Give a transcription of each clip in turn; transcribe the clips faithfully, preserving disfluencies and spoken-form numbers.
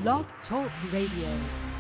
Blog Talk Radio.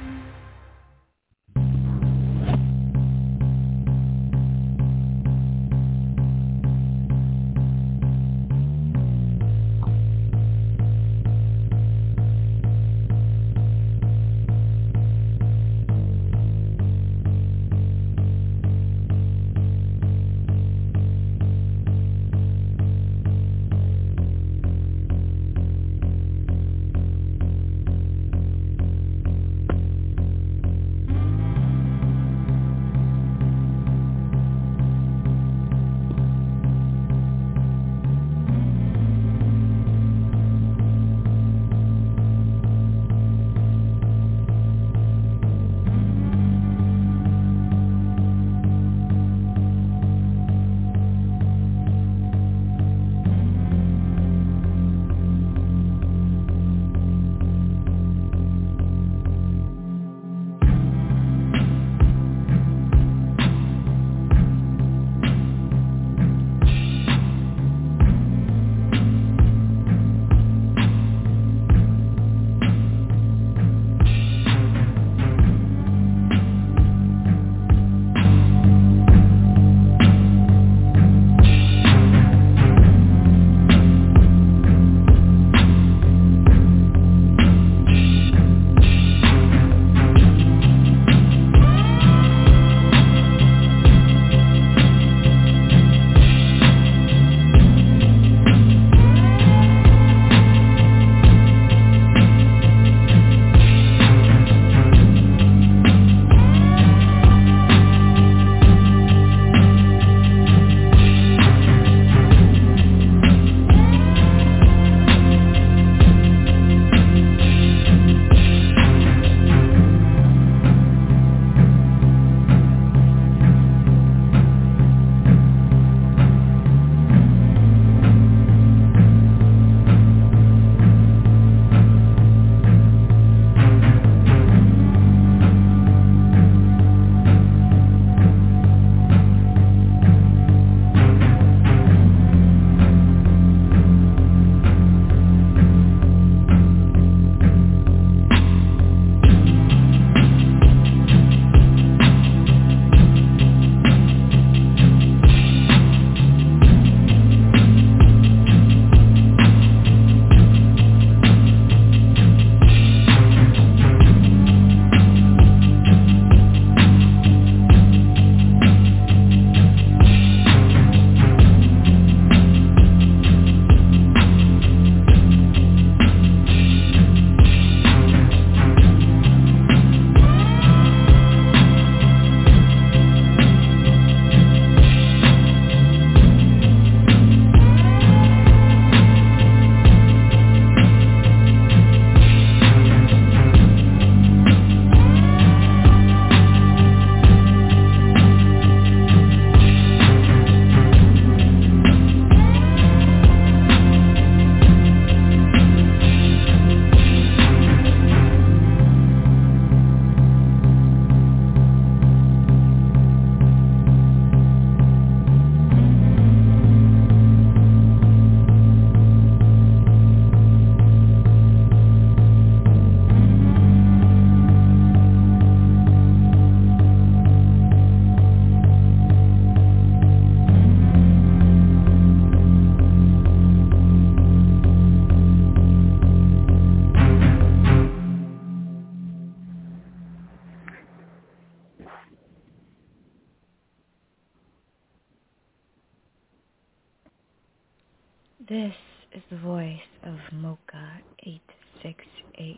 This is the voice of Mocha eight six eight,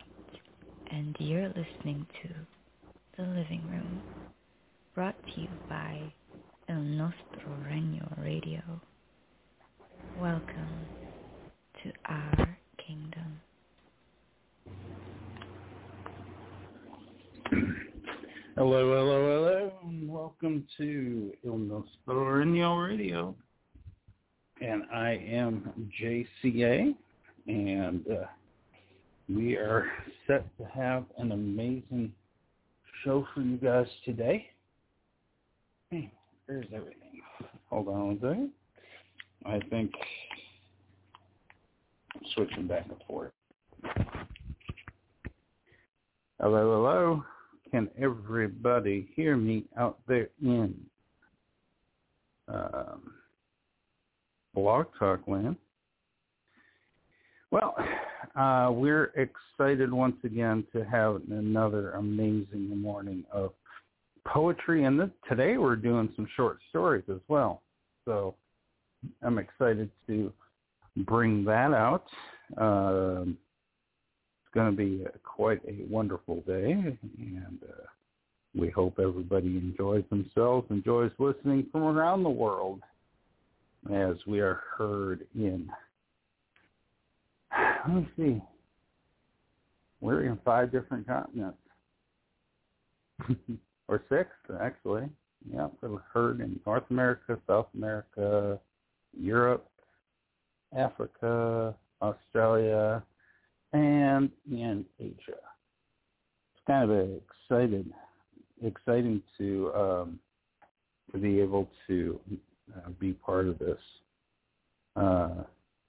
and you're listening to The Living Room, brought to you by El Nostro Regno Radio. Welcome to our kingdom. Hello, hello, hello, and welcome to El Nostro Regno Radio. And I am J C A, and uh, we are set to have an amazing show for you guys today. Hey, there's everything. Hold on one second. I think I'm switching back and forth. Hello, hello. Can everybody hear me out there in um, Blog Talk Land? Well, uh, we're excited once again to have another amazing morning of poetry, and this, today we're doing some short stories as well. So I'm excited to bring that out. Um, it's going to be uh, quite a wonderful day, and uh, we hope everybody enjoys themselves, enjoys listening from around the world as we are heard in, let me see, we're in five different continents, or six, actually. Yeah, we're heard in North America, South America, Europe, Africa, Australia, and in Asia. It's kind of excited, exciting to um, to be able to uh, be part of this. Uh,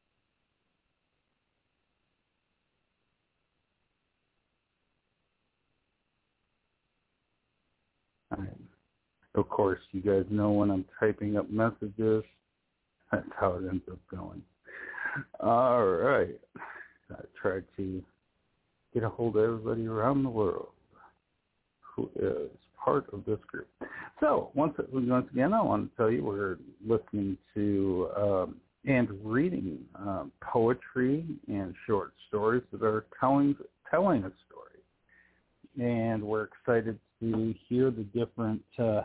I, of course, you guys know when I'm typing up messages, that's how it ends up going. All right. I tried to get a hold of everybody around the world who is part of this group. So once once again, I want to tell you we're listening to um, and reading um, poetry and short stories that are telling telling a story, and we're excited to hear the different uh,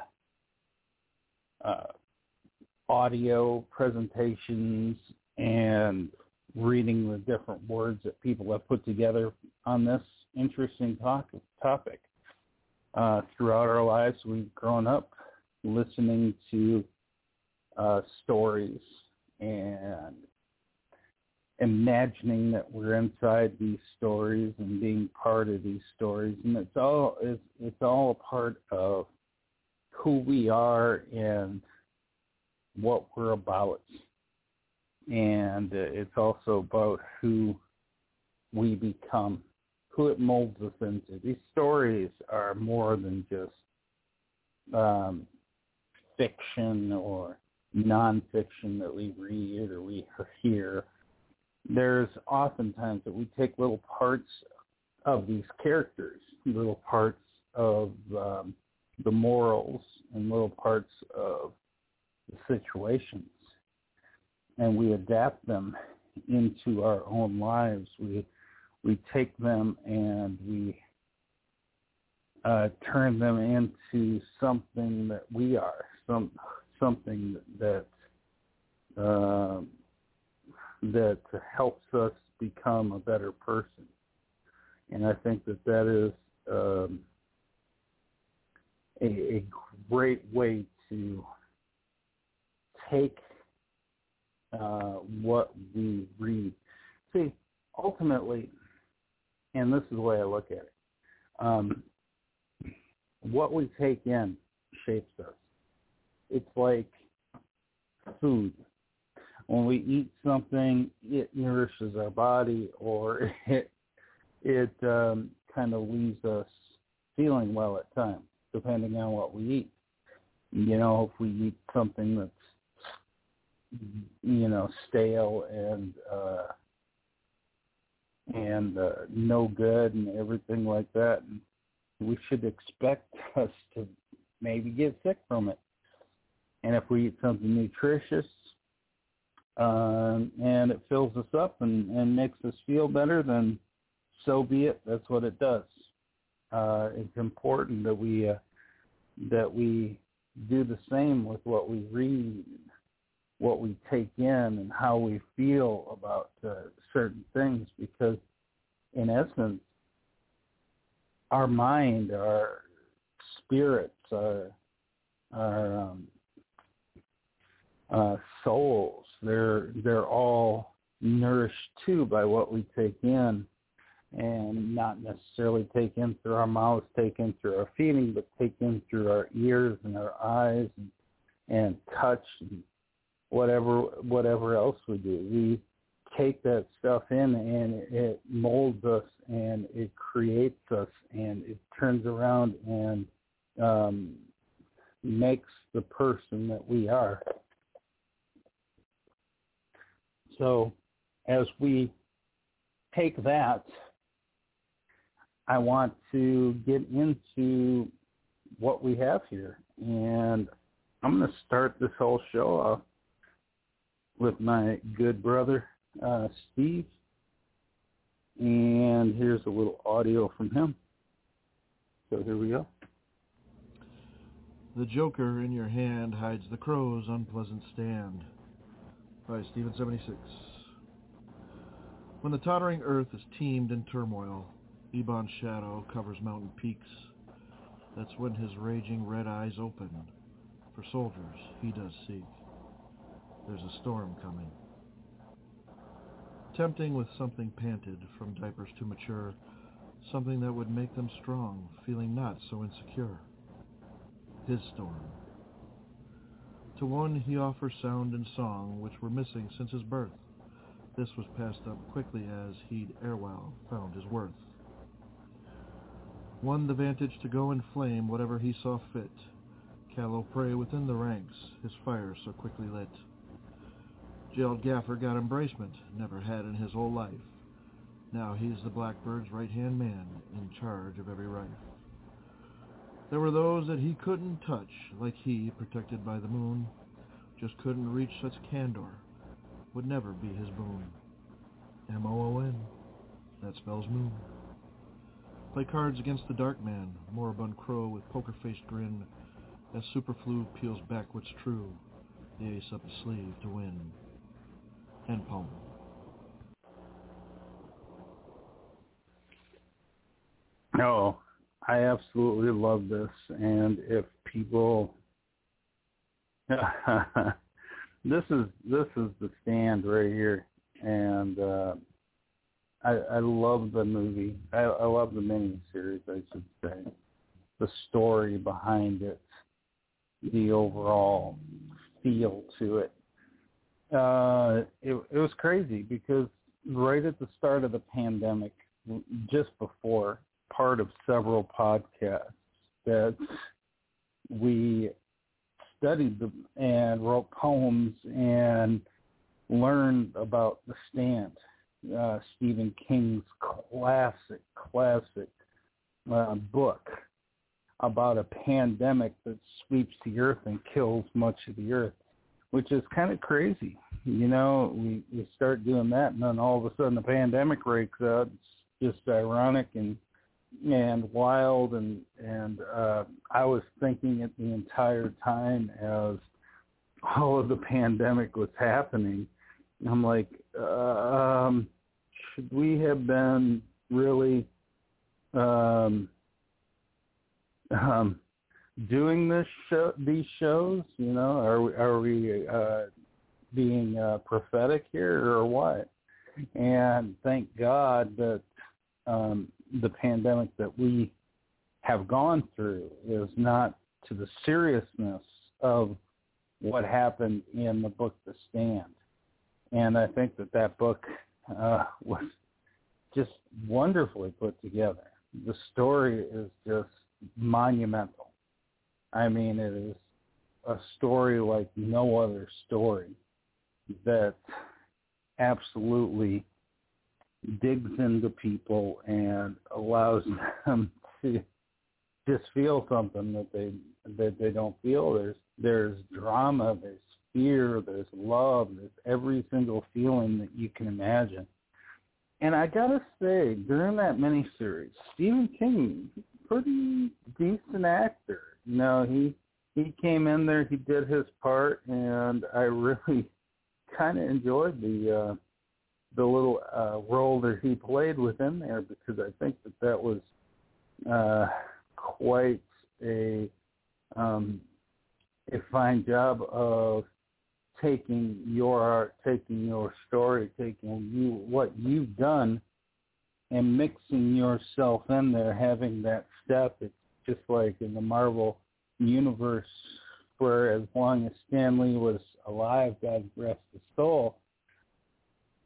uh, audio presentations and reading the different words that people have put together on this interesting talk, topic. Uh, throughout our lives, we've grown up listening to uh, stories and imagining that we're inside these stories and being part of these stories, and it's all it's, it's all a part of who we are and what we're about. And it's also about who we become, who it molds us into. These stories are more than just um, fiction or nonfiction that we read or we hear. There's oftentimes that we take little parts of these characters, little parts of um, the morals and little parts of the situations, and we adapt them into our own lives. We we take them and we uh, turn them into something that we are, some something that uh, that helps us become a better person. And I think that that is um, a, a great way to take Uh, what we read. See, ultimately, and this is the way I look at it, um, what we take in shapes us. It's like food. When we eat something, it nourishes our body, or it it um, kind of leaves us feeling well at times, depending on what we eat. You know, if we eat something that's you know, stale and uh, and uh, no good and everything like that, and we should expect us to maybe get sick from it. And if we eat something nutritious um, and it fills us up and, and makes us feel better, then so be it. That's what it does. Uh, it's important that we uh, that we do the same with what we read, what we take in, and how we feel about uh, certain things, because in essence, our mind, our spirits, our, our um, uh, souls, they're, they're all nourished too by what we take in, and not necessarily take in through our mouths, take in through our feeding, but take in through our ears and our eyes and, and touch and whatever whatever else we do. We take that stuff in and it molds us and it creates us, and it turns around and um, makes the person that we are. So as we take that, I want to get into what we have here. And I'm going to start this whole show off with my good brother, uh, Steve. And here's a little audio from him. So here we go. The Joker in your hand hides the crow's unpleasant stand. By Stephen seventy-six. When the tottering earth is teemed in turmoil, Ebon's shadow covers mountain peaks. That's when his raging red eyes open. For soldiers he does seek. There's a storm coming. Tempting with something panted from diapers to mature, something that would make them strong, feeling not so insecure. His storm. To one he offers sound and song which were missing since his birth. This was passed up quickly as he'd erewhile found his worth. Won the vantage to go and flame whatever he saw fit. Callow prey within the ranks, his fire so quickly lit. Jailed Gaffer got embracement, never had in his whole life. Now he's the Blackbird's right-hand man, in charge of every rife. There were those that he couldn't touch, like he, protected by the moon. Just couldn't reach such candor, would never be his boon. M O O N, that spells moon. Play cards against the dark man, moribund crow with poker-faced grin, as Superflu peels back what's true, the ace up his sleeve to win. End poem. No, I absolutely love this, and if people, this is this is the Stand right here, and uh, I, I love the movie. I, I love the miniseries, I should say. The story behind it, the overall feel to it. Uh, it, it was crazy because right at the start of the pandemic, just before, part of several podcasts that we studied them and wrote poems and learned about The Stand, uh, Stephen King's classic, classic uh, book about a pandemic that sweeps the earth and kills much of the earth, which is kind of crazy. You know, we, we start doing that, and then all of a sudden the pandemic breaks out. It's just ironic and and wild, and and uh, I was thinking it the entire time as all of the pandemic was happening. I'm like, uh, um, should we have been really um, um, doing this show, these shows? You know, are we, are we uh, being uh, prophetic here or what? And thank God that um, the pandemic that we have gone through is not to the seriousness of what happened in the book The Stand. And I think that that book uh, was just wonderfully put together. The story is just monumental. I mean, it is a story like no other story that absolutely digs into people and allows them to just feel something that they that they don't feel. There's there's drama, there's fear, there's love, there's every single feeling that you can imagine. And I gotta say, during that miniseries, Stephen King, pretty decent actor. You know, he he came in there, he did his part, and I really kind of enjoyed the uh, the little uh, role that he played within there, because I think that that was uh, quite a um, a fine job of taking your art, taking your story, taking you what you've done, and mixing yourself in there, having that step. It's just like in the Marvel universe, where as long as Stan Lee was alive, God rest his soul.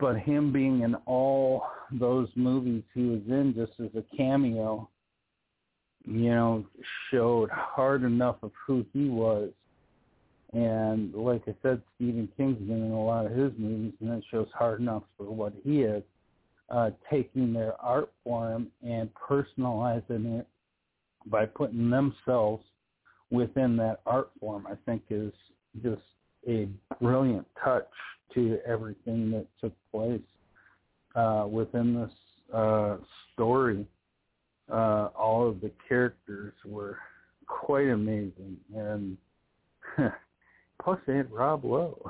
but him being in all those movies he was in just as a cameo, you know, showed hard enough of who he was. And like I said, Stephen King's been in a lot of his movies, and that shows hard enough for what he is. Uh, taking their art form and personalizing it by putting themselves within that art form, I think is just a brilliant touch to everything that took place uh, within this uh, story. Uh, all of the characters were quite amazing, and plus they had Rob Lowe.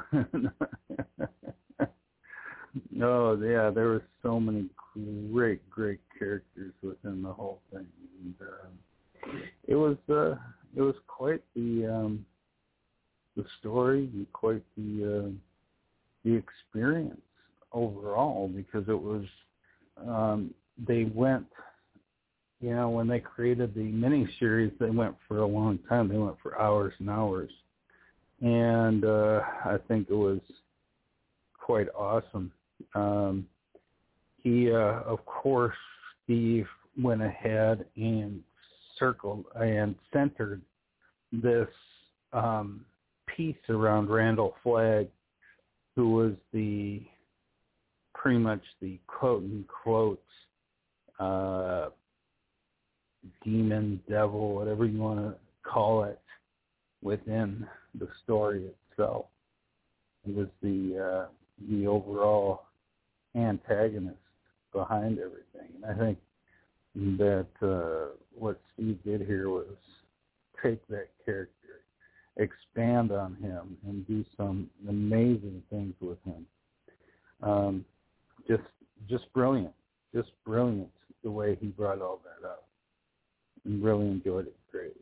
Oh, yeah, there were so many great, great characters within the whole thing. And, uh, it was uh, it was quite the um, the story and quite the uh, the experience overall, because it was um, they went, you know, when they created the miniseries, they went for a long time. They went for hours and hours, and uh, I think it was quite awesome. Um, he, uh, of course, Steve went ahead and circled and centered this um, piece around Randall Flagg, who was the pretty much the quote unquote uh, demon, devil, whatever you want to call it, within the story itself. He was the uh, the overall antagonist behind everything. And I think that uh, what Steve did here was take that character, expand on him, and do some amazing things with him. Um, just, just brilliant, just brilliant the way he brought all that up, and really enjoyed it greatly.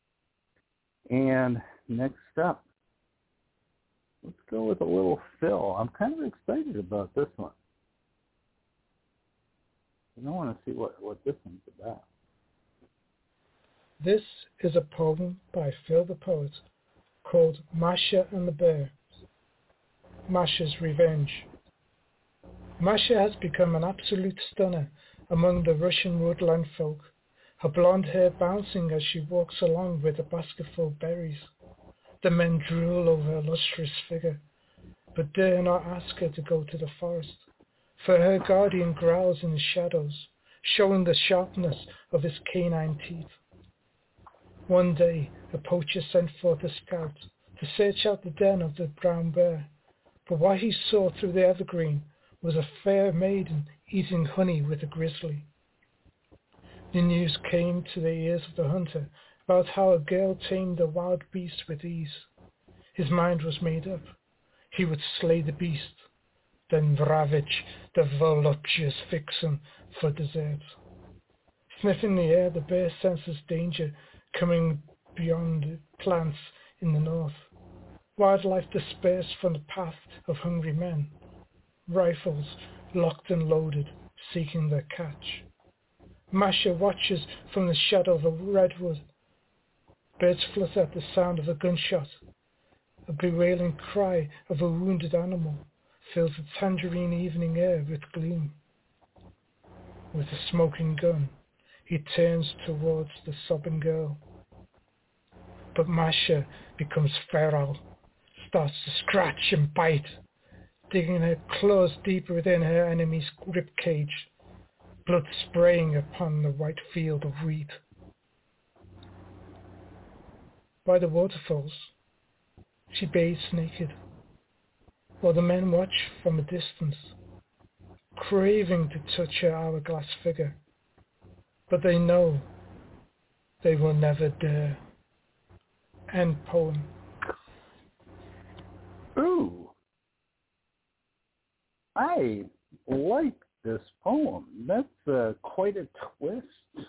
And next up, let's go with a little Phil. I'm kind of excited about this one. I want to see what, what this one's about. This is a poem by Phil the Poet called Masha and the Bear. Masha's Revenge. Masha has become an absolute stunner among the Russian woodland folk, her blonde hair bouncing as she walks along with a basket full of berries. The men drool over her lustrous figure, but dare not ask her to go to the forest, for her guardian growls in the shadows, showing the sharpness of his canine teeth. One day, a poacher sent forth a scout to search out the den of the brown bear, but what he saw through the evergreen was a fair maiden eating honey with a grizzly. The news came to the ears of the hunter about how a girl tamed a wild beast with ease. His mind was made up. He would slay the beast, then ravage the voluptuous vixen for dessert. Sniffing the air, the bear senses danger coming beyond the plants in the north. Wildlife dispersed from the path of hungry men. Rifles locked and loaded, seeking their catch. Masha watches from the shadow of a redwood. Birds flutter at the sound of a gunshot. A bewailing cry of a wounded animal fills the tangerine evening air with gloom. With a smoking gun, he turns towards the sobbing girl. But Masha becomes feral, starts to scratch and bite, digging her claws deeper within her enemy's rib cage, blood spraying upon the white field of wheat. By the waterfalls, she bathes naked, while the men watch from a distance, craving to touch her hourglass figure, but they know they will never dare. End poem. Ooh, I like this poem. That's uh, quite a twist.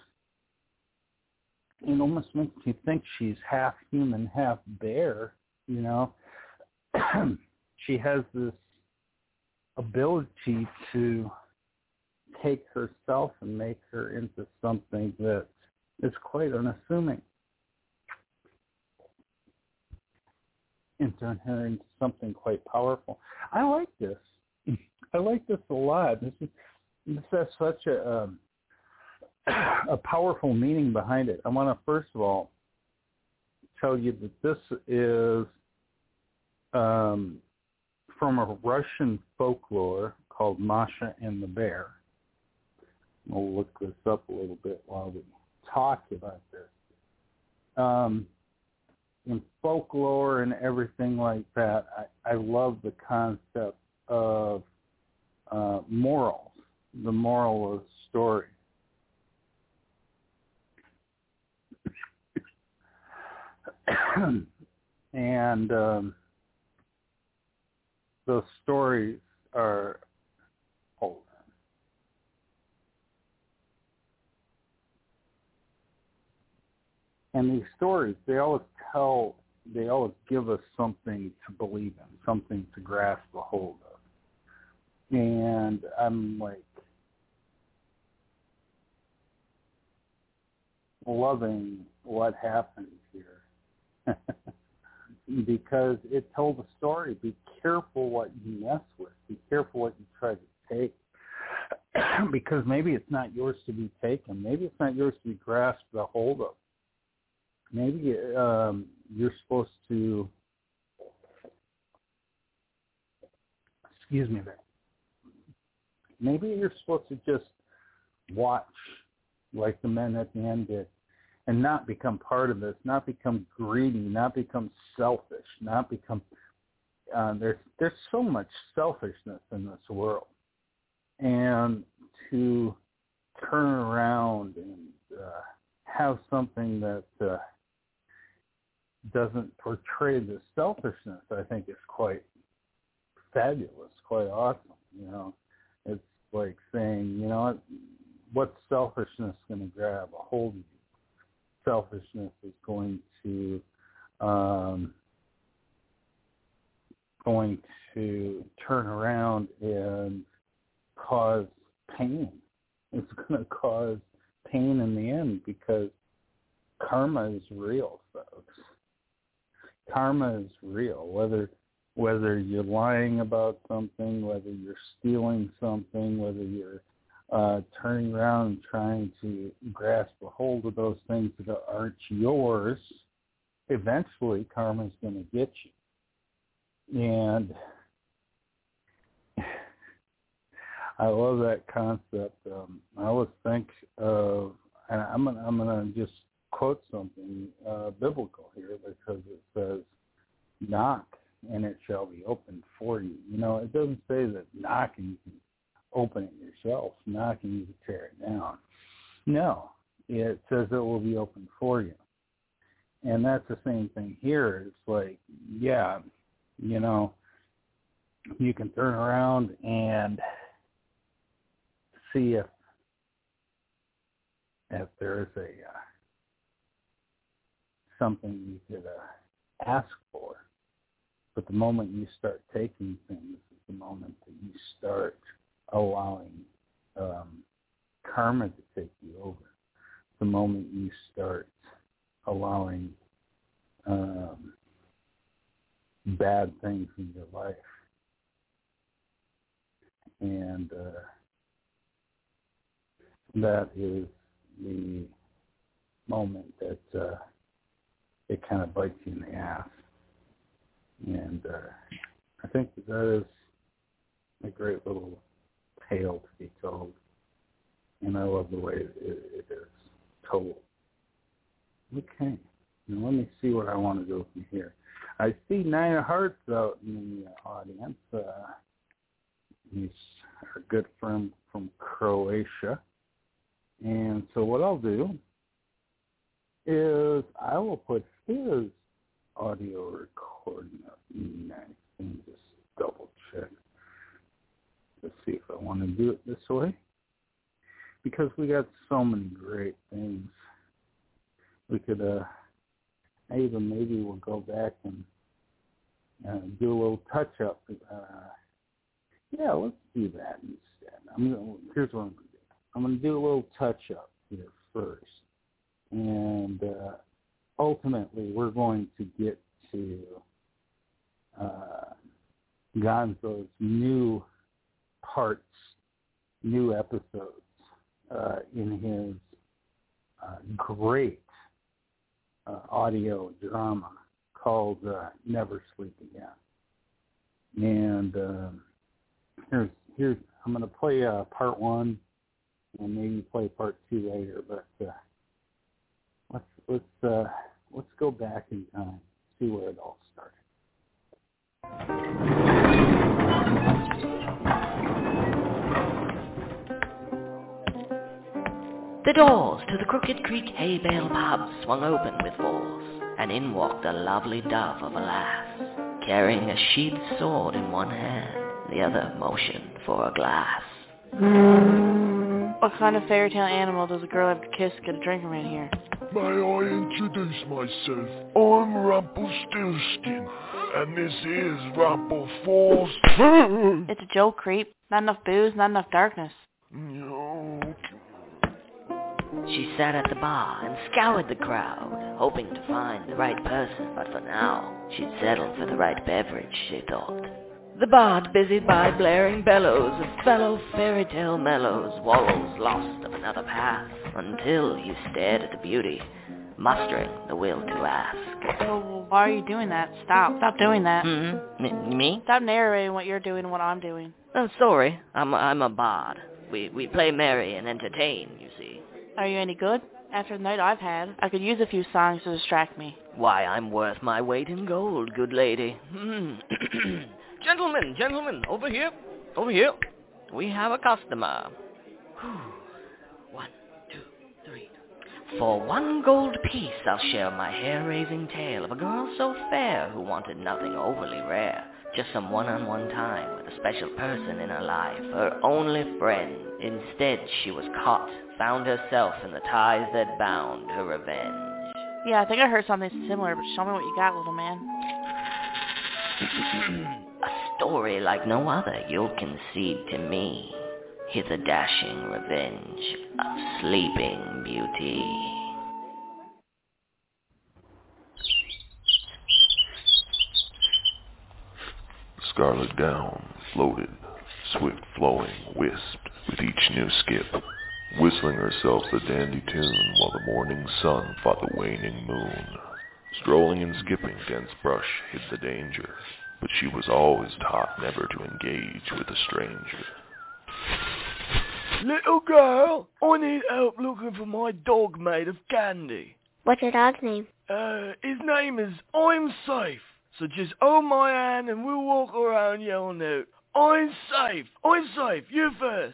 It almost makes you think she's half human, half bear, you know. She has this ability to take herself and make her into something that is quite unassuming, and turn her into something quite powerful. I like this. I like this a lot. This is this has such a um, a powerful meaning behind it. I want to first of all tell you that this is um, from a Russian folklore called Masha and the Bear. We'll look this up a little bit while we talk about this. Um, in folklore and everything like that, I, I love the concept of uh, morals, the moral of the story. And um, those stories are, hold on. And these stories, they always tell, they always give us something to believe in, something to grasp a hold of. And I'm like loving what happens here. Because it told a story. Be careful what you mess with. Be careful what you try to take. Because maybe it's not yours to be taken. Maybe it's not yours to be grasped a hold of. Maybe um, you're supposed to, excuse me there. Maybe you're supposed to just watch like the men at the end did. And not become part of this, not become greedy, not become selfish, not become, uh, there's, there's so much selfishness in this world. And to turn around and uh, have something that uh, doesn't portray the selfishness, I think is quite fabulous, quite awesome. You know, it's like saying, you know, what, what's selfishness going to grab a hold of you? Selfishness is going to um, going to turn around and cause pain. It's going to cause pain in the end because karma is real, folks. Karma is real. Whether whether you're lying about something, whether you're stealing something, whether you're Uh, turning around and trying to grasp a hold of those things that aren't yours, eventually karma's going to get you. And I love that concept. Um, I always think of, and I'm gonna, I'm going to just quote something uh, biblical here because it says, knock and it shall be opened for you. You know, it doesn't say that knocking can open it yourself, knocking you to tear it down. No, it says it will be open for you. And that's the same thing here. It's like, yeah, you know, you can turn around and see if if there is a uh, something you could uh, ask for. But the moment you start taking things is the moment that you start allowing um, karma to take you over. The moment you start allowing um, bad things in your life. And uh, that is the moment that uh, it kind of bites you in the ass. And uh, I think that, that is a great little tale to be told, and I love the way it, it is told. Okay, now let me see what I want to do from here. I see Nine of Hearts out in the audience. Uh, he's our good friend from Croatia, and so what I'll do is I will put his audio recording up next and just double check. Let's see if I want to do it this way. Because we got so many great things. We could, uh, even maybe we'll go back and uh, do a little touch-up. Uh, yeah, let's do that instead. I'm gonna, here's what I'm going to do. I'm going to do a little touch-up here first. And uh, ultimately, we're going to get to uh, Gonzo's new Hart's new episodes uh, in his uh, great uh, audio drama called uh, Never Sleep Again. And uh, here's here's I'm going to play uh, part one and maybe play part two later. But uh, let's let's uh, let's go back in time, see where it all started. The doors to the Crooked Creek Hay Bale pub swung open with force, and in walked a lovely dove of a lass, carrying a sheathed sword in one hand, the other motioned for a glass. What kind of fairy tale animal does a girl have to kiss to get a drink around here? May I introduce myself? I'm Rumpelstiltskin, and this is Rumpelforce. It's a joke, creep. Not enough booze, not enough darkness. No. She sat at the bar and scoured the crowd, hoping to find the right person, but for now, she'd settled for the right beverage, she thought. The bard busied by blaring bellows of fellow fairy tale mellows, wallows lost of another path, until he stared at the beauty, mustering the will to ask. So why are you doing that? Stop. Stop doing that. Mm-hmm. M- me? Stop narrating what you're doing and what I'm doing. Oh, sorry. I'm, I'm a bard. We, we play merry and entertain, you see. Are you any good? After the night I've had, I could use a few songs to distract me. Why, I'm worth my weight in gold, good lady. Gentlemen, gentlemen, over here, over here. We have a customer. One, two, three. For one gold piece, I'll share my hair-raising tale of a girl so fair who wanted nothing overly rare. Just some one-on-one time with a special person in her life, her only friend. Instead, she was caught, found herself in the ties that bound her revenge. Yeah, I think I heard something similar, but show me what you got, little man. A story like no other you'll concede to me. Here's a dashing revenge of Sleeping Beauty. Scarlet gown floated, swift flowing, wisped with each new skip, whistling herself the dandy tune while the morning sun fought the waning moon. Strolling and skipping dense brush hid the danger, but she was always taught never to engage with a stranger. Little girl, I need help looking for my dog made of candy. What's your dog's name? Uh, his name is I'm Safe. So just hold my hand and we'll walk around yelling out, I'm safe, I'm safe, you first.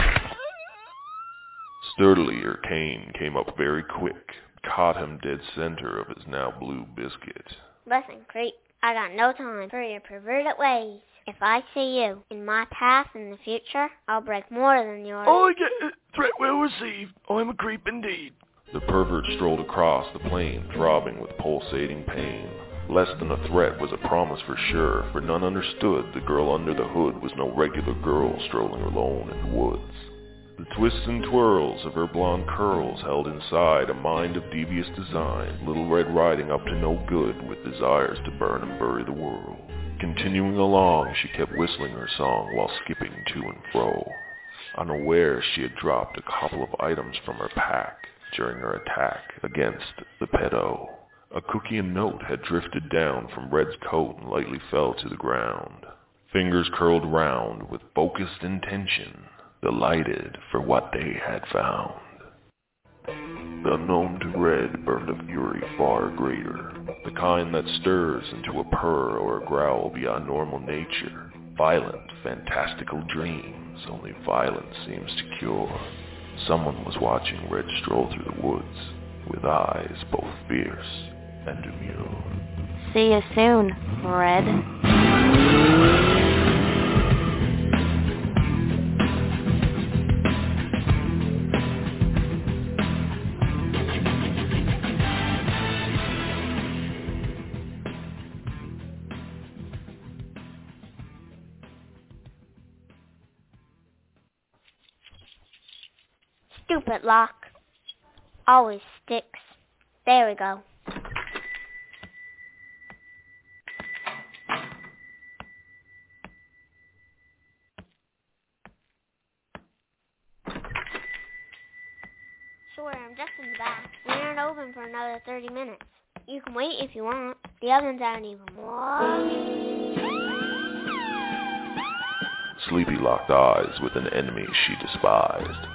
Sturdily her cane came up very quick, caught him dead center of his now blue biscuit. Listen, creep, I got no time for your perverted ways. If I see you in my path in the future, I'll break more than yours. I get it. Threat well received. I'm a creep indeed. The pervert strolled across the plain, throbbing with pulsating pain. Less than a threat was a promise for sure, for none understood the girl under the hood was no regular girl strolling alone in the woods. The twists and twirls of her blonde curls held inside a mind of devious design, Little Red Riding up to no good with desires to burn and bury the world. Continuing along, she kept whistling her song while skipping to and fro. Unaware, she had dropped a couple of items from her pack during her attack against the pedo. A cookie and note had drifted down from Red's coat and lightly fell to the ground. Fingers curled round with focused intention, delighted for what they had found. Unknown to Red burned a fury far greater, the kind that stirs into a purr or a growl beyond normal nature. Violent, fantastical dreams only violence seems to cure. Someone was watching Red stroll through the woods, with eyes both fierce and immune. See you soon, Red. Stupid lock. Always sticks. There we go. Sure, I'm just in the back. We aren't open for another thirty minutes. You can wait if you want. The ovens aren't even warm. Sleepy locked eyes with an enemy she despised.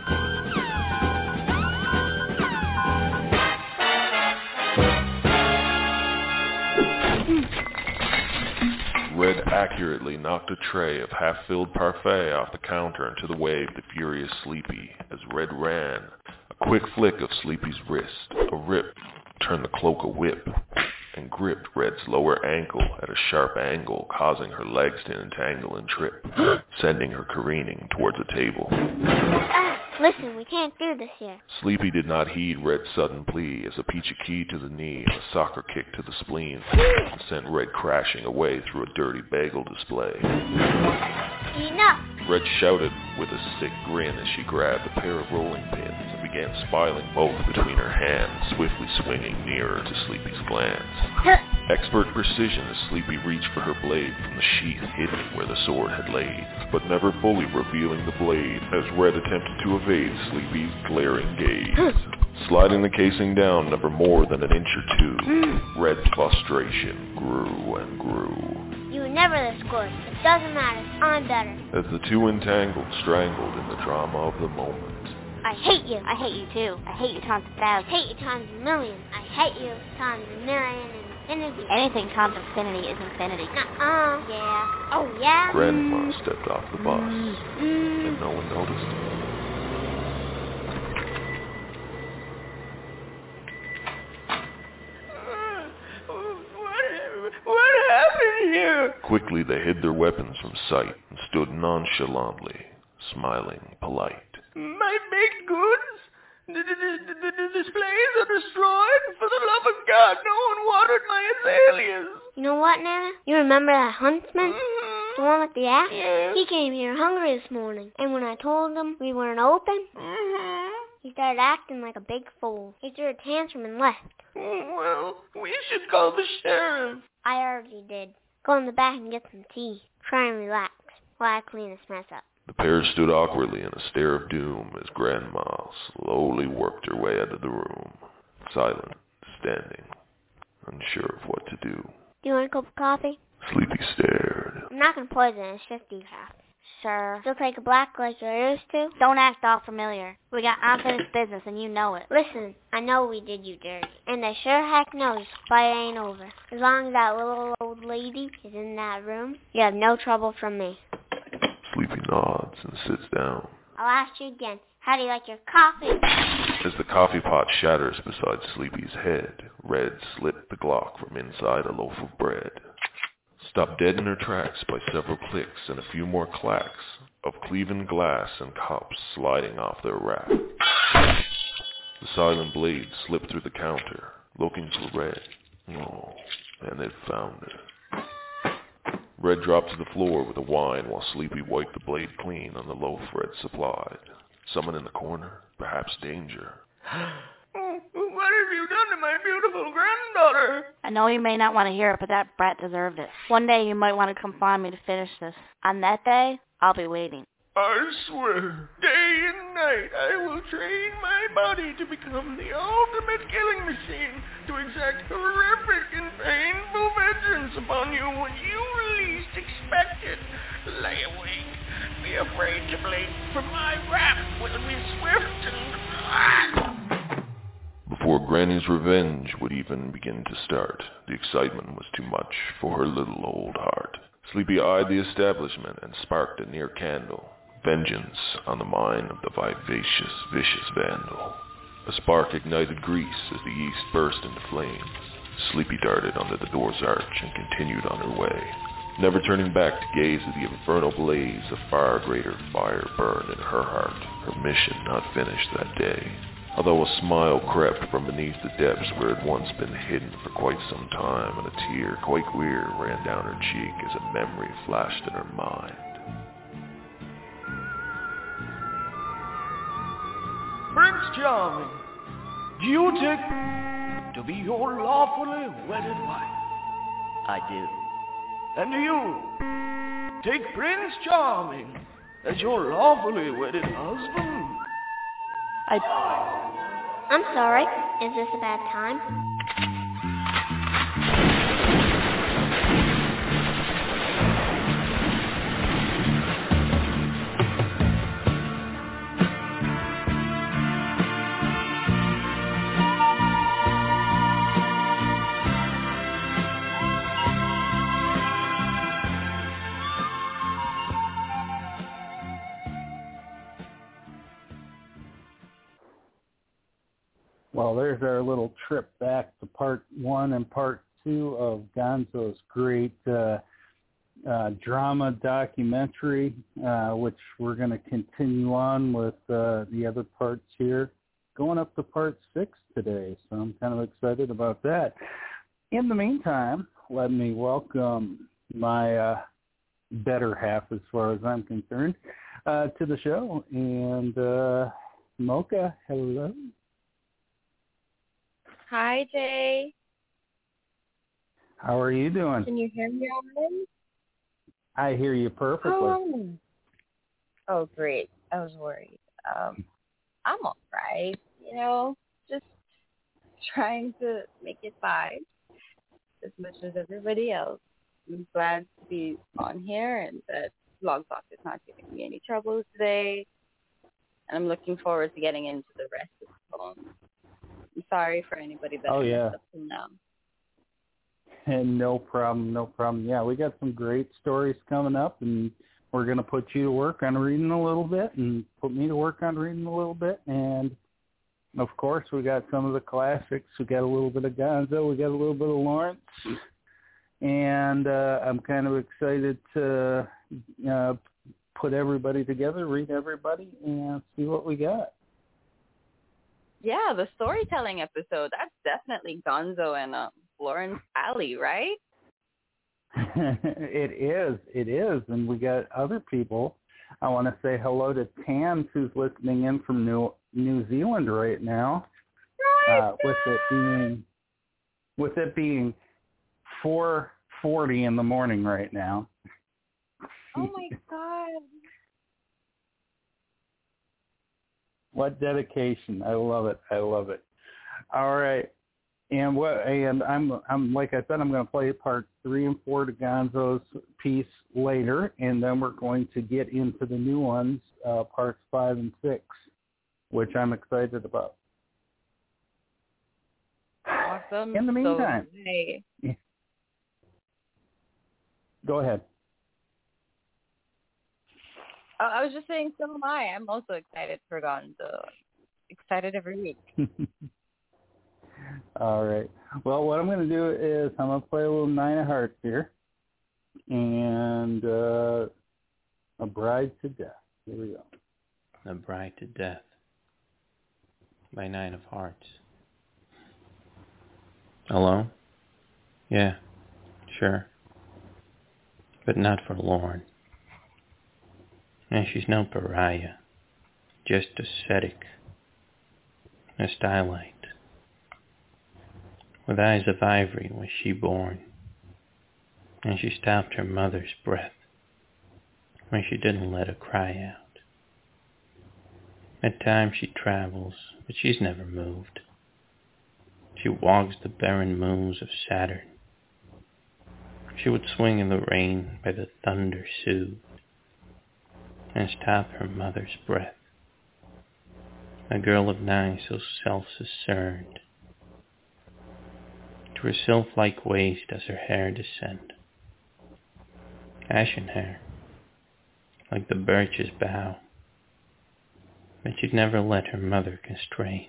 Red accurately knocked a tray of half-filled parfait off the counter and to the way of the furious Sleepy as Red ran. A quick flick of Sleepy's wrist, a rip, turned the cloak a whip, and gripped Red's lower ankle at a sharp angle, causing her legs to entangle and trip, sending her careening towards a table. Ah, listen, we can't do this here. Sleepy did not heed Red's sudden plea as a peachy key to the knee and a soccer kick to the spleen sent Red crashing away through a dirty bagel display. Enough! Red shouted with a sick grin as she grabbed a pair of rolling pins and began spiling both between her hands, swiftly swinging nearer to Sleepy's glance. Expert precision as Sleepy reached for her blade from the sheath hidden where the sword had laid, but never fully revealing the blade as Red attempted to evade Sleepy's glaring gaze. Sliding the casing down never more than an inch or two, Red's frustration grew and grew. You were never this good. It doesn't matter. I'm better. As the two entangled, strangled in the drama of the moment. I hate you. I hate you too. I hate you times a thousand. I hate you times a million. I hate you times a million and infinity. Anything times infinity is infinity. Nuh-uh. Yeah. Oh, yeah? Grandma stepped off the bus, mm. and no one noticed. What happened here? Quickly they hid their weapons from sight and stood nonchalantly, smiling polite. My baked goods? The, the, the, the, the displays are destroyed? For the love of God, no one watered my azaleas. You know what, Nana? You remember that huntsman? Mm-hmm. The one with the axe? Yes. He came here hungry this morning, and when I told him we weren't open, Mm-hmm. he started acting like a big fool. He threw a tantrum and left. Well, we should call the sheriff. I already did. Go in the back and get some tea. Try and relax while I clean this mess up. The pair stood awkwardly in a stare of doom as Grandma slowly worked her way out of the room, silent, standing, unsure of what to do. Do you want a cup of coffee? Sleepy stared. I'm not going to poison it. It's just decaf. Sure. Still take a black like you're used to? Don't act all familiar. We got unfinished business and you know it. Listen, I know we did you dirty. And I sure heck knows the fight ain't over. As long as that little old lady is in that room, you have no trouble from me. Sleepy nods and sits down. I'll ask you again. How do you like your coffee? As the coffee pot shatters beside Sleepy's head, Red slit the Glock from inside a loaf of bread. Stopped dead in her tracks by several clicks and a few more clacks of cleaving glass and cups sliding off their rack. The silent blade slipped through the counter, looking for Red. Oh, and it found her. Red dropped to the floor with a whine while Sleepy wiped the blade clean on the loaf Red supplied. Someone in the corner? Perhaps danger. What have you done to my beautiful granddaughter? I know you may not want to hear it, but that brat deserved it. One day you might want to come find me to finish this. On that day, I'll be waiting. I swear, day and night, I will train my body to become the ultimate killing machine, to exact horrific and painful vengeance upon you when you least expect it. Lay awake, be afraid to blink, for my wrath will be swift and... Before Granny's revenge would even begin to start, the excitement was too much for her little old heart. Sleepy eyed the establishment and sparked a near candle. Vengeance on the mind of the vivacious, vicious vandal. A spark ignited grease as the yeast burst into flames. Sleepy darted under the door's arch and continued on her way, never turning back to gaze at the infernal blaze. A far greater fire burned in her heart, her mission not finished that day. Although a smile crept from beneath the depths where it had once been hidden for quite some time, and a tear, quite queer, ran down her cheek as a memory flashed in her mind. Prince Charming, do you take to be your lawfully wedded wife? I do. And do you take Prince Charming as your lawfully wedded husband? I... I'm sorry. Is this a bad time? Well, there's our little trip back to part one and part two of Gonzo's great uh, uh, drama documentary, uh, which we're going to continue on with uh, the other parts here, going up to part six today. So I'm kind of excited about that. In the meantime, let me welcome my uh, better half, as far as I'm concerned, uh, to the show. And uh, Mocha, hello. Hi, Jay. How are you doing? Can you hear me all right? I hear you perfectly. Oh, oh great. I was worried. Um, I'm all right. You know, just trying to make it by as much as everybody else. I'm glad to be on here and that Logbox is not giving me any trouble today. And I'm looking forward to getting into the rest of the poem. I'm sorry for anybody that oh, I yeah. messed up till now. And no problem, no problem. Yeah, we got some great stories coming up, and we're going to put you to work on reading a little bit and put me to work on reading a little bit. And, of course, we got some of the classics. We got a little bit of Gonzo. We got a little bit of Lawrence. And uh, I'm kind of excited to uh, put everybody together, read everybody, and see what we got. Yeah, the storytelling episode, that's definitely Gonzo and uh, Lawrence Alley, right? It is. It is. And we got other people. I want to say hello to Tams, who's listening in from New New Zealand right now. Uh, with it being with it being four forty in the morning right now. Oh my God. What dedication. I love it. I love it. All right. And what and I'm I'm like I said, I'm gonna play part three and four to Gonzo's piece later, and then we're going to get into the new ones, uh, parts five and six, which I'm excited about. Awesome. In the meantime. So, hey. Go ahead. I was just saying, so am I. I'm also excited for Gonzo. Excited every week. All right. Well, what I'm going to do is I'm going to play a little Nine of Hearts here. And uh, A Bride to Death. Here we go. A Bride to Death by Nine of Hearts. Hello? Yeah, sure. But not for Lorne. And she's no pariah, just ascetic, a stylite. With eyes of ivory was she born, and she stopped her mother's breath when she didn't let a cry out. At times she travels, but she's never moved. She walks the barren moons of Saturn. She would swing in the rain by the thunder soothed, and stop her mother's breath. A girl of nine so self-concerned. To her sylph-like waist does her hair descend. Ashen hair, like the birch's bough. But she'd never let her mother constrain.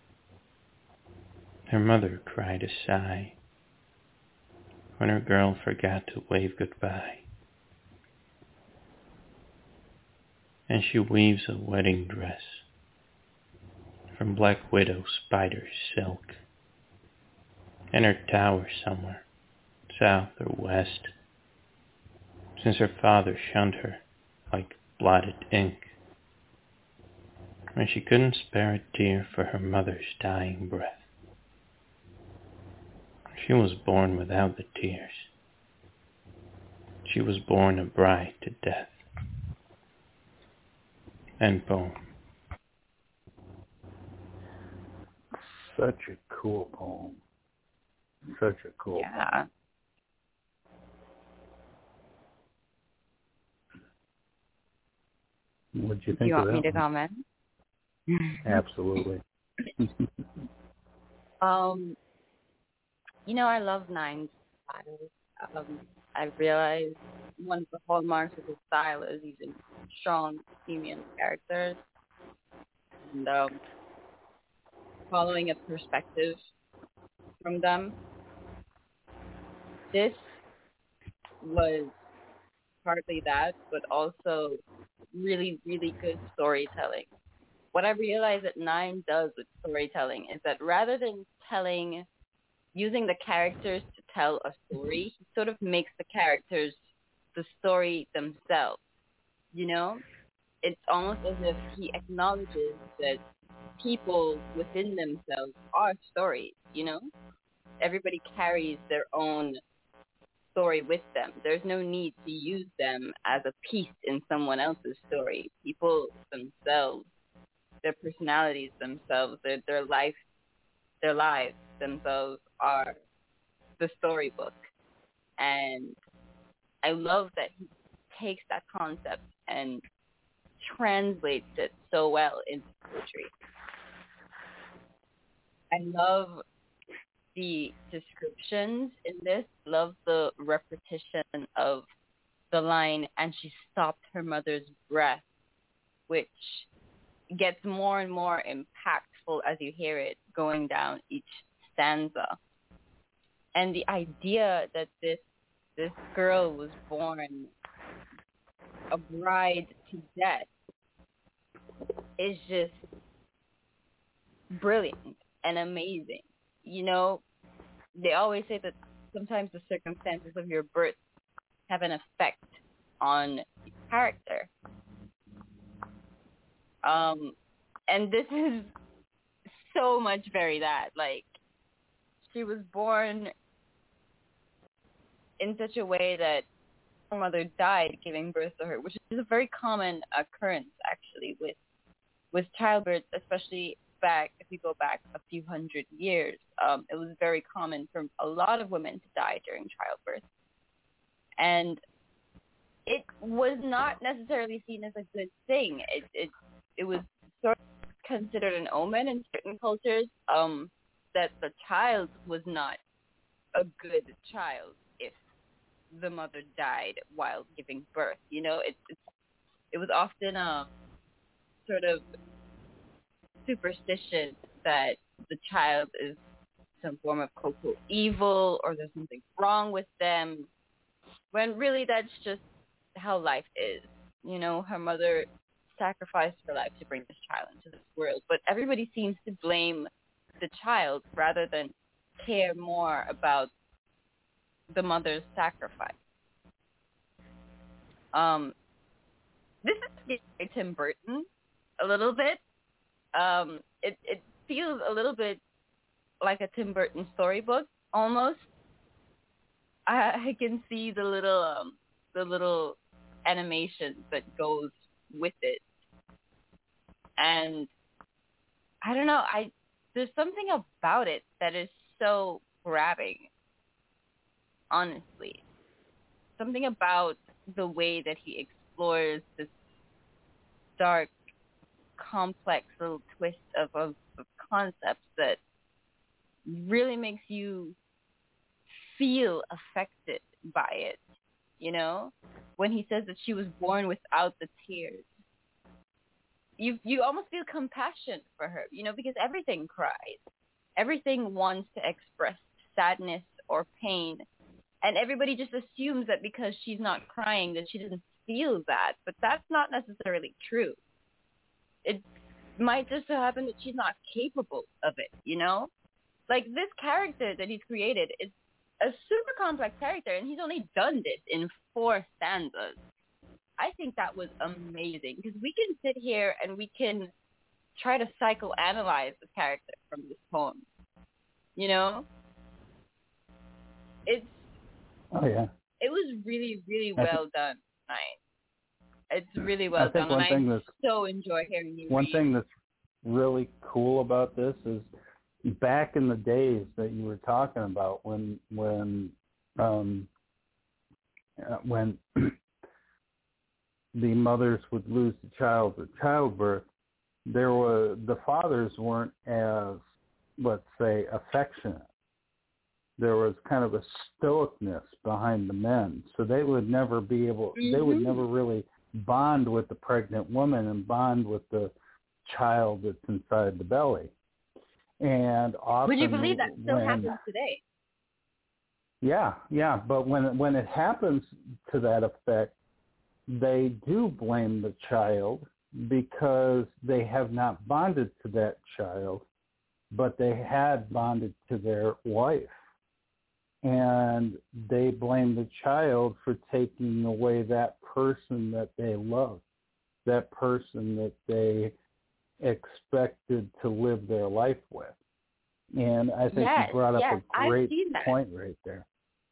Her mother cried a sigh when her girl forgot to wave goodbye. And she weaves a wedding dress from black widow spider silk in her tower somewhere, south or west, since her father shunned her like blotted ink, when she couldn't spare a tear for her mother's dying breath. She was born without the tears. She was born a bride to death. End poem. Such a cool poem. Such a cool Yeah. poem. What did you think you of want that me to one? comment? Absolutely. um, you know, I love Nine's style. Um, I realized one of the hallmarks of his style is using strong female characters and um, following a perspective from them. This was partly that, but also really, really good storytelling. What I realize that Nine does with storytelling is that rather than telling, using the characters to tell a story, he sort of makes the characters the story themselves. You know? It's almost as if he acknowledges that people within themselves are stories, you know? Everybody carries their own story with them. There's no need to use them as a piece in someone else's story. People themselves, their personalities themselves, their their life, their lives themselves are the storybook. And I love that he takes that concept and translates it so well into poetry. I love the descriptions in this, love the repetition of the line, and she stopped her mother's breath, which gets more and more impactful as you hear it going down each stanza. And the idea that this this girl was born a bride to death is just brilliant and amazing. You know, they always say that sometimes the circumstances of your birth have an effect on character. Um, and this is so much very that. Like, she was born in such a way that her mother died giving birth to her, which is a very common occurrence, actually, with with childbirth, especially back, if you go back a few hundred years. Um, it was very common for a lot of women to die during childbirth. And it was not necessarily seen as a good thing. It it, it was sort of considered an omen in certain cultures, um, that the child was not a good child if the mother died while giving birth. You know, it, it, it was often a sort of superstition that the child is some form of quote-unquote evil, or there's something wrong with them, when really that's just how life is. You know, her mother sacrificed her life to bring this child into this world, but everybody seems to blame the child rather than care more about the mother's sacrifice. Um, this is like Tim Burton a little bit. Um, it it feels a little bit like a Tim Burton storybook almost. I, I can see the little um, the little animation that goes with it, and I don't know. I there's something about it that is so grabbing. Honestly, something about the way that he explores this dark, complex little twist of, of, of concepts that really makes you feel affected by it. You know, when he says that she was born without the tears, you you almost feel compassion for her. You know, because everything cries, everything wants to express sadness or pain. And everybody just assumes that because she's not crying that she doesn't feel that. But that's not necessarily true. It might just so happen that she's not capable of it, you know? Like, this character that he's created is a super complex character, and he's only done this in four stanzas. I think that was amazing, because we can sit here and we can try to psychoanalyze the character from this poem. You know? It's Oh, yeah. It was really, really I well think, done tonight. It's really well I think done, one and thing I that's, so enjoy hearing you One read. thing that's really cool about this is back in the days that you were talking about, when when um, uh, when the mothers would lose the child at childbirth, there were the fathers weren't as, let's say, affectionate. There was kind of a stoicness behind the men, so they would never be able. Mm-hmm. They would never really bond with the pregnant woman and bond with the child that's inside the belly. And often, would you believe that still when, happens today? Yeah, yeah. But when when it happens to that effect, they do blame the child because they have not bonded to that child, but they had bonded to their wife. And they blame the child for taking away that person that they love, that person that they expected to live their life with. And I think yes, you brought up yes, a great point that. right there.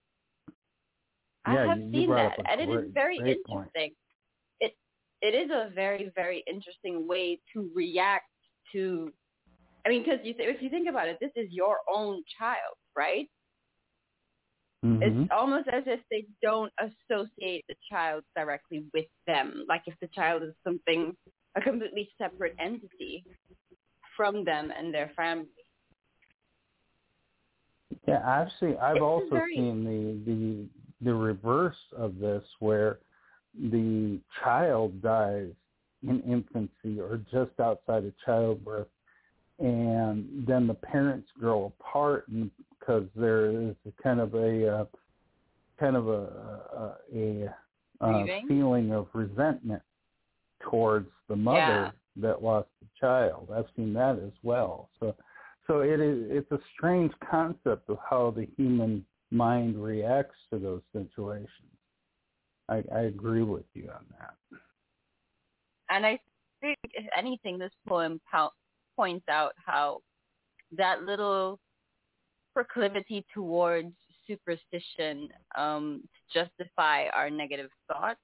I yeah, have you, seen you brought that, up a and great, it is very great interesting. Point. It it is a very, very interesting way to react to. I mean, because you th- if you think about it, this is your own child, right? Mm-hmm. It's almost as if they don't associate the child directly with them, like if the child is something, a completely separate entity from them and their family. Yeah, I've seen. I've it's also very... seen the, the the reverse of this, where the child dies in infancy or just outside of childbirth, and then the parents grow apart, and because there is a kind of a uh, kind of a a, a, a feeling of resentment towards the mother yeah. that lost the child. I've seen that as well. So, so it is. It's a strange concept of how the human mind reacts to those situations. I, I agree with you on that. And I think, if anything, this poem po- points out how that little proclivity towards superstition um, to justify our negative thoughts,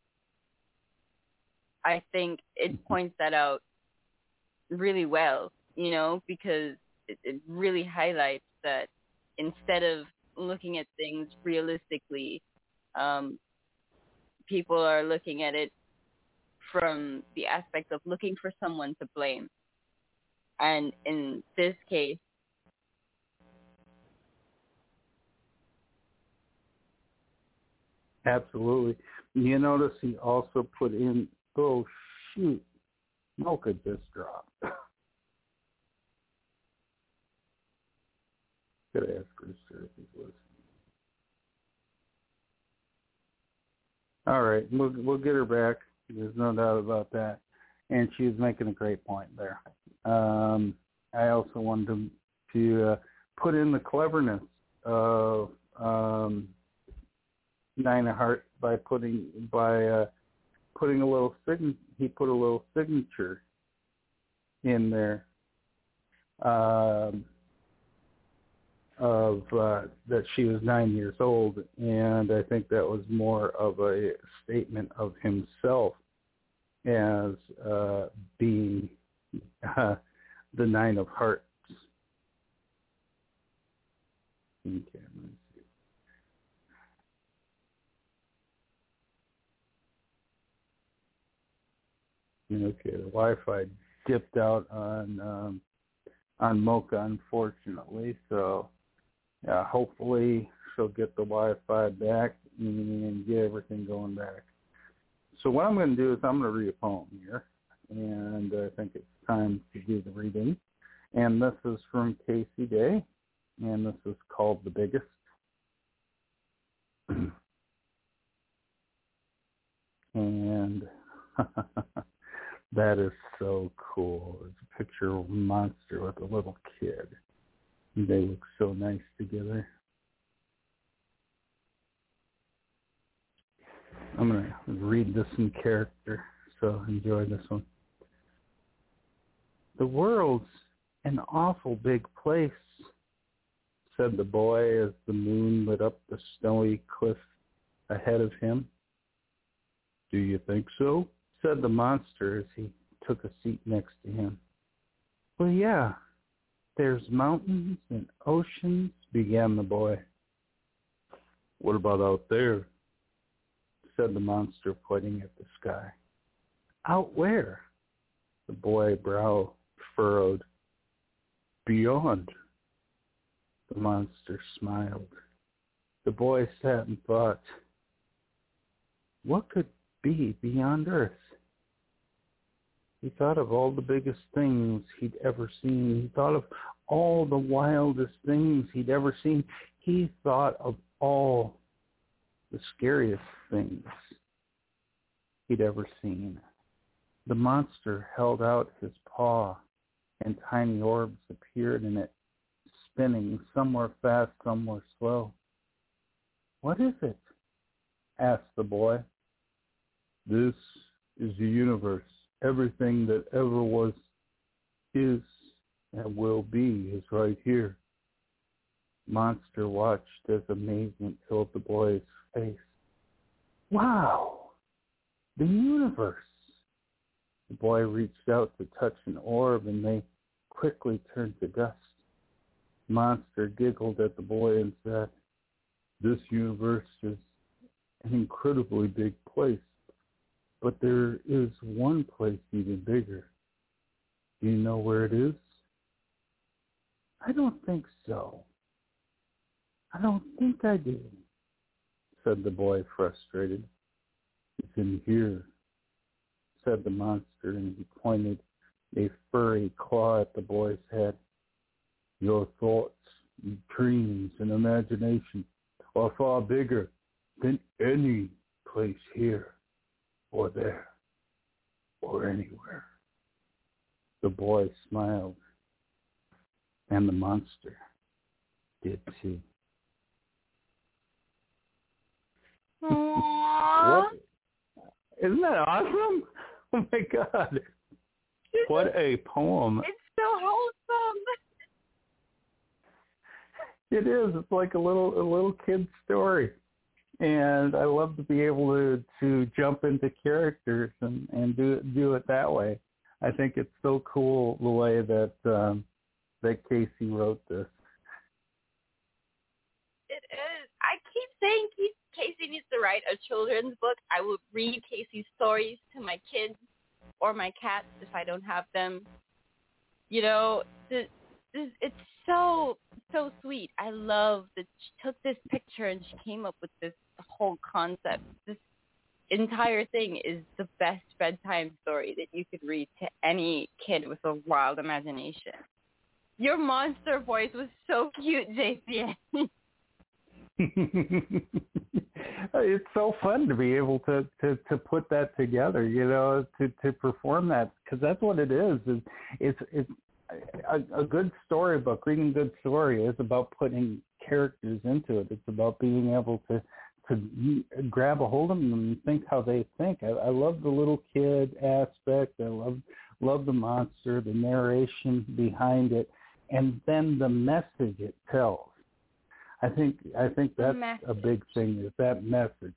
I think it points that out really well, you know, because it, it really highlights that instead of looking at things realistically, um, people are looking at it from the aspect of looking for someone to blame. And in this case, absolutely. You notice he also put in, oh, shoot, Mocha just dropped. Could ask her sir if he's listening. All right, we'll we'll get her back. There's no doubt about that. And she was making a great point there. Um, I also wanted to, to uh, put in the cleverness of um, Nine of Hearts by putting by uh, putting a little sign. He put a little signature in there. Um, of uh, that she was nine years old, and I think that was more of a statement of himself as uh, being uh, the Nine of Hearts. Okay, let's see. Okay, the Wi-Fi dipped out on um, on Mocha, unfortunately, so. Yeah, hopefully she'll get the Wi-Fi back and get everything going back. So what I'm going to do is I'm going to read a poem here, and I think it's time to do the reading. And this is from Casey Day, and this is called The Biggest. And that is so cool. It's a picture of a monster with a little kid. They look so nice together. I'm going to read this in character, so enjoy this one. The world's an awful big place, said the boy as the moon lit up the snowy cliff ahead of him. Do you think so? Said the monster as he took a seat next to him. Well, yeah. there's mountains and oceans, began the boy. What about out there? Said the monster, pointing at the sky. Out where? The boy brow furrowed. Beyond. The monster smiled. The boy sat and thought, what could be beyond Earth? He thought of all the biggest things he'd ever seen. He thought of all the wildest things he'd ever seen. He thought of all the scariest things he'd ever seen. The monster held out his paw, and tiny orbs appeared in it, spinning, somewhere fast, somewhere slow. What is it? Asked the boy. This is the universe. Everything that ever was, is, and will be is right here. Monster watched as amazement filled the boy's face. Wow! The universe! The boy reached out to touch an orb, and they quickly turned to dust. Monster giggled at the boy and said, this universe is an incredibly big place, but there is one place even bigger. Do you know where it is? I don't think so. I don't think I do, said the boy, frustrated. It's in here, said the monster, and he pointed a furry claw at the boy's head. Your thoughts, dreams, and imagination are far bigger than any place here or there or anywhere. The boy smiled, and the monster did too. What? Isn't that awesome? Oh my God. What a poem. It's so wholesome. It is. It's like a little a little kid's story. And I love to be able to, to jump into characters and, and do do it that way. I think it's so cool the way that um, that Casey wrote this. It is. I keep saying Casey needs to write a children's book. I would read Casey's stories to my kids or my cats if I don't have them. You know, this, this, it's so, so sweet. I love that she took this picture and she came up with this whole concept. This entire thing is the best bedtime story that you could read to any kid with a wild imagination. Your monster voice was so cute, J C A. It's so fun to be able to, to, to put that together, you know, to, to perform that, because that's what it is. It's, it's, it's a, a good storybook, reading a good story is about putting characters into it. It's about being able to, to grab a hold of them and think how they think. I, I love the little kid aspect. I love, love the monster, the narration behind it, and then the message it tells. I think I think that's a big thing, is that message.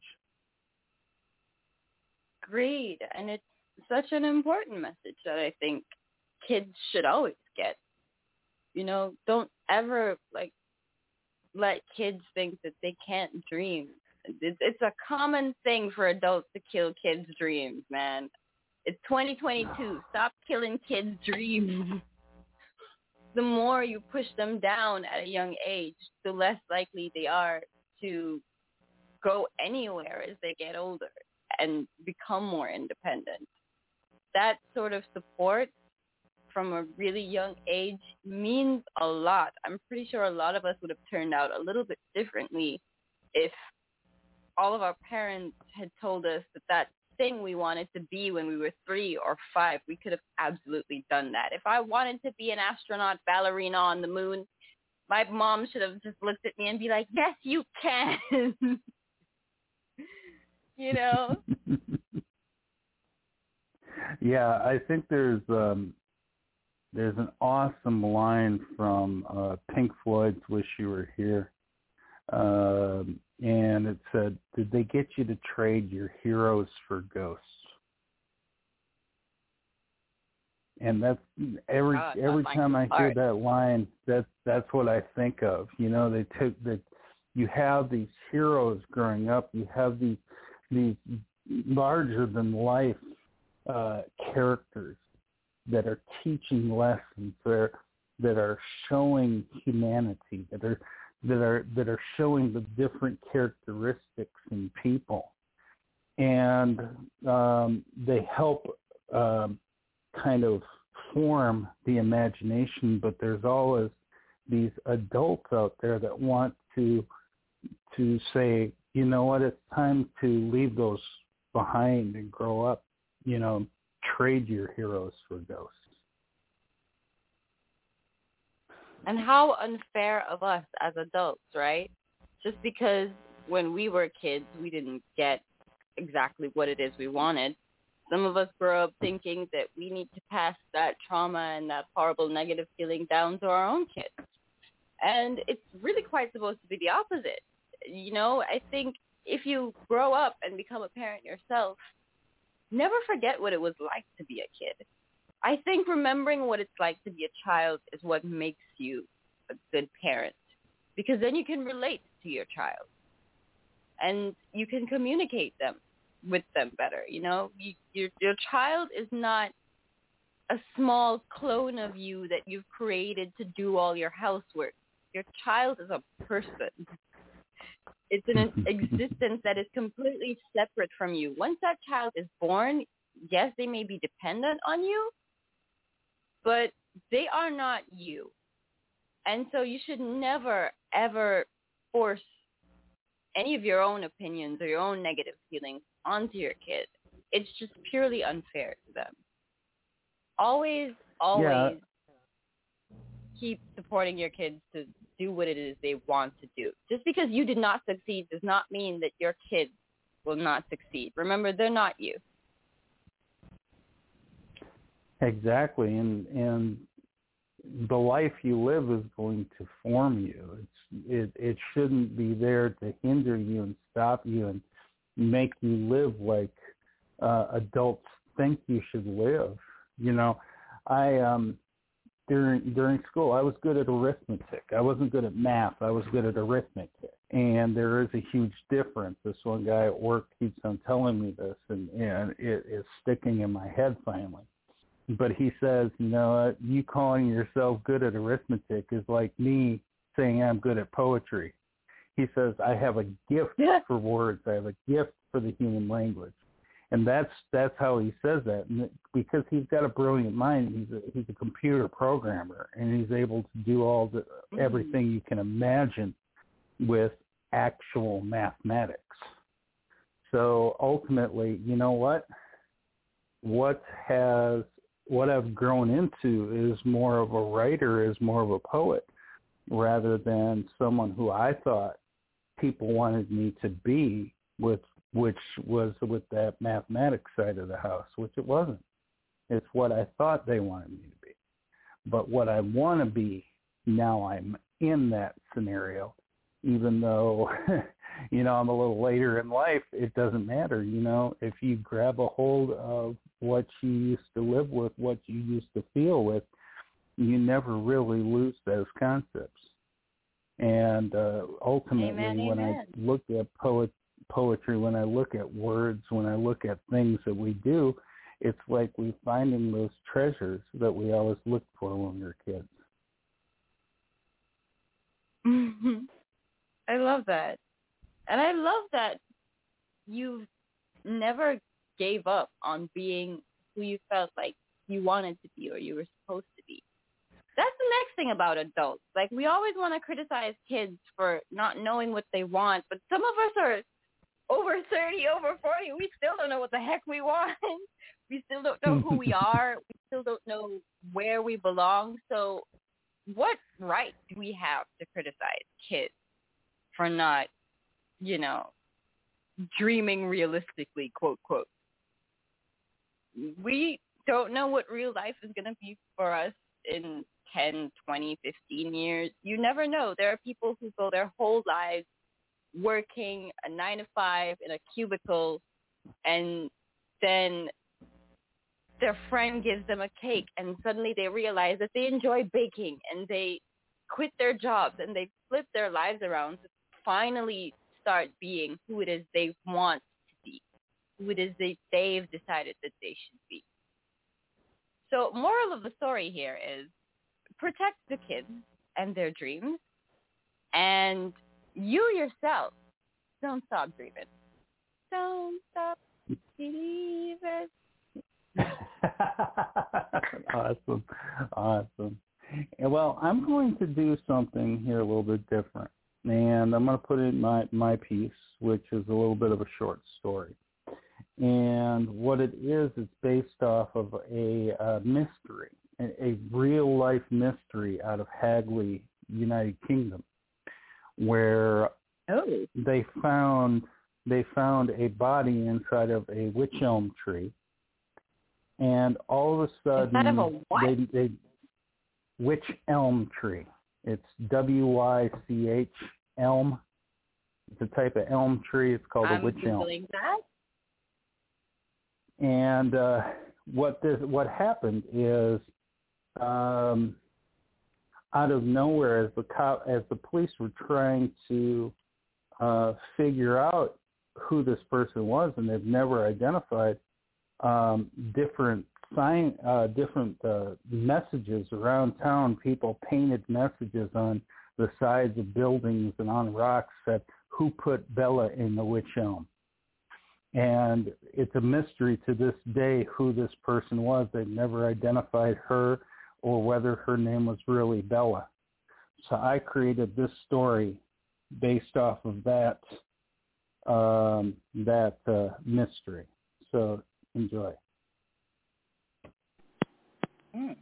Agreed. And it's such an important message that I think kids should always get. You know, don't ever, like, let kids think that they can't dream. It's, it's a common thing for adults to kill kids' dreams, man. It's twenty twenty-two. Stop killing kids' dreams. The more you push them down at a young age, the less likely they are to go anywhere as they get older and become more independent. That sort of support from a really young age means a lot. I'm pretty sure a lot of us would have turned out a little bit differently if all of our parents had told us that that thing we wanted to be when we were three or five, we could have absolutely done that. If I wanted to be an astronaut ballerina on the moon, my mom should have just looked at me and be like, yes, you can. You know? Yeah, I think there's um, there's an awesome line from uh, Pink Floyd's Wish You Were Here. Um, and it said, did they get you to trade your heroes for ghosts? And that's every God, every that time I hear hard. that line, that's that's what I think of. You know, they took that. You have these heroes growing up. You have these these larger than life uh, characters that are teaching lessons. That that are showing humanity. That are that are that are showing the different characteristics in people, and um, they help. Um, kind of form the imagination, but there's always these adults out there that want to to say, you know what, it's time to leave those behind and grow up, you know, trade your heroes for ghosts. And how unfair of us as adults, right? Just because when we were kids, we didn't get exactly what it is we wanted. Some of us grow up thinking that we need to pass that trauma and that horrible negative feeling down to our own kids. And it's really quite supposed to be the opposite. You know, I think if you grow up and become a parent yourself, never forget what it was like to be a kid. I think remembering what it's like to be a child is what makes you a good parent, because then you can relate to your child and you can communicate them. with them better, you know. You, your your child is not a small clone of you that you've created to do all your housework. Your child is a person. It's an existence that is completely separate from you. Once that child is born, yes, they may be dependent on you, but they are not you. And so you should never, ever force any of your own opinions or your own negative feelings onto your kid. It's just purely unfair to them. Always, always Yeah. keep supporting your kids to do what it is they want to do. Just because you did not succeed does not mean that your kids will not succeed. Remember, they're not you. Exactly, and and the life you live is going to form you. It's it it shouldn't be there to hinder you and stop you and make you live like uh, adults think you should live. You know, I um during during school I was good at arithmetic. I wasn't good at math. I was good at arithmetic, and there is a huge difference. This one guy at work keeps on telling me this, and and it is sticking in my head finally. But he says, you know, you calling yourself good at arithmetic is like me saying I'm good at poetry. He says, I have a gift for words. I have a gift for the human language. And that's that's how he says that. And because he's got a brilliant mind. He's a, he's a computer programmer, and he's able to do all the everything you can imagine with actual mathematics. So ultimately, you know what? What has what I've grown into is more of a writer, is more of a poet, rather than someone who I thought people wanted me to be, with which was with that mathematics side of the house, which it wasn't. It's what I thought they wanted me to be. But what I want to be, now I'm in that scenario, even though, you know, I'm a little later in life, it doesn't matter. You know, if you grab a hold of what you used to live with, what you used to feel with, you never really lose those concepts. And uh, ultimately, Amen, when amen. I look at poet, poetry, when I look at words, when I look at things that we do, it's like we're finding those treasures that we always looked for when we were kids. I love that. And I love that you never gave up on being who you felt like you wanted to be or you were supposed to be. That's the next thing about adults. Like, we always want to criticize kids for not knowing what they want, but some of us are over thirty, over forty. We still don't know what the heck we want. We still don't know who we are. We still don't know where we belong. So what right do we have to criticize kids for not, you know, dreaming realistically, quote, quote? We don't know what real life is going to be for us in ten, twenty, fifteen years. You never know. There are people who go their whole lives working a nine to five in a cubicle and then their friend gives them a cake, and suddenly they realize that they enjoy baking, and they quit their jobs, and they flip their lives around to finally start being who it is they want to be, who it is they, they've decided that they should be. So moral of the story here is protect the kids and their dreams, and you yourself, don't stop dreaming. Don't stop believing. Awesome. Awesome. Well, I'm going to do something here a little bit different. And I'm going to put in my, my piece, which is a little bit of a short story. And what it is, it's based off of a, a mystery, a, a real-life mystery out of Hagley, United Kingdom, where oh. they found they found a body inside of a wych elm tree. And all of a sudden, Instead of a what? they, they wych elm tree. It's W Y C H elm. It's a type of elm tree. It's called I'm a wych elm. Googling that. And uh, what this what happened is, um, out of nowhere, as the cop, as the police were trying to uh, figure out who this person was, and they've never identified. Um, different sign, uh, different uh, messages around town. People painted messages on the sides of buildings and on rocks that who put Bella in the wych elm. And it's a mystery to this day who this person was. They've never identified her or whether her name was really Bella. So I created this story based off of that um, that uh, mystery. So enjoy. Mm.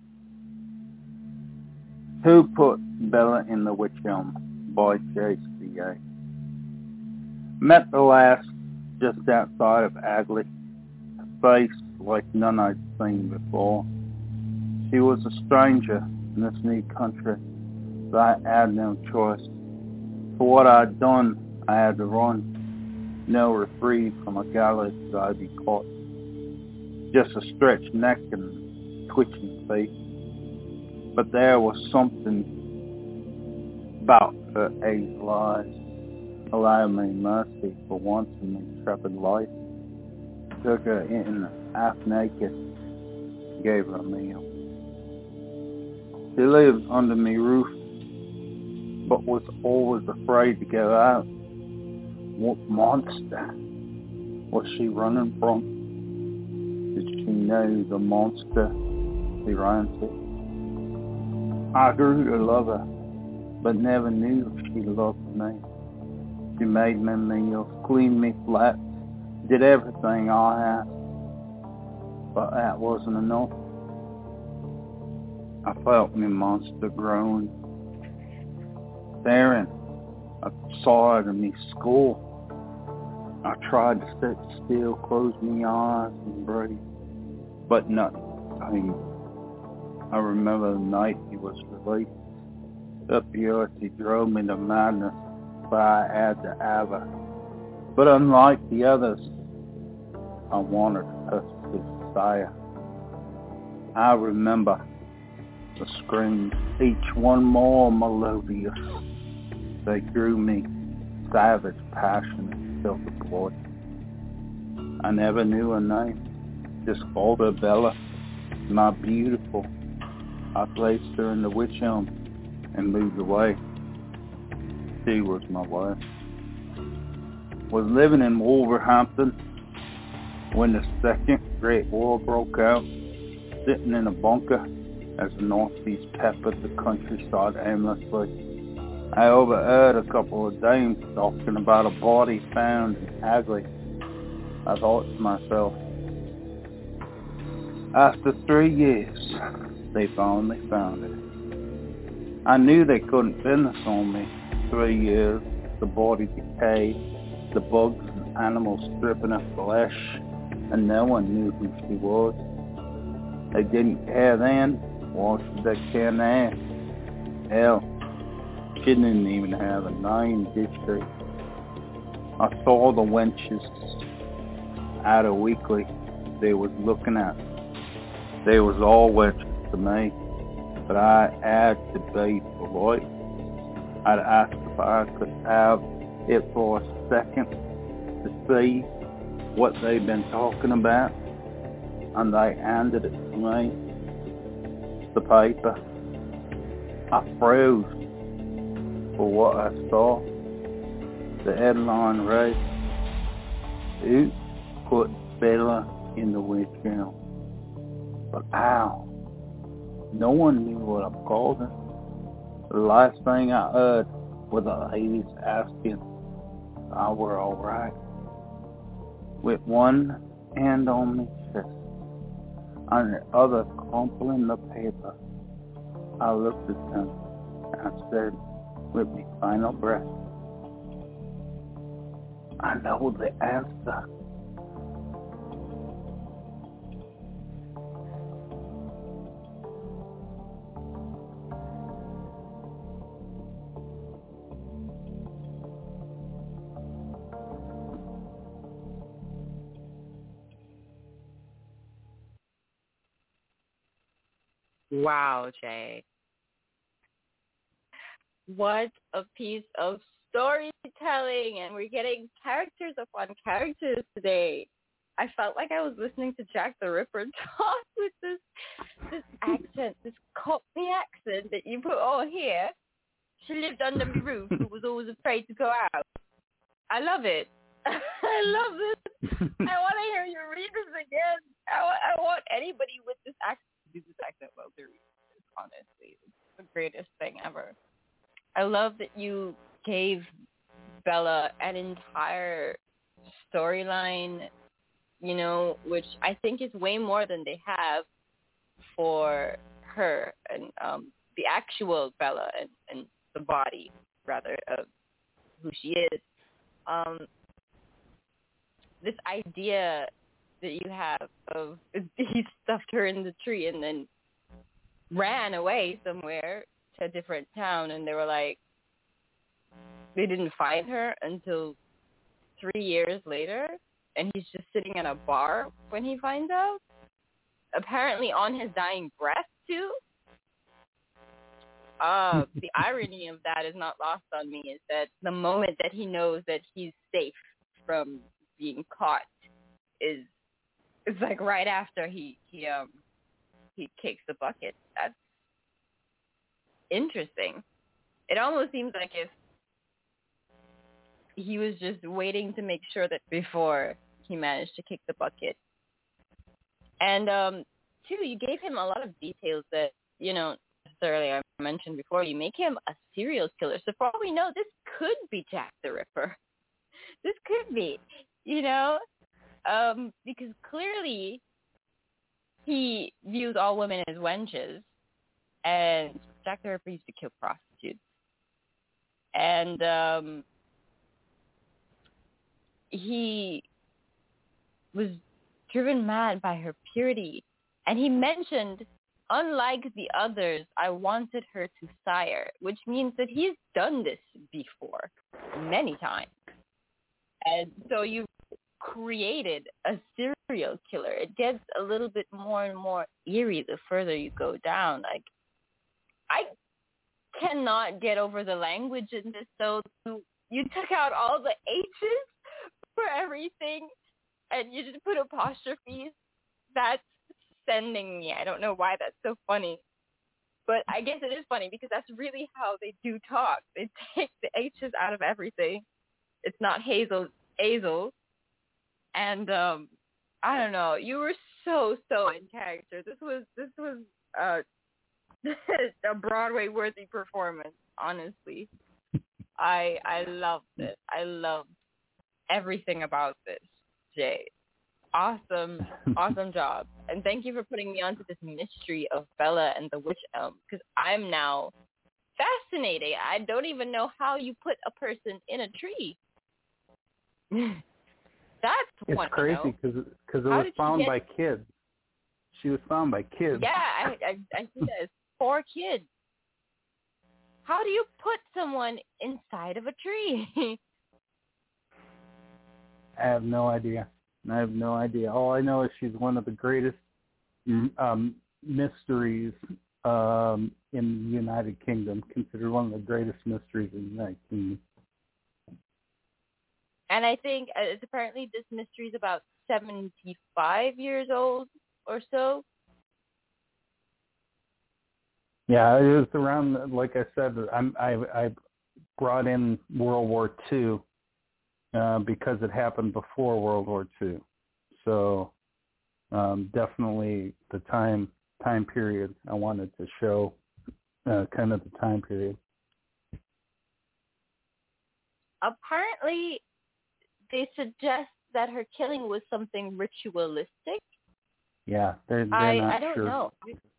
Who Put Bella in the Wych Elm by J C A. Met the lass just outside of Hagley, a face like none I'd seen before. She was a stranger in this new country, so I had no choice. For what I'd done, I had to run. No reprieve from a gallows that I'd be caught. Just a stretched neck and twitching face. But there was something about her hazel eyes allowed me mercy for once in my intrepid life. Took her in half naked, gave her a meal. She lived under me roof, but was always afraid to go out. What monster was she running from? Did she know the monster she ran to? I grew to love her, but never knew she loved me. She made me meals, cleaned me flat, did everything I asked, but that wasn't enough. I felt my monster growing, staring at the side of me skull. I tried to sit still, close my eyes and breathe, but nothing came. I remember the night he was released. The purity drove me to madness, but I had to have her. But unlike the others, I wanted her to desire. I remember the screams, each one more melodious. They drew me savage, passionate, self-employed. I never knew her name, just called her Bella, my beautiful. I placed her in the wych elm and moved away. She was my wife. Was living in Wolverhampton when the Second Great War broke out, sitting in a bunker as the Nazis peppered the countryside aimlessly. I overheard a couple of dames talking about a body found in Hagley. I thought to myself, after three years, they finally found it. I knew they couldn't pin this on me. Three years, the body decayed, the bugs and animals stripping her flesh, and no one knew who she was. They didn't care then. Why should they care now? Hell, she didn't even have a name, did she? I saw the wenches at a weekly they was looking at, They was all witches to me, but I had to be polite. I'd asked if I could have it for a second to see what they'd been talking about, and they handed it to me, the paper. I froze for what I saw. The headline read, "Who put Bella in the witch house?" But how? No one knew what I called her. The last thing I heard was the ladies asking if I were all right. With one hand on my chest and the other crumpling the paper, I looked at them and said with my final breath, "I know the answer." Wow, Jay. What a piece of storytelling, and we're getting characters upon characters today. I felt like I was listening to Jack the Ripper talk with this this accent, this Cockney accent that you put on here. She lived under my roof, but was always afraid to go out. I love it. I love this. I want to hear you read this again. I want, I want anybody with this accent to do this accent while they're reading this, honestly. It's the greatest thing ever. I love that you gave Bella an entire storyline, you know, which I think is way more than they have for her and um, the actual Bella and, and the body, rather, of who she is. Um, this idea that you have of he stuffed her in the tree and then ran away somewhere to a different town, and they were like, they didn't find her until three years later, and he's just sitting at a bar when he finds out, apparently on his dying breath too. Uh, the irony of that is not lost on me, is that the moment that he knows that he's safe from being caught is it's like right after he he um he kicks the bucket. That's interesting. It almost seems like if he was just waiting to make sure that before he managed to kick the bucket. And um two, you gave him a lot of details that, you know, necessarily I mentioned before. You make him a serial killer. So for all we know, this could be Jack the Ripper. This could be, you know, um, because clearly he views all women as wenches, and Jack the Ripper used to kill prostitutes. And um, he was driven mad by her purity. And he mentioned, unlike the others, I wanted her to sire, which means that he's done this before many times. And so you created a serial killer. It gets a little bit more and more eerie the further you go down. Like, I cannot get over the language in this. So you took out all the H's for everything, and you just put apostrophes. That's sending me. I don't know why that's so funny, but I guess it is funny because that's really how they do talk. They take the H's out of everything. It's not Hazel, Hazel. And um, I don't know. You were so so in character. This was this was uh, a Broadway worthy performance. Honestly, I I loved it. I loved everything about this, Jay. Awesome, awesome job. And thank you for putting me onto this mystery of Bella and the Witch Elm, because I'm now fascinated. I don't even know how you put a person in a tree. That's it's one crazy because because it How was did she found get- by kids. She was found by kids. Yeah, I, I, I see that as four kids. How do you put someone inside of a tree? I have no idea. I have no idea. All I know is she's one of the greatest um, mysteries um, in the United Kingdom, considered one of the greatest mysteries in the United Kingdom. And I think uh, it's apparently this mystery is about seventy-five years old or so. Yeah, it was around, like I said, I'm, I, I brought in World War Two uh, because it happened before World War Two. So um, definitely the time time period I wanted to show, uh, kind of the time period. Apparently, they suggest that her killing was something ritualistic. Yeah, they're, they're I, not I don't sure. know.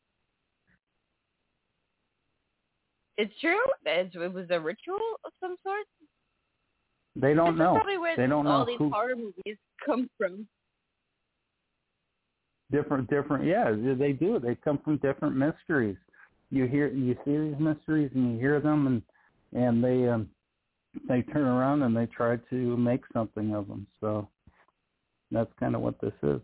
It's true? It's, it was a ritual of some sort? They don't this know. Is probably where they don't all know these who. horror movies come from. Different, different, yeah, they do. They come from different mysteries. You hear, you see these mysteries, and you hear them, and and they um, they turn around and they try to make something of them. So that's kind of what this is.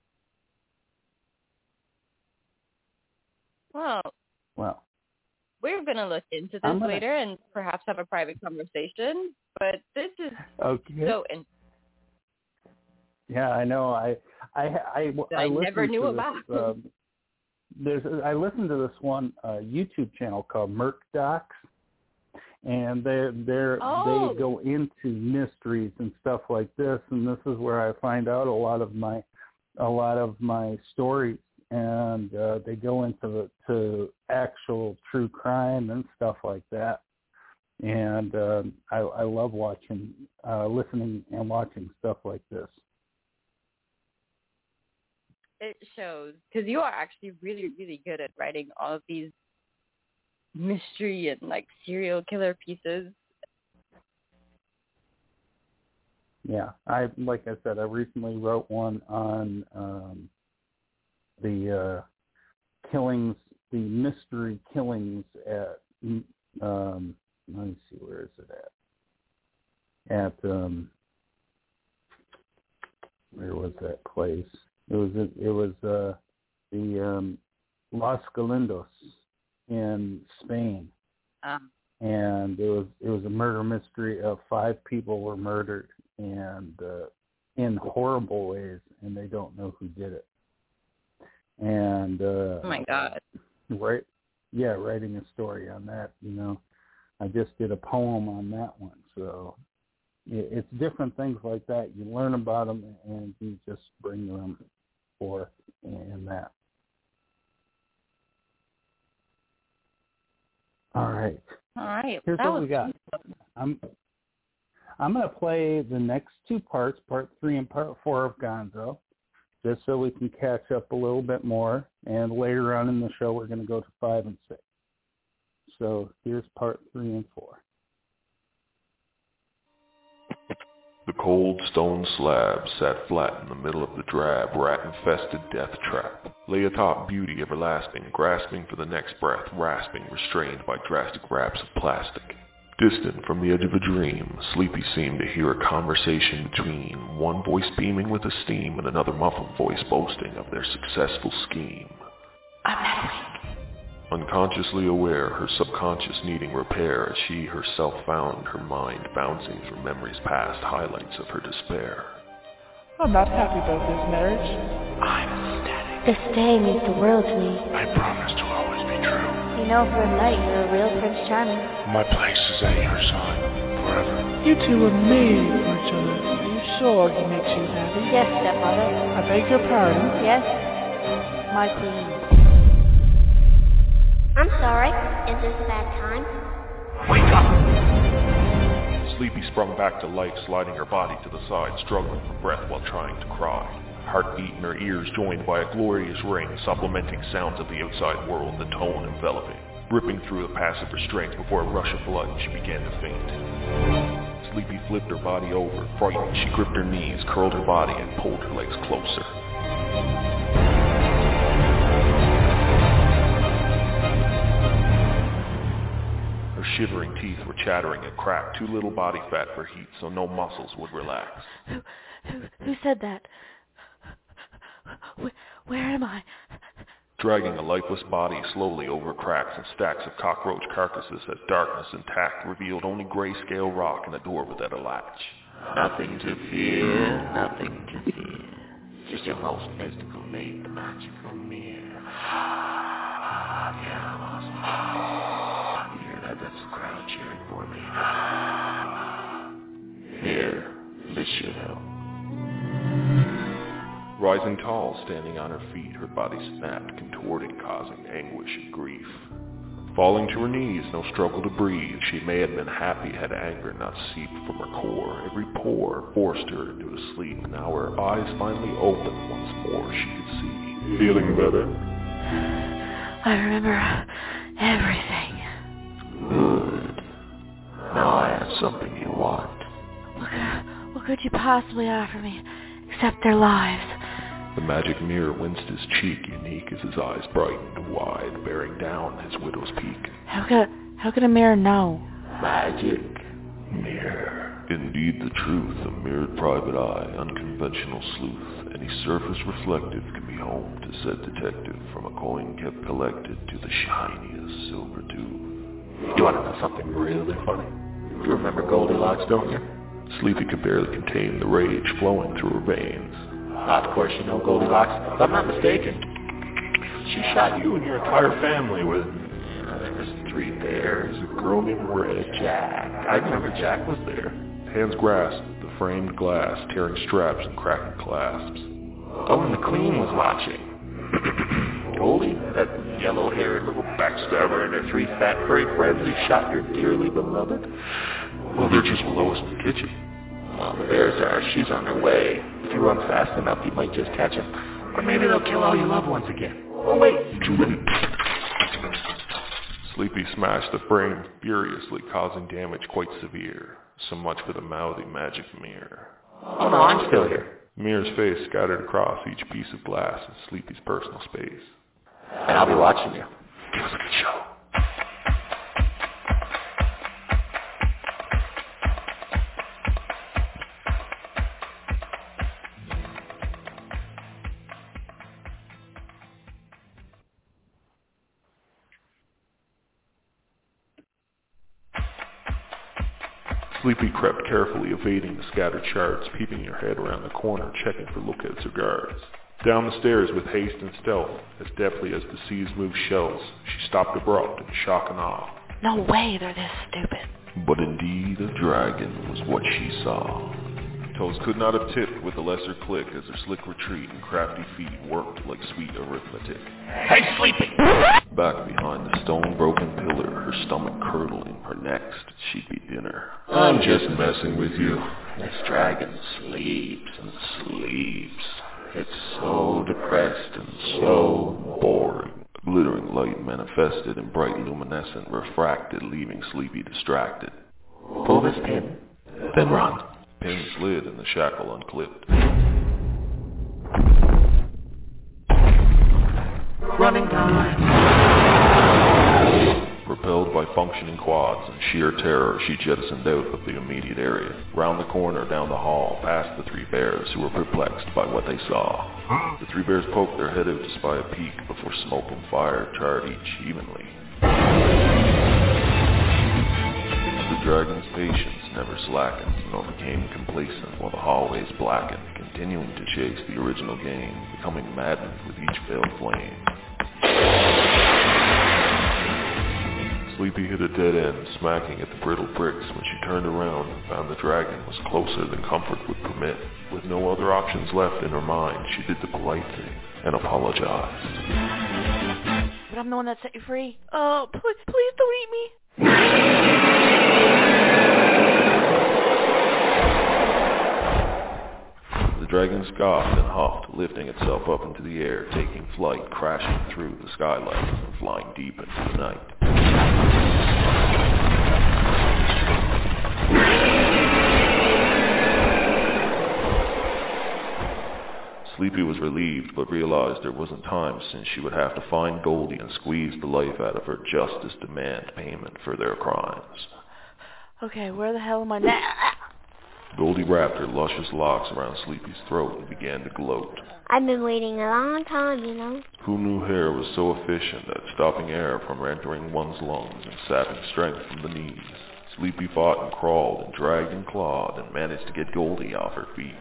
Well, well, we're gonna look into this gonna... later and perhaps have a private conversation. But this is okay. so interesting. Yeah, I know. I I I, I, I never knew to about. This, um, there's I listened to this one uh, YouTube channel called Merc Docs, and they they oh. they go into mysteries and stuff like this, and this is where I find out a lot of my a lot of my stories, and uh, they go into the, to actual true crime and stuff like that. And uh, I, I love watching, uh, listening and watching stuff like this. It shows, because you are actually really, really good at writing all of these mystery and like serial killer pieces. Yeah, I like I said, I recently wrote one on um, the uh, killings, the mystery killings at. Um, let me see, where is it at? At um, where was that place? It was it was uh, the um, Los Galindos in Spain, um. and it was it was a murder mystery of five people were murdered, and uh, in horrible ways, and they don't know who did it. And uh, oh my God! Right, yeah, writing a story on that. You know, I just did a poem on that one, so it, it's different things like that. You learn about them, and you just bring them forth in that. All right. All right. Here's that what we got. I'm I'm going to play the next two parts, part three and part four of Gonzo, just so we can catch up a little bit more. And later on in the show, we're going to go to five and six. So here's part three and four. The cold stone slab sat flat in the middle of the drab, rat-infested death trap. Lay atop beauty everlasting, grasping for the next breath, rasping, restrained by drastic wraps of plastic. Distant from the edge of a dream, Sleepy seemed to hear a conversation between one voice beaming with esteem and another muffled voice boasting of their successful scheme. I'm not awake. Unconsciously aware, her subconscious needing repair as she herself found her mind bouncing through memories past, highlights of her despair. I'm not happy about this marriage. I'm ecstatic. This day means the world to me. I promise to always be true. You know, for a night, you're a real Prince Charming. My place is at your side, forever. You two are made for each other. Are you sure he makes you happy? Yes, stepmother. I beg your pardon? Yes, my queen. I'm sorry. Is this a bad time? Wake up! Sleepy sprung back to life, sliding her body to the side, struggling for breath while trying to cry. Heartbeat in her ears joined by a glorious ring, supplementing sounds of the outside world, the tone enveloping. Ripping through the passive restraints before a rush of blood, she began to faint. Sleepy flipped her body over. Frightened, she gripped her knees, curled her body, and pulled her legs closer. Her shivering teeth were chattering and cracked, too little body fat for heat, so no muscles would relax. Who, who, who said that? Where, where am I? Dragging a lifeless body slowly over cracks and stacks of cockroach carcasses as darkness intact revealed only grayscale rock and a door without a latch. Nothing to fear, nothing to fear. Just your most mystical mate, the magical mirror. Yeah, I'm awesome. Hear that? That's the crowd cheering for me. Here, this should help. Rising tall, standing on her feet, her body snapped, contorting, causing anguish and grief. Falling to her knees, no struggle to breathe, she may have been happy had anger not seeped from her core. Every pore forced her into a sleep. Now her eyes finally opened once more, she could see. Feeling better? I remember everything. Good. Now I have something you want. What could, what could you possibly offer me, except their lives? The magic mirror winced his cheek, unique as his eyes brightened wide, bearing down his widow's peak. How could, how could a mirror know? Magic mirror. Indeed the truth, a mirrored private eye, unconventional sleuth. Any surface reflective can be home to said detective, from a coin kept collected to the shiniest silver tooth. You want to know something really funny? You remember Goldilocks, don't you? Sleepy could barely contain the rage flowing through her veins. Of course you know Goldilocks, if I'm not mistaken. She shot you and your entire family with... You know, there was three bears, a girl named Red, Jack. I remember Jack was there. Hands grasped the framed glass, tearing straps and cracking clasps. Oh, and the Queen was watching. Goldie, that yellow-haired little backstabber and her three fat furry friends who shot your dearly beloved. Well, they're just below us in the kitchen. Well, the bears are. She's on her way. If you run fast enough, you might just catch them. Or maybe they'll kill all your loved ones again. Oh, wait. Too late. Sleepy smashed the frame furiously, causing damage quite severe. So much for the mouthy magic mirror. Oh, no, I'm still here. The mirror's face scattered across each piece of glass in Sleepy's personal space. And I'll be watching you. Give us a good show. Sleepy crept carefully, evading the scattered shards, peeping her head around the corner, checking for lookouts or guards. Down the stairs with haste and stealth, as deftly as the seas moved shells, she stopped abrupt in shock and awe. No way they're this stupid. But indeed a dragon was what she saw. Toes could not have tipped with a lesser click as her slick retreat and crafty feet worked like sweet arithmetic. Hey, Sleepy! Back behind the stone-broken pillar, her stomach curdling, her next she'd be dinner. I'm just messing with you. This dragon sleeps and sleeps. It's so depressed and so boring. A glittering light manifested in bright luminescent, refracted, leaving Sleepy distracted. Pull this pin, then run. Pin slid and the shackle unclipped. Running time. Propelled by functioning quads and sheer terror, she jettisoned out of the immediate area. Round the corner, down the hall, past the three bears, who were perplexed by what they saw. The three bears poked their head out to spy a peek before smoke and fire charred each evenly. The dragon's patience never slackened, nor became complacent, while the hallways blackened, continuing to chase the original game, becoming maddened with each failed flame. Sleepy hit a dead end, smacking at the brittle bricks when she turned around and found the dragon was closer than comfort would permit. With no other options left in her mind, she did the polite thing and apologized. But I'm the one that set you free. Oh, please, please don't eat me. The dragon scoffed and huffed, lifting itself up into the air, taking flight, crashing through the skylights and flying deep into the night. Sleepy was relieved, but realized there wasn't time, since she would have to find Goldie and squeeze the life out of her just as demand payment for their crimes. Okay, where the hell am I now? Goldie wrapped her luscious locks around Sleepy's throat and began to gloat. I've been waiting a long time, you know. Who knew hair was so efficient at stopping air from entering one's lungs and sapping strength from the knees? Sleepy fought and crawled and dragged and clawed and managed to get Goldie off her feet.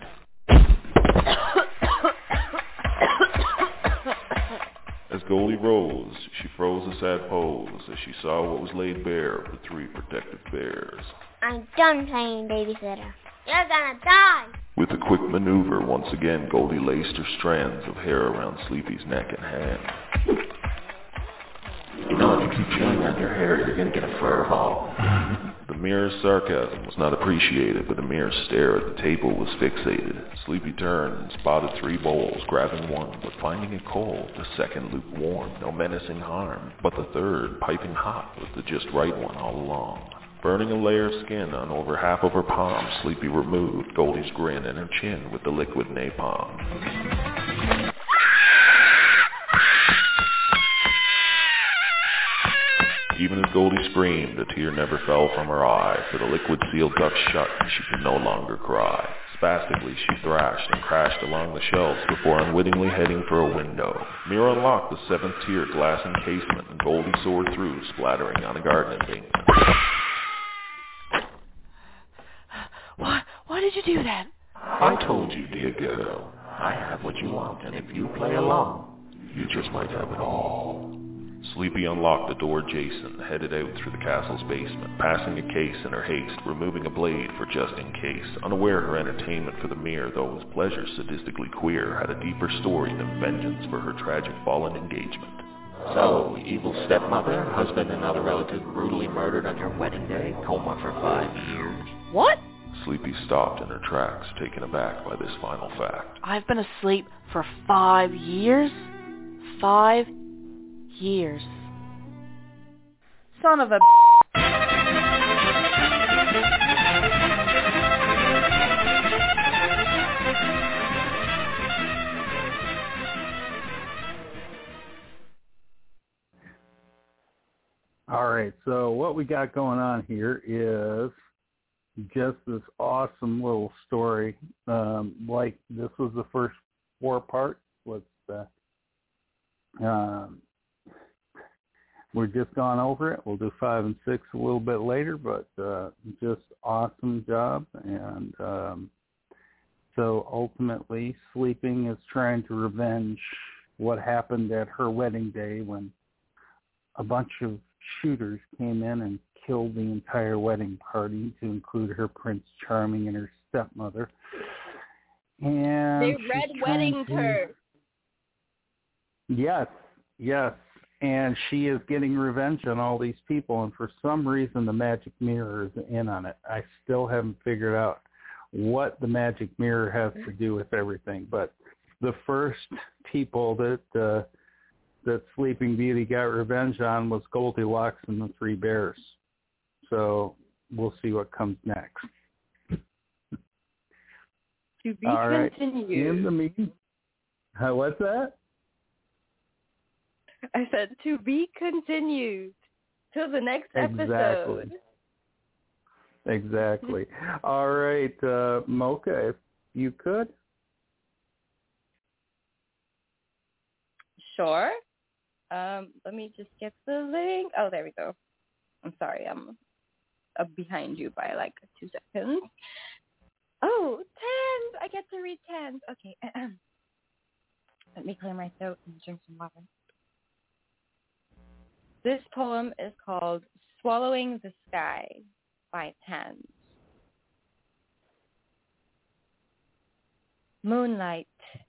As Goldie rose, she froze a sad pose as she saw what was laid bare of the three protective bears. I'm done playing babysitter. You're gonna die! With a quick maneuver, once again Goldie laced her strands of hair around Sleepy's neck and hand. You know, if you keep chewing on your hair, you're gonna get a fur ball. The mirror's sarcasm was not appreciated, but the mirror's stare at the table was fixated. Sleepy turned and spotted three bowls, grabbing one, but finding it cold, the second lukewarm, no menacing harm, but the third, piping hot, was the just right one all along. Burning a layer of skin on over half of her palm, Sleepy removed Goldie's grin and her chin with the liquid napalm. Even as Goldie screamed, a tear never fell from her eye, for the liquid sealed duct shut and she could no longer cry. Spastically, she thrashed and crashed along the shelves before unwittingly heading for a window. Mira unlocked the seventh-tier glass encasement, and Goldie soared through, splattering on a garden thing. Why, why did you do that? I told you, dear girl, I have what you want, and if you play along, you just might have it all. Sleepy unlocked the door adjacent and headed out through the castle's basement, passing a case in her haste, removing a blade for just in case, unaware her entertainment for the mirror, though his pleasure sadistically queer, had a deeper story than vengeance for her tragic fallen engagement. So, evil stepmother, husband and other relative brutally murdered on your wedding day, coma for five years. What? Sleepy stopped in her tracks, taken aback by this final fact. I've been asleep for five years? Five years. Son of a... All right, so what we got going on here is just this awesome little story. Um, like this was the first four parts. Let's uh, um, we're just gone over it. We'll do five and six a little bit later, but uh, just awesome job. And um, so ultimately, Sleeping is trying to revenge what happened at her wedding day when a bunch of shooters came in and killed the entire wedding party, to include her Prince Charming and her stepmother. And they red weddinged to... her. Yes, yes. And she is getting revenge on all these people, and for some reason the magic mirror is in on it. I still haven't figured out what the magic mirror has to do with everything, but the first people that uh, that Sleeping Beauty got revenge on was Goldilocks and the Three Bears. So we'll see what comes next. To be all right. continued. In the meeting. Uh, what's that? I said to be continued till the next episode. Exactly. Exactly. All right, uh, Mocha, if you could. Sure. Um, let me just get the link. Oh, there we go. I'm sorry, I'm uh, behind you by like two seconds. Oh, tens! I get to read tens. Okay. Let me clear my throat and drink some water. This poem is called Swallowing the Sky by Tans. Moonlight.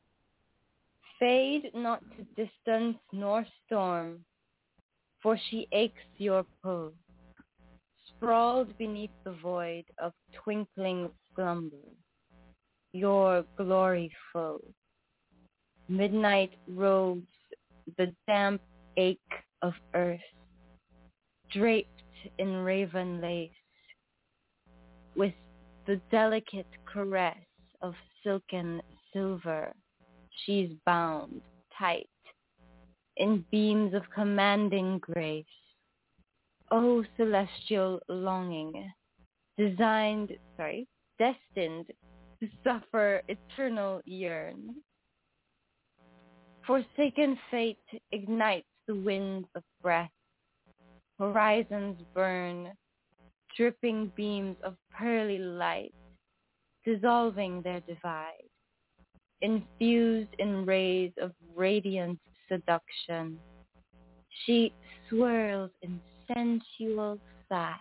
Fade not to distance nor storm, for she aches your pull, sprawled beneath the void of twinkling slumber, your glory full. Midnight robes the damp ache of earth, draped in raven lace, with the delicate caress of silken silver. She's bound tight in beams of commanding grace. O celestial longing, designed, sorry, destined to suffer eternal yearn. Forsaken fate ignites the winds of breath. Horizons burn, dripping beams of pearly light, dissolving their divide. Infused in rays of radiant seduction, she swirls in sensual sigh.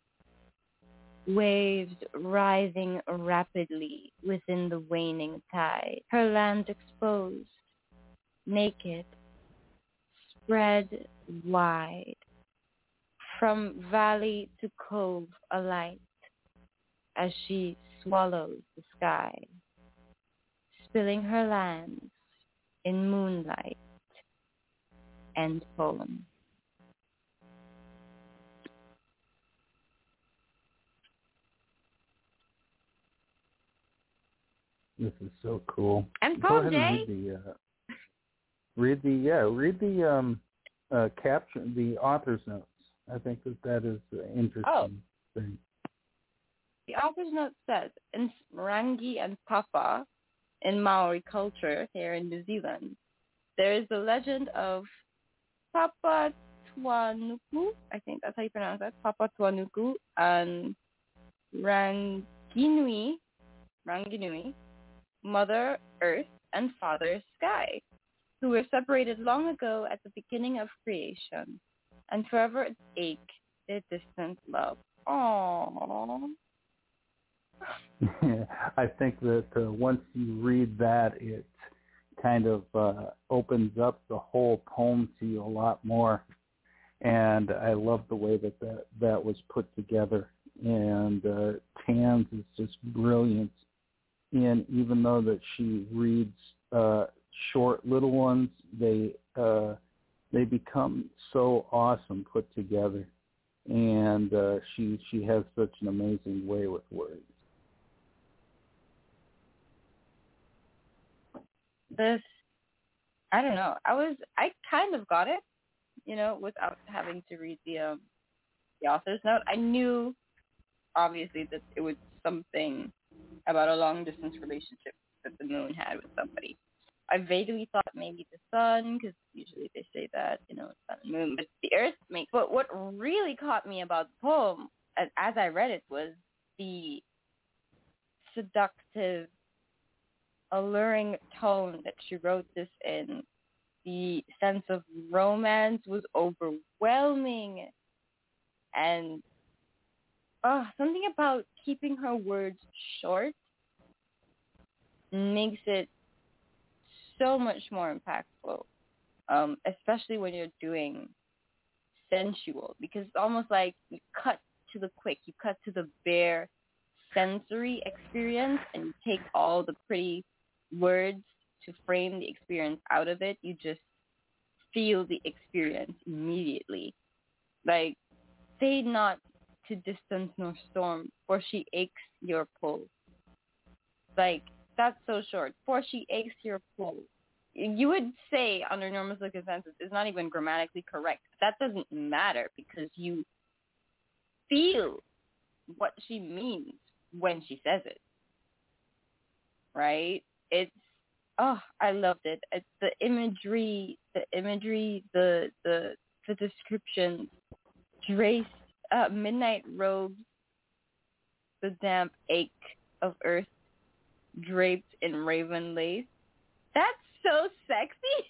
Waves writhing rapidly within the waning tide. Her land exposed, naked, spread wide. From valley to cove alight, as she swallows the sky, spilling her lands in moonlight and poem. This is so cool. And Go poem, ahead and Jay. read the, uh, read the, yeah, read the um, uh, caption, the author's notes. I think that that is an interesting Oh. thing. The author's note says, in Rangi and Papa, in Maori culture here in New Zealand, there is the legend of Papa Tuanuku, I think that's how you pronounce that, Papa Tuanuku, and Ranginui, Ranginui, Mother Earth and Father Sky, who were separated long ago at the beginning of creation, and forever ache their distant love. Aww. I think that uh, once you read that, it kind of uh, opens up the whole poem to you a lot more. And I love the way that that, that was put together. And uh, Tans is just brilliant. And even though that she reads uh, short little ones, they uh, they become so awesome put together. And uh, she she has such an amazing way with words. This, I don't know. I was, I kind of got it, you know, without having to read the um, the author's note. I knew, obviously, that it was something about a long distance relationship that the moon had with somebody. I vaguely thought maybe the sun, because usually they say that, you know, sun and moon, but the earth makes. But what really caught me about the poem, as, as I read it, was the seductive, alluring tone that she wrote this in. The sense of romance was overwhelming, and oh, something about keeping her words short makes it so much more impactful, um, especially when you're doing sensual, because it's almost like you cut to the quick, you cut to the bare sensory experience, and you take all the pretty words to frame the experience out of it. You just feel the experience immediately. Like, say not to distance nor storm, for she aches your pull. Like, that's so short. For she aches your pull. You would say, under normal circumstances, it's not even grammatically correct. That doesn't matter, because you feel what she means when she says it. Right? It's, oh, I loved it. It's the imagery, the imagery, the the the descriptions, draped, uh, midnight robes, the damp ache of earth, draped in raven lace. That's so sexy.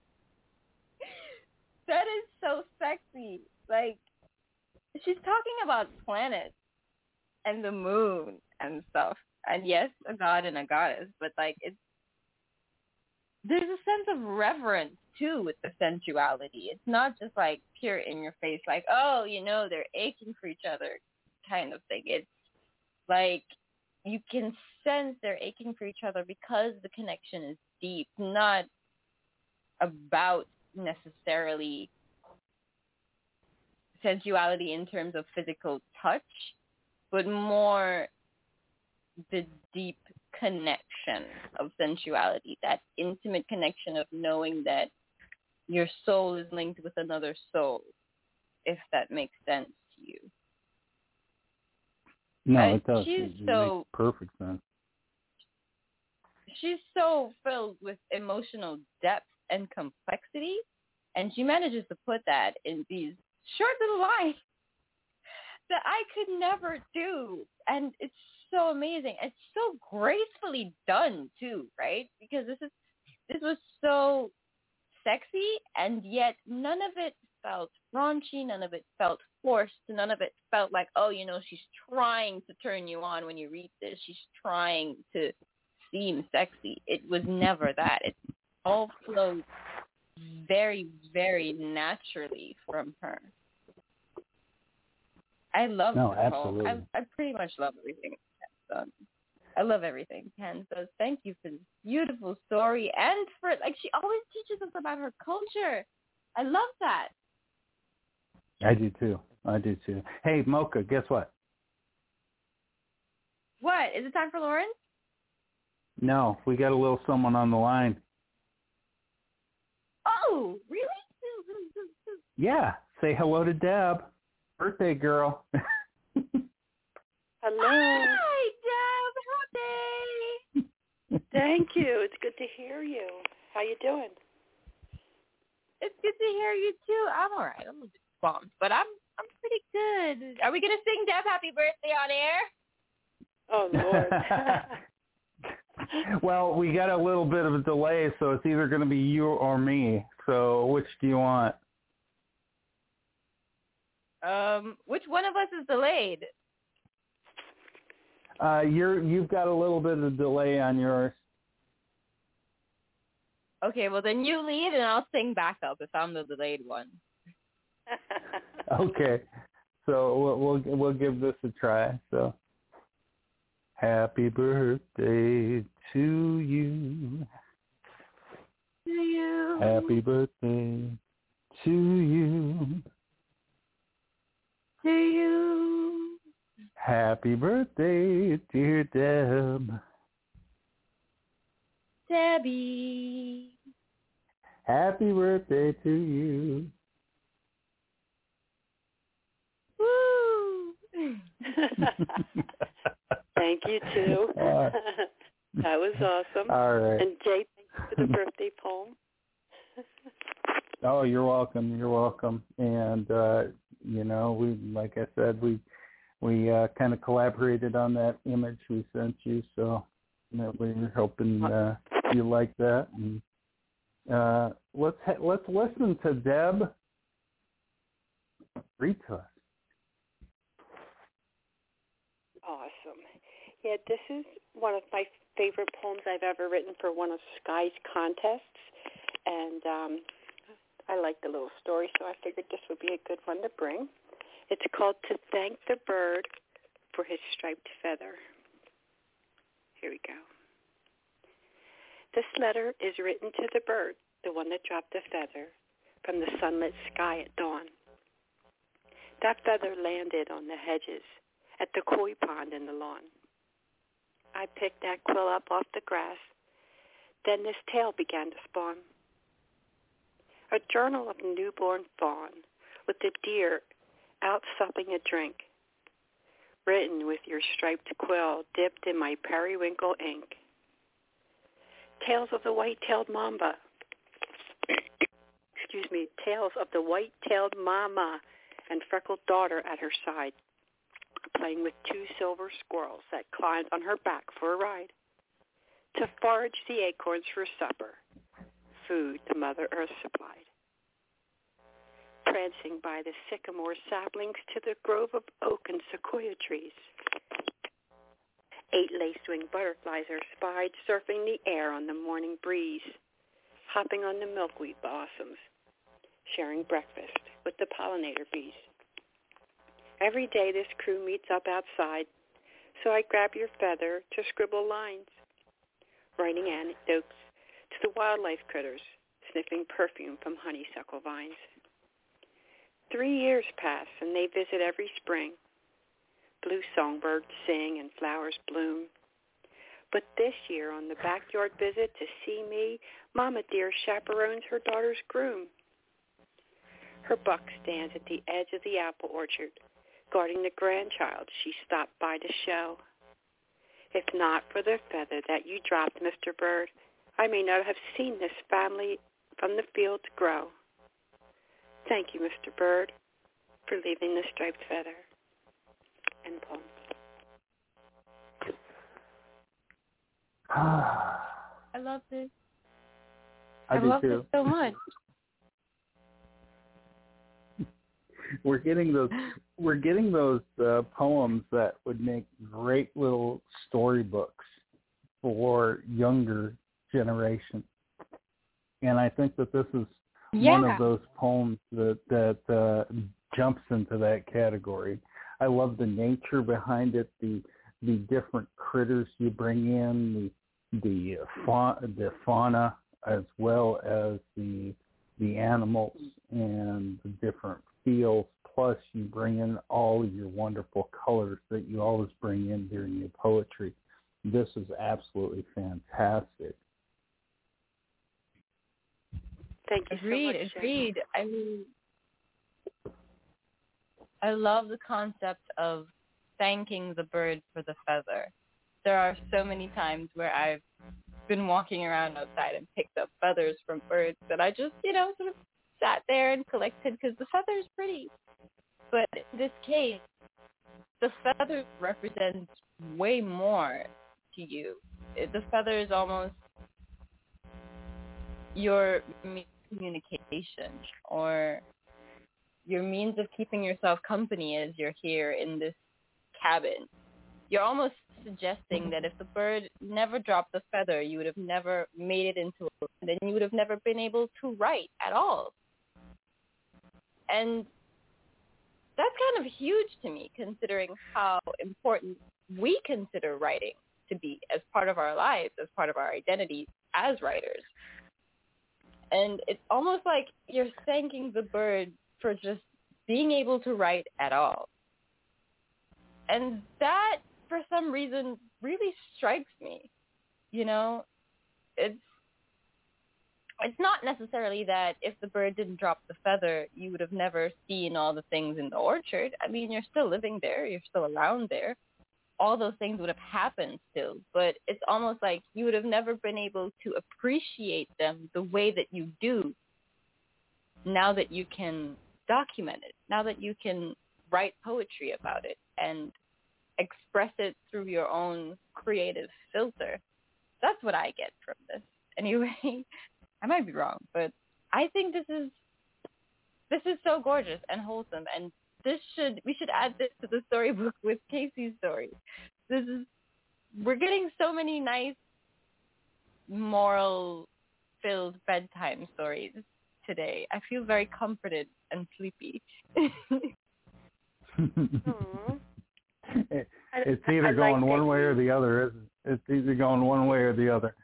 That is so sexy. Like, she's talking about planets and the moon and stuff. And yes, a god and a goddess, but like, it's, there's a sense of reverence too with the sensuality. It's not just like pure in your face, like, oh, you know, they're aching for each other kind of thing. It's like, you can sense they're aching for each other because the connection is deep, not about necessarily sensuality in terms of physical touch, but more the deep connection of sensuality, that intimate connection of knowing that your soul is linked with another soul, if that makes sense to you. No, And it does. She's It, it so makes perfect sense. she's so filled with emotional depth and complexity, and she manages to put that in these short little lines that I could never do. And it's so amazing. It's so gracefully done too, right? Because this is this was so sexy, and yet none of it felt raunchy, none of it felt forced, none of it felt like, oh, you know, she's trying to turn you on when you read this. She's trying to seem sexy. It was never that. It all flowed very, very naturally from her. I love No, the absolutely. poem. I, I pretty much love everything Ken does. I love everything Ken does. Thank you for this beautiful story, and for, like, she always teaches us about her culture. I love that. I do too. I do too. Hey, Mocha, guess what? What? Is it time for Lauren? No, we got a little someone on the line. Oh, really? Yeah, say hello to Deb. Birthday girl. Hello. Hi, Deb. Happy. Thank you. It's good to hear you. How you doing? It's good to hear you too. I'm all right. I'm a bit bummed, but I'm I'm pretty good. Are we gonna sing Deb happy birthday on air? Oh Lord. Well, we got a little bit of a delay, so it's either going to be you or me. So which do you want? Um, which one of us is delayed? Uh, you're you've got a little bit of delay on yours. Okay, well then you lead and I'll sing backup if I'm the delayed one. Okay, so we'll, we'll we'll give this a try. So, happy birthday to you. To you. Happy birthday to you. To you. Happy birthday, dear Deb. Debbie. Happy birthday to you. Woo! Thank you too. Uh, That was awesome. All right. And Jay, thank you for the birthday poem. Oh, you're welcome. You're welcome. And uh, you know, we like I said, we we uh, kind of collaborated on that image we sent you, so you know, we were hoping uh, you like that. And uh, let's ha- let's listen to Deb read to us. Awesome. Yeah, this is one of my favorite poems I've ever written for one of Sky's contests, and um, I like the little story, so I figured this would be a good one to bring. It's called To Thank the Bird for His Striped Feather. Here we go. This letter is written to the bird, the one that dropped the feather from the sunlit sky at dawn. That feather landed on the hedges at the koi pond in the lawn. I picked that quill up off the grass. Then this tale began to spawn. A journal of newborn fawn with the deer out supping a drink, written with your striped quill dipped in my periwinkle ink. Tales of the white-tailed mamba. Excuse me, tales of the white-tailed mama and freckled daughter at her side, playing with two silver squirrels that climbed on her back for a ride, to forage the acorns for supper, food the Mother Earth supplied. Prancing by the sycamore saplings to the grove of oak and sequoia trees. Eight lace-winged butterflies are spied surfing the air on the morning breeze, hopping on the milkweed blossoms, sharing breakfast with the pollinator bees. Every day this crew meets up outside, so I grab your feather to scribble lines, writing anecdotes to the wildlife critters, sniffing perfume from honeysuckle vines. Three years pass and they visit every spring. Blue songbirds sing and flowers bloom. But this year on the backyard visit to see me, Mama dear chaperones her daughter's groom. Her buck stands at the edge of the apple orchard, guarding the grandchild she stopped by to show. If not for the feather that you dropped, Mister Bird, I may not have seen this family from the fields grow. Thank you, Mister Bird, for leaving the striped feather. End poem. I love this. I, I do love too. this so much. We're getting those. We're getting those uh, poems that would make great little storybooks for younger generations, and I think that this is yeah. one of those poems that that uh, jumps into that category. I love the nature behind it, the the different critters you bring in, the the fa- the fauna as well as the the animals and the different feels. Plus, you bring in all your wonderful colors that you always bring in during your poetry. This is absolutely fantastic. Thank you agreed, so much. Agreed, agreed. I mean, I love the concept of thanking the bird for the feather. There are so many times where I've been walking around outside and picked up feathers from birds that I just, you know, sort of sat there and collected because the feather is pretty. But in this case, the feather represents way more to you. The feather is almost your means of communication or your means of keeping yourself company as you're here in this cabin. You're almost suggesting that if the bird never dropped the feather, you would have never made it into a, then you would have never been able to write at all. And that's kind of huge to me, considering how important we consider writing to be as part of our lives, as part of our identity as writers. And it's almost like you're thanking the bird for just being able to write at all. And that, for some reason, really strikes me. You know, it's It's not necessarily that if the bird didn't drop the feather, you would have never seen all the things in the orchard. I mean, you're still living there. You're still around there. All those things would have happened still. But it's almost like you would have never been able to appreciate them the way that you do now that you can document it, now that you can write poetry about it and express it through your own creative filter. That's what I get from this. Anyway, I might be wrong, but I think this is this is so gorgeous and wholesome, and this should we should add this to the storybook with Casey's story. This is we're getting so many nice moral-filled bedtime stories today. I feel very comforted and sleepy. it, it's either I, I going like one way or the other, isn't it? It's either going one way or the other.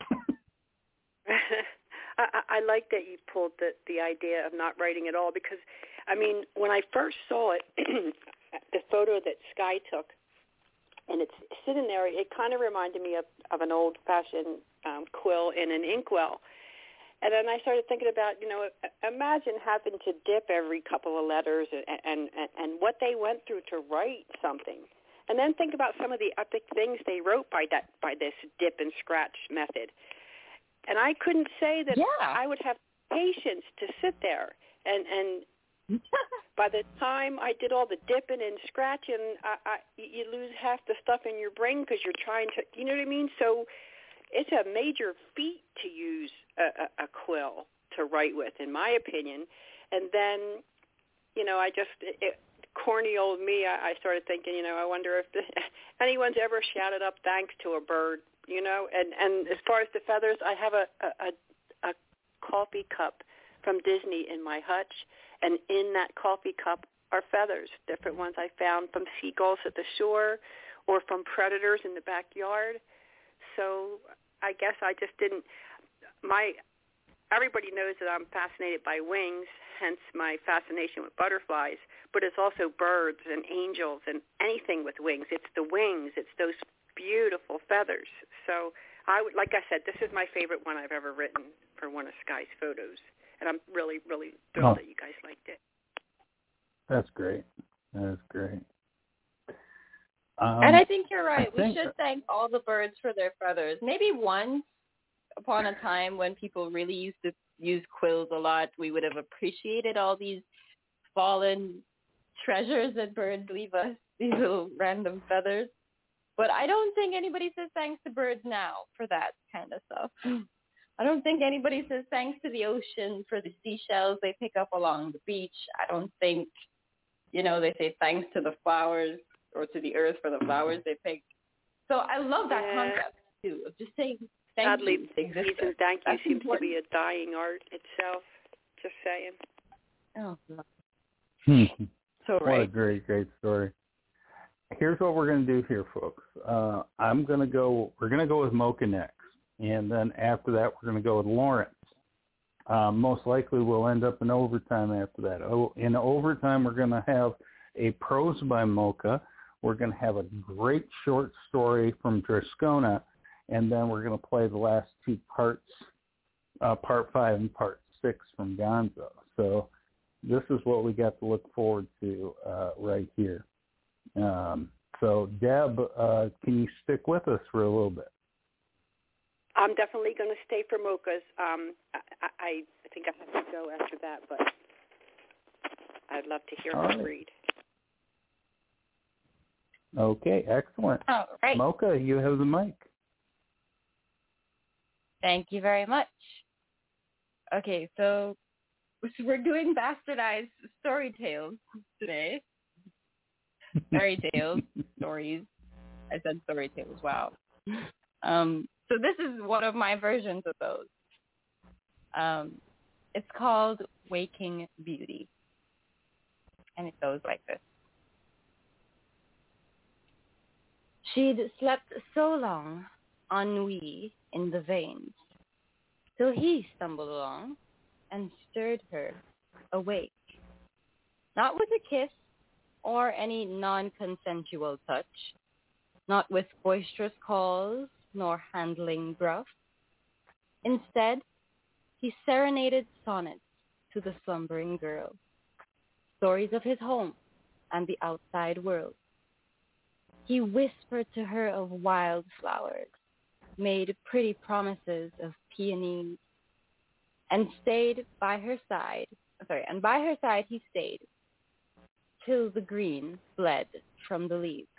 I, I like that you pulled the, the idea of not writing at all because, I mean, when I first saw it, the photo that Sky took, and it's sitting there, it kind of reminded me of, of an old-fashioned um, quill in an inkwell. And then I started thinking about, you know, imagine having to dip every couple of letters and, and, and, and what they went through to write something. And then think about some of the epic things they wrote by that by this dip and scratch method. And I couldn't say that yeah. I would have patience to sit there. And and by the time I did all the dipping and scratching, I, I, you lose half the stuff in your brain because you're trying to, you know what I mean? So it's a major feat to use a, a, a quill to write with, in my opinion. And then, you know, I just, it, corny old me, I, I started thinking, you know, I wonder if the, anyone's ever shouted up thanks to a bird. You know, and, and as far as the feathers, I have a, a, a coffee cup from Disney in my hutch, and in that coffee cup are feathers, different ones I found from seagulls at the shore or from predators in the backyard. So I guess I just didn't, my, everybody knows that I'm fascinated by wings, hence my fascination with butterflies, but it's also birds and angels and anything with wings. It's the wings, it's those beautiful feathers. So I would, like I said, this is my favorite one I've ever written for one of Sky's photos, and I'm really, really thrilled oh. that you guys liked it. That's great. That's great. Um, and I think you're right. I think, we should thank all the birds for their feathers. Maybe once upon a time when people really used to use quills a lot, we would have appreciated all these fallen treasures that birds leave us, these little random feathers. But I don't think anybody says thanks to birds now for that kind of stuff. I don't think anybody says thanks to the ocean for the seashells they pick up along the beach. I don't think, you know, they say thanks to the flowers or to the earth for the flowers they pick. So I love that yeah. concept, too, of just saying thank Sadly, you to existence. using thank you That's seems important. to be a dying art itself. Just saying. Oh, God. Hmm. So What right. a great, great story. Here's what we're going to do here, folks. Uh, I'm going to go, we're going to go with Mocha next. And then after that, we're going to go with Lawrence. Um, most likely we'll end up in overtime after that. Oh, in overtime, we're going to have a prose by Mocha. We're going to have a great short story from Drascona. And then we're going to play the last two parts, uh, part five and part six from Gonzo. So this is what we got to look forward to uh, right here. Um, so, Deb, uh, can you stick with us for a little bit? I'm definitely going to stay for Mocha's. Um, I, I, I think I have to go after that, but I'd love to hear All her right. read. Okay, excellent. All right. Mocha, you have the mic. Thank you very much. Okay, so we're doing bastardized story tales today. Fairy tales, stories. I said story tales, wow. Um, so this is one of my versions of those. Um, it's called Waking Beauty. And it goes like this. She'd slept so long, ennui in the veins, till he stumbled along and stirred her awake. Not with a kiss or any non-consensual touch, not with boisterous calls nor handling gruff. Instead, he serenaded sonnets to the slumbering girl, stories of his home and the outside world. He whispered to her of wildflowers, made pretty promises of peonies, and stayed by her side, sorry, and by her side he stayed, till the green bled from the leaves.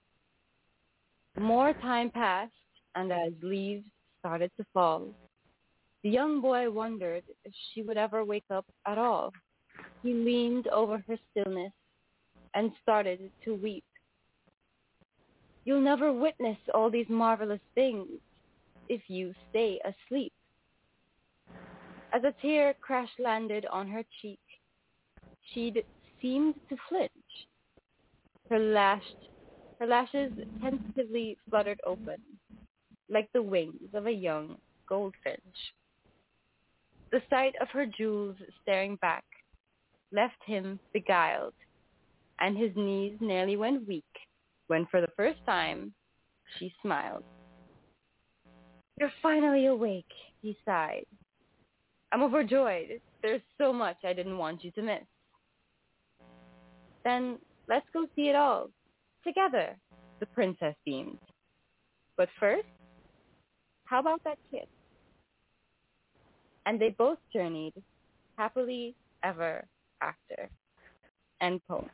More time passed, and as leaves started to fall, the young boy wondered if she would ever wake up at all. He leaned over her stillness and started to weep. You'll never witness all these marvelous things if you stay asleep. As a tear crash-landed on her cheek, she'd seemed to flinch. Her lashed, her lashes tentatively fluttered open, like the wings of a young goldfinch. The sight of her jewels staring back left him beguiled, and his knees nearly went weak when for the first time she smiled. You're finally awake, he sighed. I'm overjoyed. There's so much I didn't want you to miss. Then let's go see it all, together, the princess beamed. But first, how about that kiss? And they both journeyed happily ever after. End poem.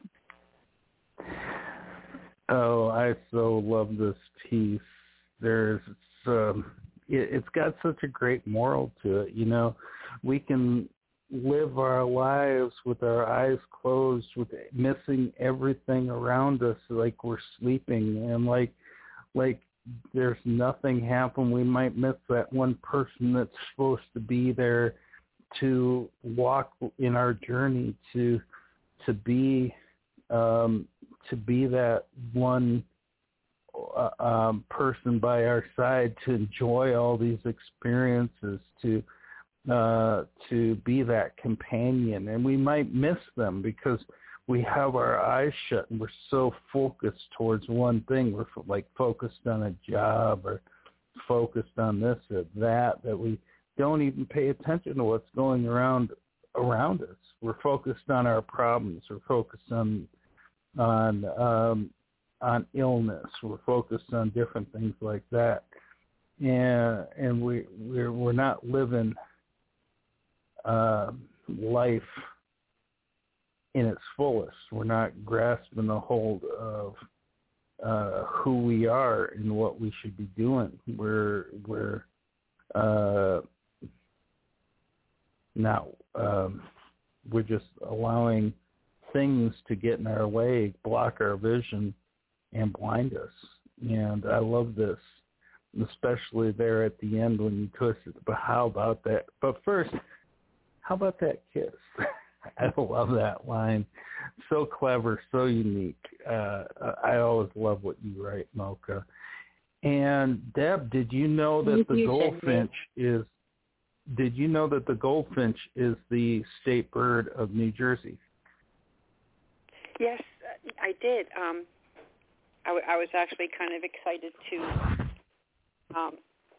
Oh, I so love this piece. There's, it's, um, it, it's got such a great moral to it. You know, we can live our lives with our eyes closed, with missing everything around us, like we're sleeping, and like, like there's nothing happen. We might miss that one person that's supposed to be there to walk in our journey, to to be um, to be that one uh, um, person by our side, to enjoy all these experiences, to uh, to be that companion. And we might miss them because we have our eyes shut and we're so focused towards one thing. We're like focused on a job or focused on this or that, that we don't even pay attention to what's going around around us. We're focused on our problems. We're focused on on um, on illness. We're focused on different things like that, and and we we're we're not living uh, life in its fullest. We're not grasping a hold of uh, who we are and what we should be doing. We're we're uh, not um, we're just allowing things to get in our way, block our vision, and blind us. And I love this, especially there at the end when you twist it. But how about that? But first, how about that kiss? I love that line. So clever, so unique. Uh, I always love what you write, Mocha. And Deb, did you know that the goldfinch is? Did you know that the goldfinch is the state bird of New Jersey? Yes, I did. Um, I, w- I was actually kind of excited to um,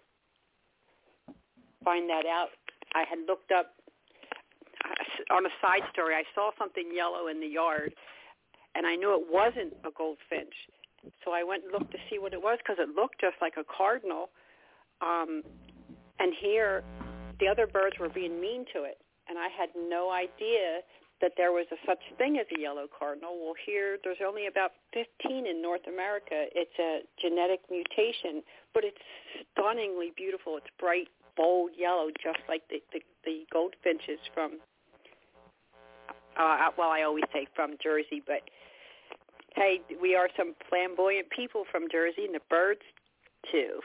find that out. I had looked up uh, on a side story. I saw something yellow in the yard, and I knew it wasn't a goldfinch. So I went and looked to see what it was because it looked just like a cardinal. Um, and here, the other birds were being mean to it, and I had no idea that there was a such thing as a yellow cardinal. Well, here there's only about fifteen in North America. It's a genetic mutation, but it's stunningly beautiful. It's bright, bold yellow, just like the, the, the goldfinches from, uh, well, I always say from Jersey, but hey, we are some flamboyant people from Jersey, and the birds too.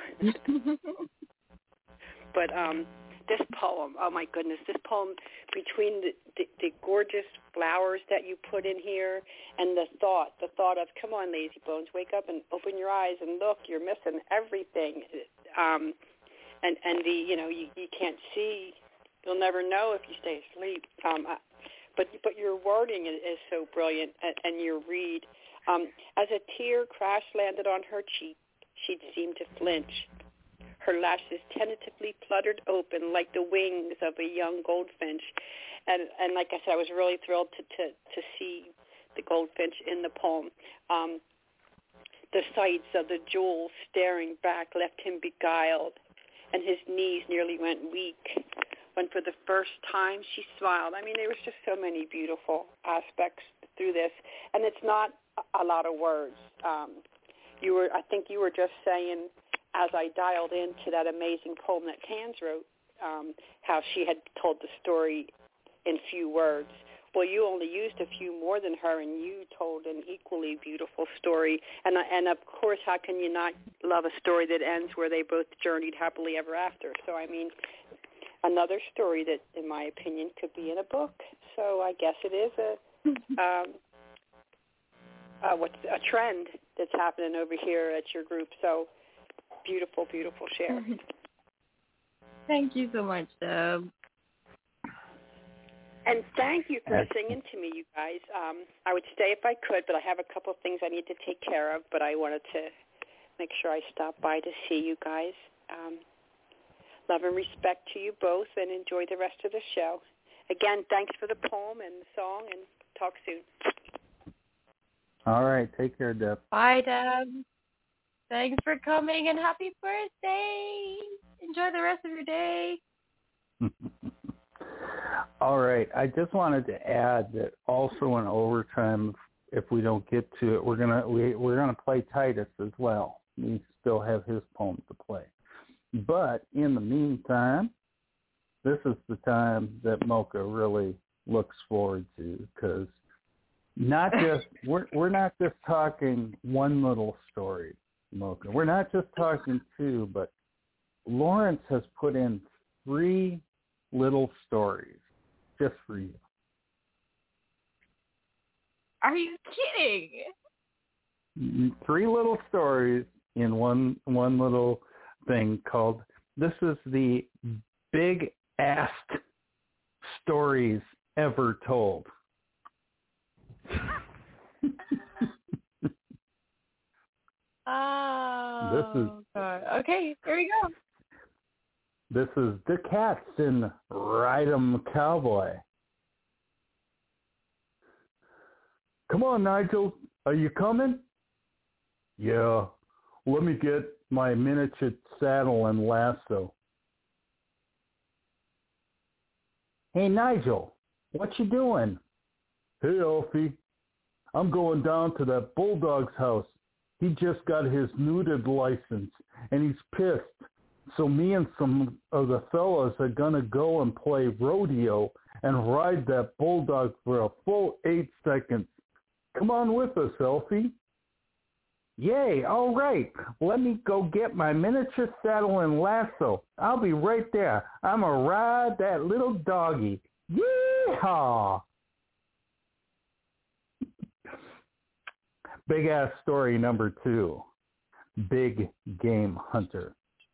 But um, this poem, oh my goodness, this poem, between the, the, the gorgeous flowers that you put in here and the thought, the thought of, come on, lazy bones, wake up and open your eyes and look, you're missing everything. Um, and, and the, you know, you, you can't see, you'll never know if you stay asleep. Um, but, but your wording is, is so brilliant, and, and your read. Um, as a tear crash landed on her cheek, she'd seem to flinch. Her lashes tentatively fluttered open like the wings of a young goldfinch. And, and like I said, I was really thrilled to, to, to see the goldfinch in the poem. Um, the sights of the jewels staring back left him beguiled, and his knees nearly went weak when for the first time she smiled. I mean, there was just so many beautiful aspects through this. And it's not a lot of words. Um, you were, I think you were just saying, as I dialed into that amazing poem that Tans wrote, um, how she had told the story in few words. Well, you only used a few more than her, and you told an equally beautiful story. And, and of course, how can you not love a story that ends where they both journeyed happily ever after? So, I mean, another story that, in my opinion, could be in a book. So I guess it is a um, uh, what's a trend that's happening over here at your group. So beautiful, beautiful share. Thank you so much, Deb. And thank you for singing to me, you guys. Um, I would stay if I could, but I have a couple of things I need to take care of, but I wanted to make sure I stopped by to see you guys. Um, love and respect to you both, and enjoy the rest of the show. Again, thanks for the poem and the song, and talk soon. All right. Take care, Deb. Bye, Deb. Thanks for coming, and happy birthday. Enjoy the rest of your day. All right. I just wanted to add that also in overtime, if we don't get to it, we're gonna we, we're gonna play Titus as well. We still have his poem to play. But in the meantime, this is the time that Mocha really looks forward to, because not just we're we're not just talking one little story, Mocha. We're not just talking two, but Lawrence has put in three little stories just for you. Are you kidding? Three little stories in one one little thing called, this is the Big Asked Stories Ever Told. Oh, this is, God. Okay, here we go. This is The Cats in Ride 'em Cowboy. Come on, Nigel. Are you coming? Yeah. Let me get my miniature saddle and lasso. Hey, Nigel, what you doing? Hey, Elfie. I'm going down to that bulldog's house. He just got his neutered license, and he's pissed. So me and some of the fellas are going to go and play rodeo and ride that bulldog for a full eight seconds. Come on with us, Elfie. Yay, all right. Let me go get my miniature saddle and lasso. I'll be right there. I'm going to ride that little doggy. Yeehaw! Big ass story number two. Big game hunter.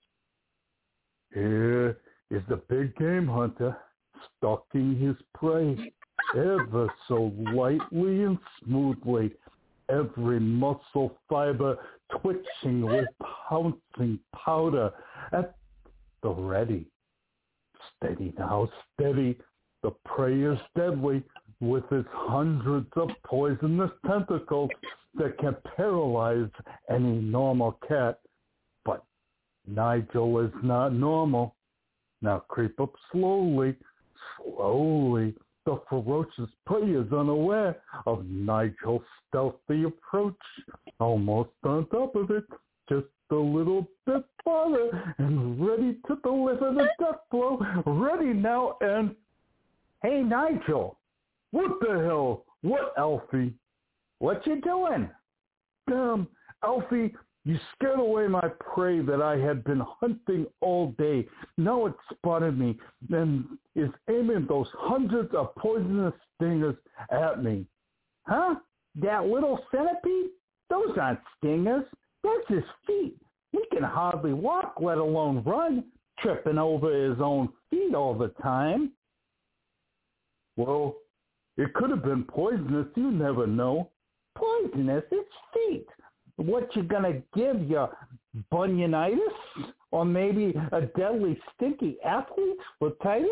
Here is the big game hunter stalking his prey ever so lightly and smoothly, every muscle fiber twitching with pouncing powder at the ready. Steady now, steady. The prey is deadly with its hundreds of poisonous tentacles that can paralyze any normal cat. But Nigel is not normal. Now creep up slowly, slowly. The ferocious prey is unaware of Nigel's stealthy approach. Almost on top of it, just a little bit farther, and ready to deliver the death blow. Ready now, and... Hey, Nigel! What the hell? What, Elfie? What you doing? Damn, Elfie, you scared away my prey that I had been hunting all day. Now it spotted me and is aiming those hundreds of poisonous stingers at me. Huh? That little centipede? Those aren't stingers. That's his feet. He can hardly walk, let alone run, tripping over his own feet all the time. Well, it could have been poisonous. You never know. Poisonous? It's feet. What you gonna give you? Bunionitis? Or maybe a deadly stinky athlete with titus?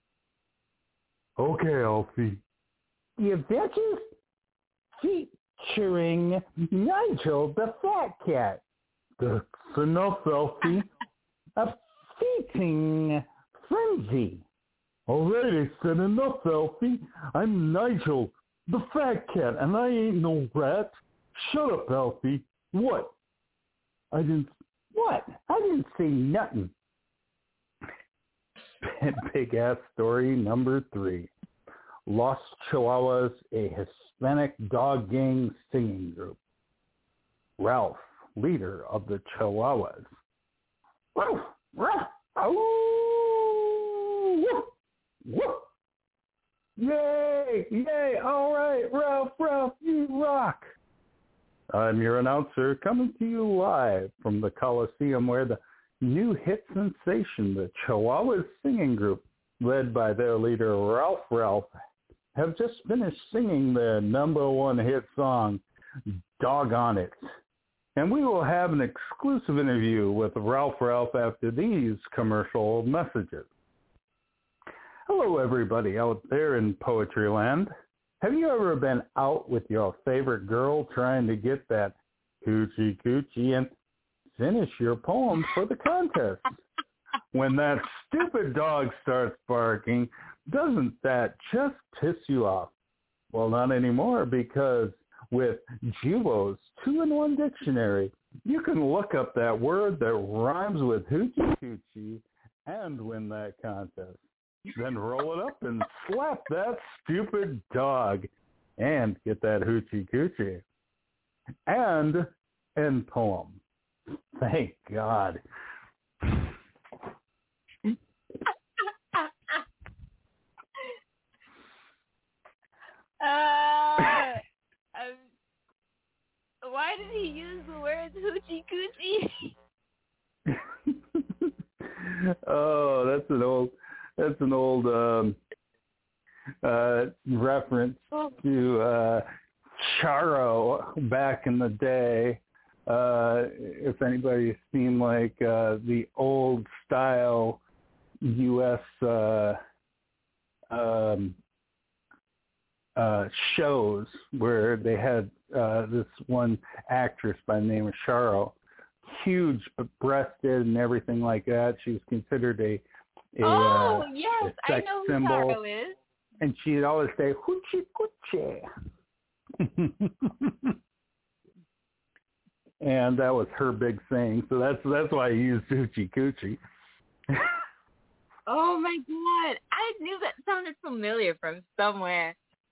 Okay, Alfie. You bitches? Featuring Nigel the Fat Cat. That's enough, Alfie. A feating frenzy. Alright, I said enough, Alfie. I'm Nigel, the Fat Cat, and I ain't no rat. Shut up, Alfie. What? I didn't... What? I didn't say nothing. Big-ass story number three. Los Chihuahuas, a Hispanic dog gang singing group. Ralph, leader of the Chihuahuas. Woof! Ruff! Ow! Woof! Woof! Yay! Yay! All right, Ralph, Ralph, you rock! I'm your announcer coming to you live from the Coliseum where the new hit sensation, the Chihuahuas singing group, led by their leader Ralph Ralph, have just finished singing their number one hit song, Doggone It. And we will have an exclusive interview with Ralph Ralph after these commercial messages. Hello, everybody out there in Poetry Land. Have you ever been out with your favorite girl trying to get that coochie coochie and finish your poem for the contest? When that stupid dog starts barking, doesn't that just piss you off? Well, not anymore, because with Jubo's two-in-one dictionary, you can look up that word that rhymes with hoochie coochie and win that contest. Then roll it up and slap that stupid dog and get that hoochie coochie. And end poem. Thank God. Uh, um, why did he use the word hoochie coochie? Oh, that's an old... That's an old um, uh, reference to uh, Charo back in the day. Uh, if anybody's seen like uh, the old style U S uh, um, uh, shows where they had uh, this one actress by the name of Charo, huge breasted and everything like that. She was considered a, a, oh, uh, yes, a sex I know who symbol. Charo is. And she'd always say, hoochie coochie. And that was her big thing. So that's that's why I used hoochie coochie. Oh, my God. I knew that sounded familiar from somewhere.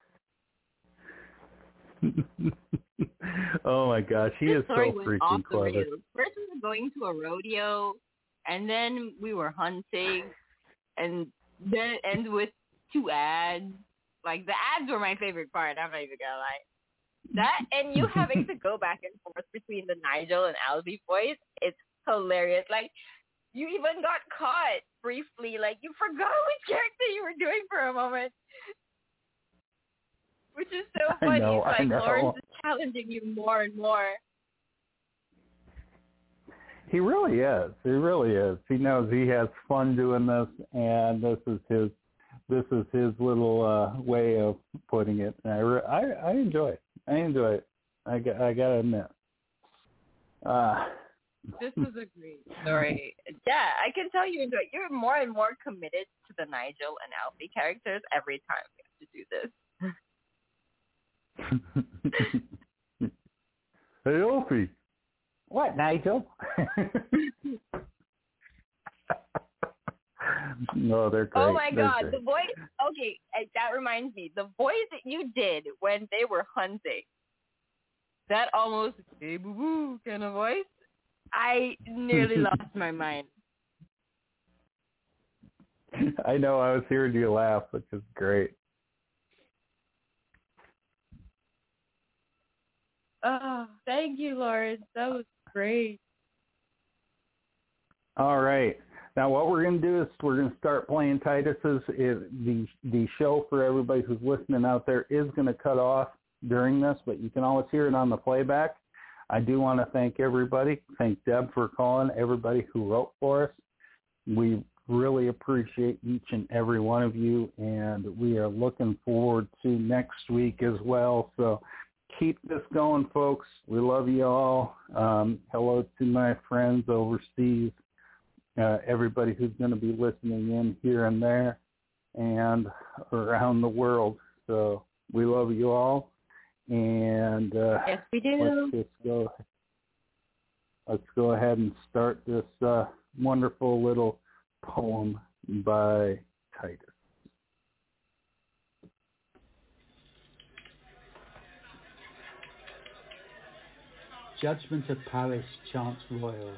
Oh, my gosh. He this is so freaking clever. First we were going to a rodeo, and then we were hunting, and then it ended with two ads. Like, the ads were my favorite part. I'm not even going to lie. That and you having to go back and forth between the Nigel and Albie voice, it's hilarious. Like, you even got caught briefly. Like, you forgot which character you were doing for a moment. Which is so funny. I know, it's like I know. Lawrence is challenging you more and more. He really is. He really is. He knows he has fun doing this, and this is his this is his little uh, way of putting it. And I, re- I I enjoy it. I enjoy it. I got I gotta admit. Uh, This is a great story. Yeah, I can tell you enjoy it. You're more and more committed to the Nigel and Alfie characters every time we have to do this. Hey, Alfie. What, Nigel? No, they're great. Oh my They're God, great. the voice. Okay, that reminds me. The voice that you did when they were hunting, that almost hey boo boo kind of voice, I nearly lost my mind. I know. I was hearing you laugh, which is great. Oh, thank you, Lawrence. That was great. All right. Now, what we're going to do is we're going to start playing Titus's. It, the the show for everybody who's listening out there is going to cut off during this, but you can always hear it on the playback. I do want to thank everybody. Thank Deb for calling, everybody who wrote for us. We really appreciate each and every one of you, and we are looking forward to next week as well. So keep this going, folks. We love you all. Um, hello to my friends overseas. Uh, everybody who's going to be listening in here and there and around the world. So we love you all. And uh, yes, we do. Let's just go. Let's go ahead and start this uh, wonderful little poem by Titus. Judgment of Paris, chants royal.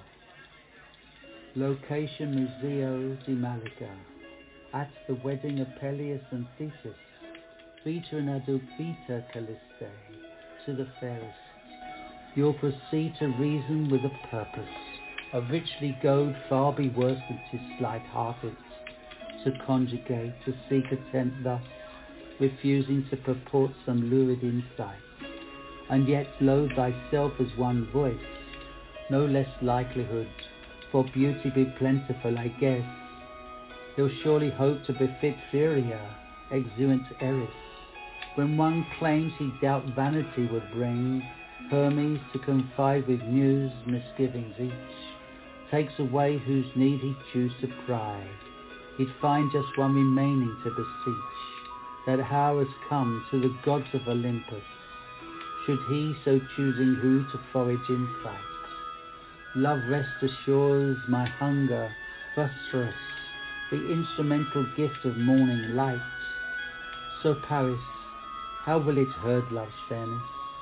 Location Museo di Malaga. At the wedding of Peleus and Thetis, Vita and Adulbita Calliste, to the fairest. You'll proceed to reason with a purpose. A richly goad far be worse than 'tis slight-hearted. To conjugate, to seek attent thus, refusing to purport some lurid insight. And yet loathe thyself as one voice, no less likelihood, for beauty be plentiful, I guess. He'll surely hope to befit Thuria, exuent Eris. When one claims he doubt vanity would bring, Hermes to confide with news, misgivings each, takes away whose need he choose to pry. He'd find just one remaining to beseech, that hour has come to the gods of Olympus, should he so choosing who to forage insight. Love rest assures my hunger, phosphorus, the instrumental gift of morning light. So Paris, how will it herd love's fairness?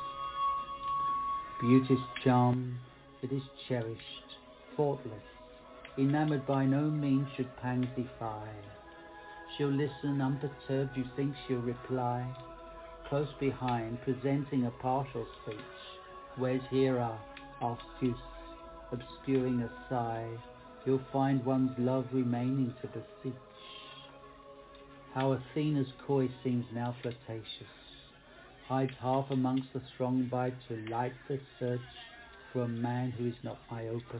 Beauty's charm, it is cherished, faultless, enamoured by no means should pangs defy. She'll listen unperturbed, you think she'll reply, close behind, presenting a partial speech. Where's Hera, asks Zeus, obscuring a sigh, you'll find one's love remaining to beseech. How Athena's coy seems now flirtatious, hides half amongst the throng by to light the search for a man who is not Iopus,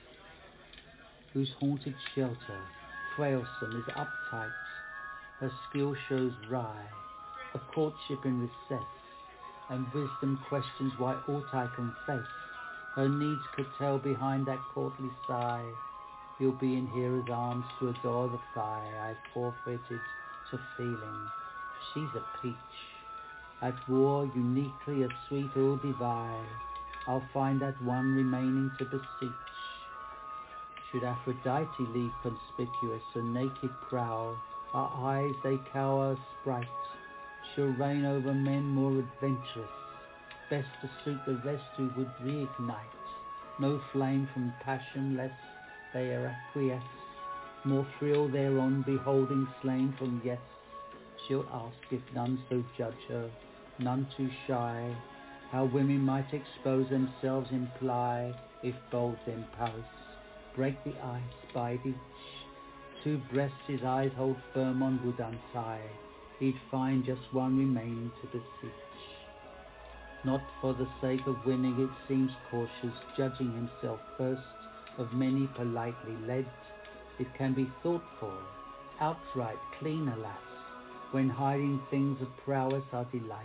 whose haunted shelter, frailsome, is uptight, her skill shows wry, a courtship in recess, and wisdom questions why ought I confess. Her needs could tell behind that courtly sigh. You'll be in hearer's arms to adore the thigh I've forfeited to feeling. She's a peach. At war, uniquely a sweet or divine, I'll find that one remaining to beseech. Should Aphrodite leave conspicuous a naked prowl, her eyes they cower sprite, she'll reign over men more adventurous, best to suit the rest who would reignite. No flame from passion less they acquiesce, more thrill thereon beholding slain from yes. She'll ask if none so judge her, none too shy, how women might expose themselves imply, if bold then Paris, break the ice, bide each. Two breasts his eyes hold firm on would untie, he'd find just one remaining to beseech. Not for the sake of winning it seems cautious, judging himself first, of many politely led. It can be thought for, outright clean alas, when hiding things of prowess are delighted.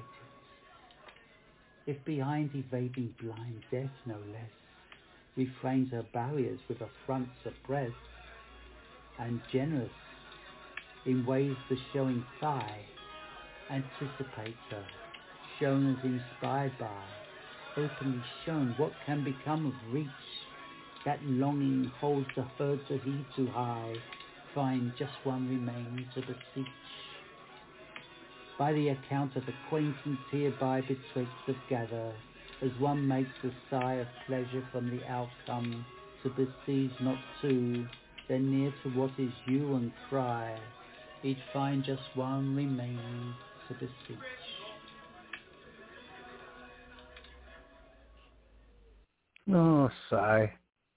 If behind evading blind death no less, refrains her barriers with a front suppressed, and generous in ways the showing thigh, anticipates her, shown as inspired by, openly shown what can become of reach, that longing holds the herd to heed too high, find just one remaining to beseech. By the account of acquaintance hereby betwixt of gather, as one makes a sigh of pleasure from the outcome, to besiege not two, then near to what is you and cry, he'd find just one remaining to beseech. Oh, sigh.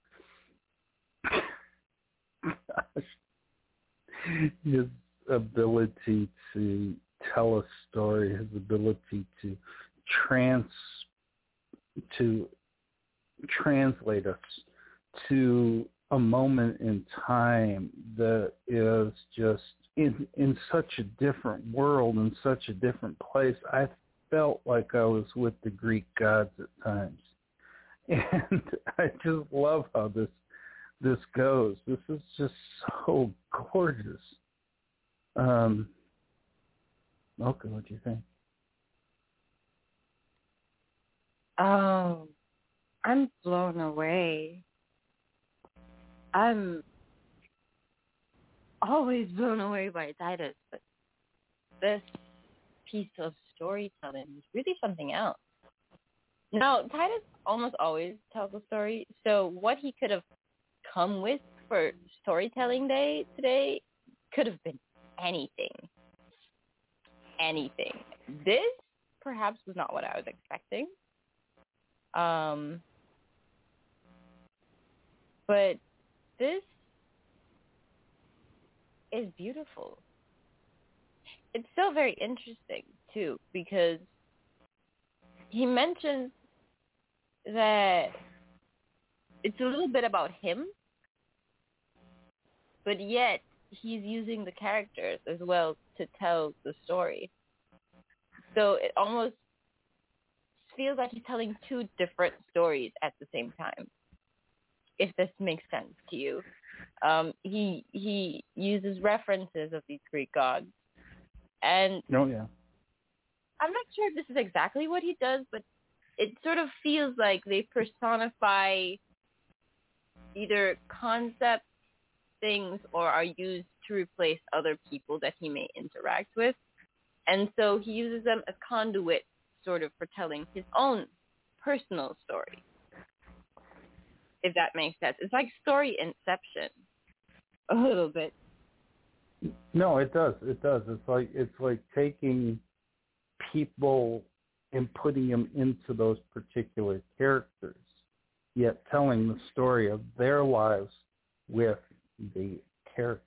His ability to tell a story, his ability to trans to translate us to a moment in time that is just in in such a different world, in such a different place. I felt like I was with the Greek gods at times. And I just love how this this goes. This is just so gorgeous. Um, okay, what do you think? Oh, I'm blown away. I'm always blown away by Titus, but this piece of storytelling is really something else. Now, Titus almost always tells a story, so what he could have come with for storytelling day today could have been anything. Anything. This perhaps was not what I was expecting. Um, but this is beautiful. It's still very interesting, too, because he mentions that it's a little bit about him, but yet he's using the characters as well to tell the story. So it almost feels like he's telling two different stories at the same time, if this makes sense to you. Um, he he uses references of these Greek gods. And oh, yeah. I'm not sure if this is exactly what he does, but it sort of feels like they personify either concept things or are used to replace other people that he may interact with. And so he uses them as conduit sort of for telling his own personal story, if that makes sense. It's like story inception a little bit. No, it does. It does. It's like it's like taking people and putting them into those particular characters, yet telling the story of their lives with the characters.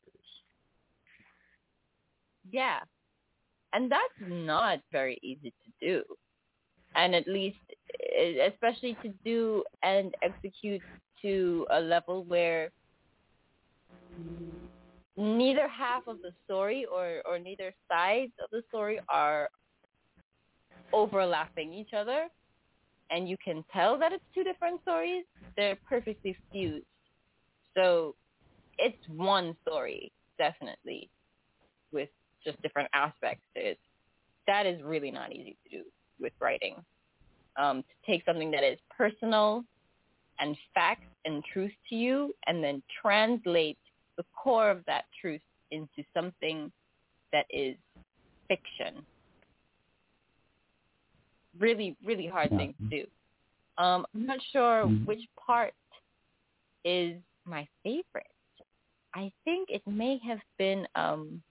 Yeah. And that's not very easy to do. And at least, especially to do and execute to a level where neither half of the story or, or neither sides of the story are overlapping each other, and you can tell that it's two different stories. They're perfectly fused. So it's one story, definitely, with just different aspects to it. That is really not easy to do with writing. Um, to take something that is personal and facts and truth to you and then translate the core of that truth into something that is fiction. Really, really hard yeah. thing to do. Um, I'm not sure mm-hmm. which part is my favorite. I think it may have been um,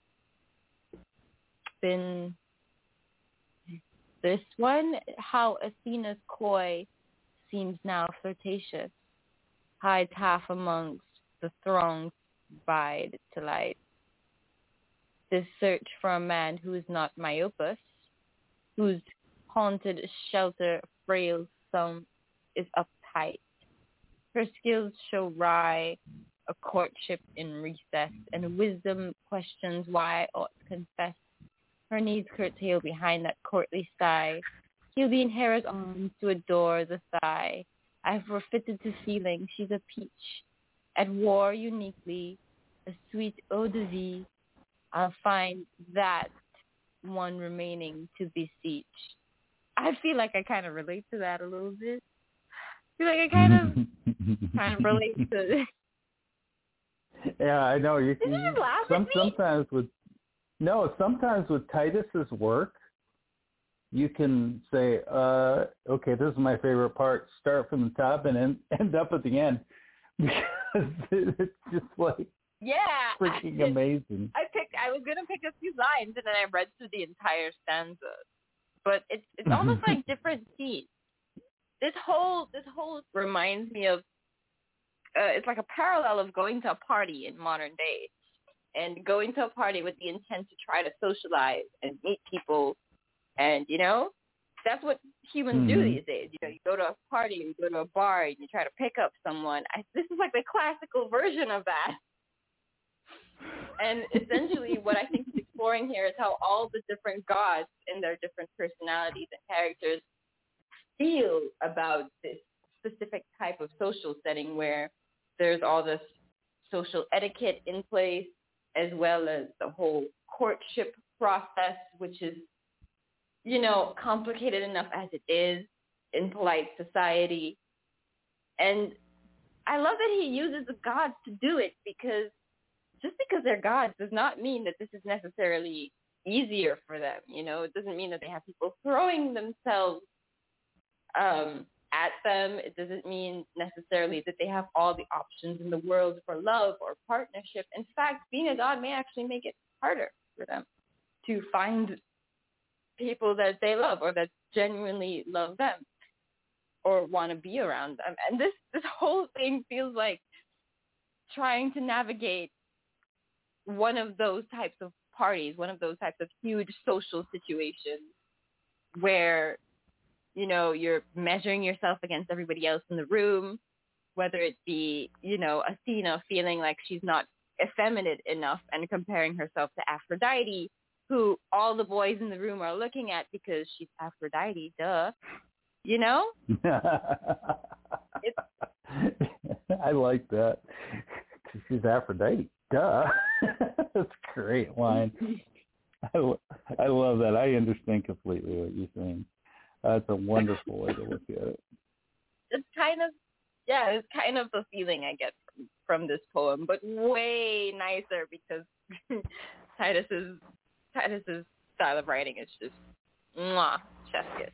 been this one, how Athena's coy seems now flirtatious, hides half amongst the throngs bide to light. This search for a man who is not Myopus, whose haunted shelter frail some is uptight. Her skills show wry, a courtship in recess, and wisdom questions why ought to confess. Her needs curtail behind that courtly sky. He'll be in Hera's arms to adore the thigh. I've forfeited to feeling she's a peach. At war uniquely, a sweet eau de vie. I'll find that one remaining to beseech. I feel like I kind of relate to that a little bit. I feel like I kind of kind of relate to it. Yeah, I know. You, Did you you laugh some, at me? sometimes with no, sometimes with Titus's work, you can say, uh, okay, this is my favorite part. Start from the top and end, end up at the end because it's just like yeah, freaking I, amazing. I picked. I was gonna pick a few lines and then I read through the entire stanza, but it's it's almost like different scenes. This whole this whole reminds me of. Uh, it's like a parallel of going to a party in modern days and going to a party with the intent to try to socialize and meet people. And, you know, that's what humans mm-hmm. do these days. You know, you go to a party, you go to a bar, and you try to pick up someone. I, this is like the classical version of that. And essentially what I think is exploring here is how all the different gods and their different personalities and characters feel about this specific type of social setting where there's all this social etiquette in place, as well as the whole courtship process, which is, you know, complicated enough as it is in polite society. And I love that he uses the gods to do it, because just because they're gods does not mean that this is necessarily easier for them. You know, it doesn't mean that they have people throwing themselves um, at them. It doesn't mean necessarily that they have all the options in the world for love or partnership. In fact, being a god may actually make it harder for them to find people that they love or that genuinely love them or want to be around them. And this, this whole thing feels like trying to navigate one of those types of parties, one of those types of huge social situations where, you know, you're measuring yourself against everybody else in the room, whether it be, you know, Athena feeling like she's not effeminate enough and comparing herself to Aphrodite, who all the boys in the room are looking at because she's Aphrodite, duh. You know? it's... I like that. She's Aphrodite, duh. That's a great line. I, I love that. I understand completely what you're saying. That's a wonderful way to look at it. It's kind of, yeah, it's kind of the feeling I get from, from this poem, but way nicer because Titus's Titus's style of writing is just mwah, chef's kiss.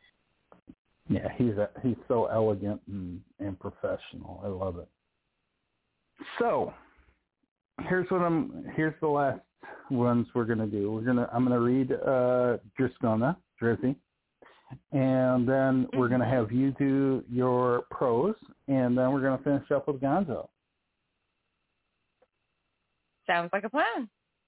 Yeah, he's a, he's so elegant and, and professional. I love it. So here's what I'm. Here's the last ones we're gonna do. We're gonna. I'm gonna read uh, Driscona, Drizzy, and then we're gonna have you do your prose, and then we're gonna finish up with Gonzo. Sounds like a plan.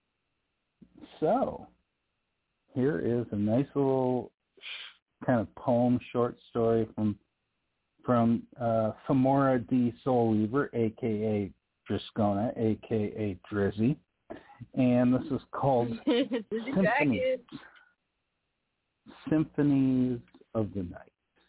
So here is a nice little kind of poem, short story from from uh, Femora D. Soulweaver, a k a. Driscona, a k a. Drizzy. And this is called Symphony. Symphonies of the Night.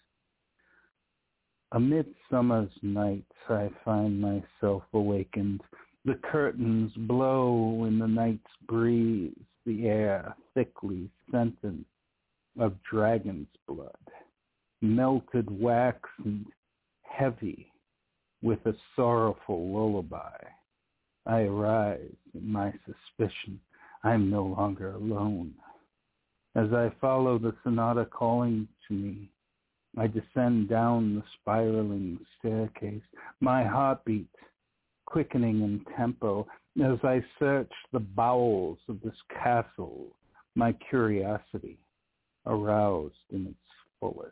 Amid summer's nights I find myself awakened. The curtains blow in the night's breeze, the air thickly scented of dragon's blood, melted wax and heavy with a sorrowful lullaby. I arise in my suspicion. I'm no longer alone. As I follow the sonata calling to me, I descend down the spiraling staircase, my heartbeat quickening in tempo as I search the bowels of this castle, my curiosity aroused in its fullest.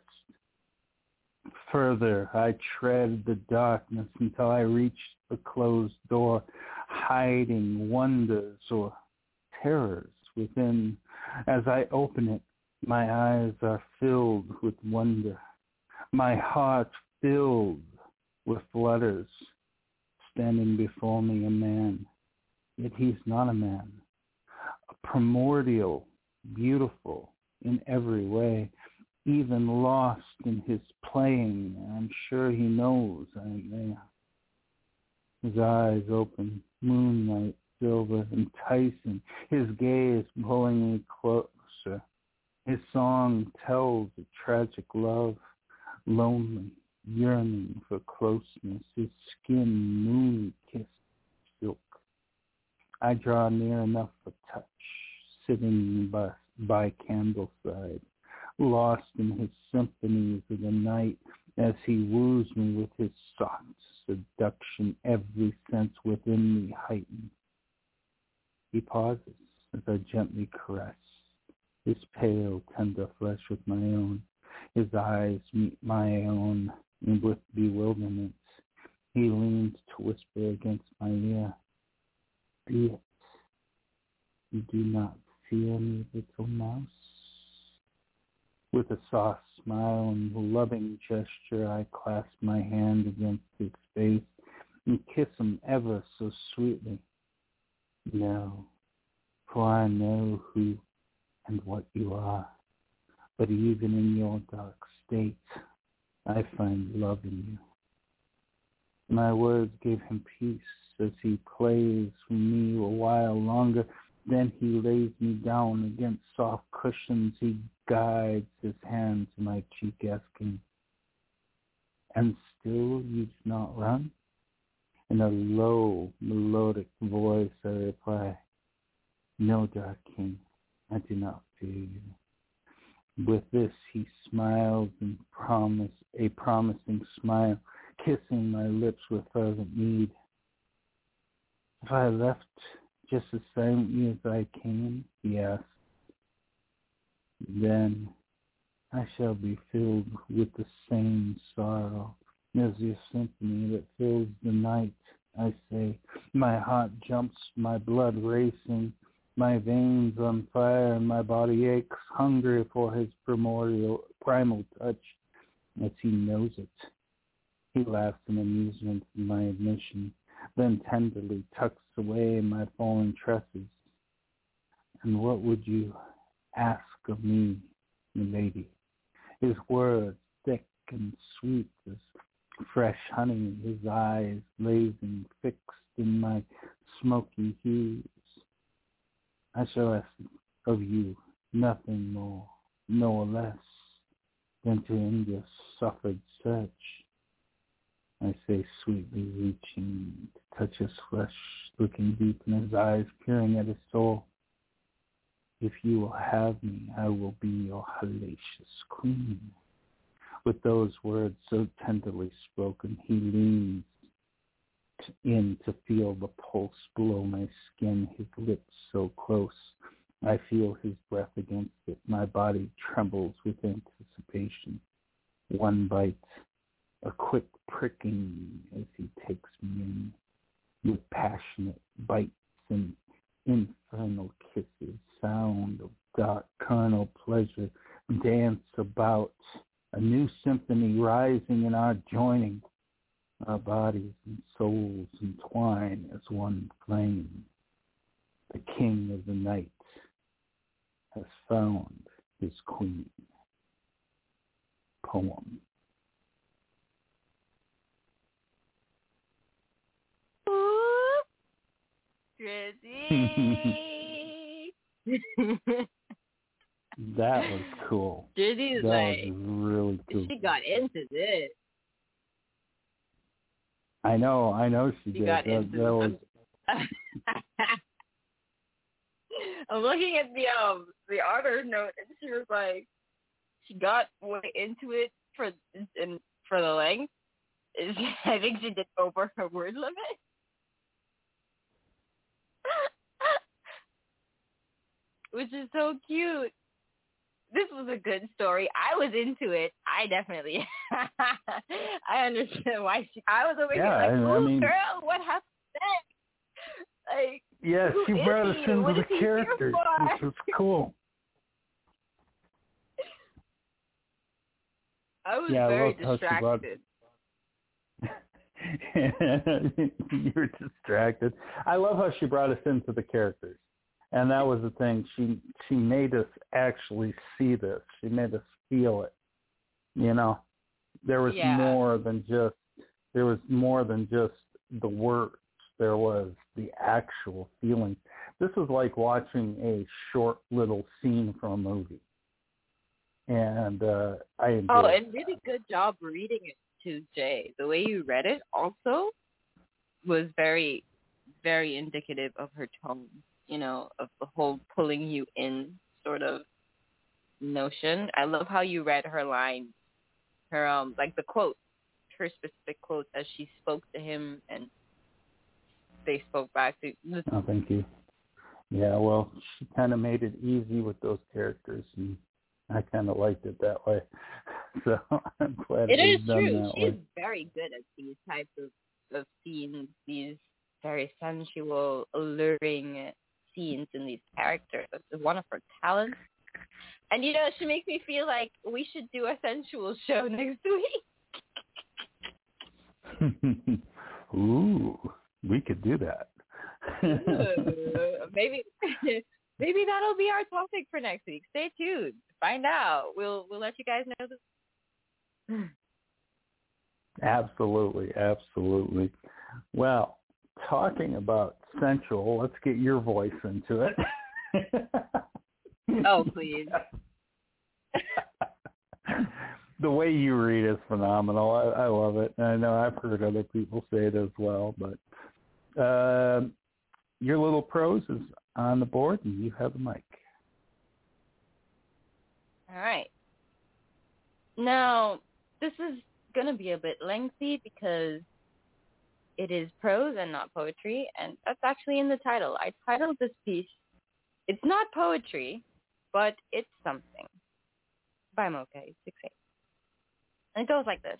Further, I tread the darkness until I reach the closed door, hiding wonders or terrors within. As I open it, my eyes are filled with wonder, my heart filled with flutters. Standing before me a man, yet he's not a man, a primordial, beautiful in every way, even lost in his playing. I'm sure he knows I'm there. His eyes open, moonlight, silver, enticing, his gaze pulling me closer. His song tells of tragic love, lonely, yearning for closeness, his skin moon-kissed silk. I draw near enough for touch, sitting by, by candleside, lost in his symphonies of the night as he woos me with his soft seduction, every sense within me heightened. He pauses as I gently caress his pale, tender flesh with my own. His eyes meet my own, and with bewilderment, he leans to whisper against my ear, "Be it. You do not fear me, little mouse." With a soft smile and loving gesture, I clasp my hand against his face and kiss him ever so sweetly. No, for I know who and what you are, but even in your dark state, I find love in you. My words give him peace as he plays for me a while longer. Then he lays me down against soft cushions. He guides his hand to my cheek, asking, "And still you do not run?" In a low, melodic voice I reply, "No, Dark King, I do not fear you." With this, he smiles and promise a promising smile, kissing my lips with fervent need. "If I left just as silently as I came," he asks, "then I shall be filled with the same sorrow as your symphony that fills the night." I say, my heart jumps, my blood racing, my veins on fire, and my body aches, hungry for his primordial, primal touch, as he knows it. He laughs in amusement at my admission, then tenderly tucks away my fallen tresses. "And what would you ask of me, milady?" His words, thick and sweet as fresh honey, his eyes blazing, fixed in my smoky hues. "I shall ask of you nothing more, nor less, than to end your suffered search," I say sweetly, reaching to touch his flesh, looking deep in his eyes, peering at his soul. "If you will have me, I will be your hellacious queen." With those words so tenderly spoken, he leans in to feel the pulse below my skin, his lips so close. I feel his breath against it. My body trembles with anticipation. One bite, a quick pricking as he takes me in, with passionate bites and infernal kisses, sound of dark carnal pleasure dance about, a new symphony rising in our joining. Our bodies and souls entwine as one flame. The king of the night has found his queen. Poem. Ooh, Drizzy. That was cool. Drizzy's that like, was really cool. she got into this. I know, I know she, She did. got That, into that was. I'm looking at the um the author note, and she was like, she got way into it for and for the length. I think she did over her word limit. Which is so cute. This was a good story. I was into it. I definitely. I understand why she. I was over Yeah, here like, I "Ooh, mean- girl, what happened next?" Like, Yeah, who she is brought us he? into What the is he here characters, for? which was cool. I was Yeah, I very loved how she brought- distracted. You were distracted. I love how she brought us into the characters. And that was the thing. She she made us actually see this. She made us feel it. You know, there was Yeah. more than just there was more than just the words. There was the actual feeling. This was like watching a short little scene from a movie. And uh, I enjoyed Oh, it. and really good job reading it too, Jay. The way you read it also was very, very indicative of her tone, you know, of the whole pulling you in sort of notion. I love how you read her lines, her, um, like the quote, her specific quotes as she spoke to him and they spoke back to. Oh, thank you. Yeah, well, she kind of made it easy with those characters, and I kind of liked it that way. So I'm glad It it is was done true. that She's way. very good at these types of, of scenes, these very sensual, alluring scenes in these characters. It's one of her talents. And, you know, she makes me feel like we should do a sensual show next week. Ooh, we could do that. Ooh, maybe maybe that'll be our topic for next week. Stay tuned. Find out. We'll we'll let you guys know this. Absolutely, absolutely. Well, talking about sensual, let's get your voice into it. Oh, please. The way you read is phenomenal. I, I love it. I know I've heard other people say it as well, but uh, your little prose is on the board, and you have the mic. All right. Now, this is going to be a bit lengthy because it is prose and not poetry, and that's actually in the title. I titled this piece, It's Not Poetry, but It's Something, by Mocha eight six eight. And it goes like this.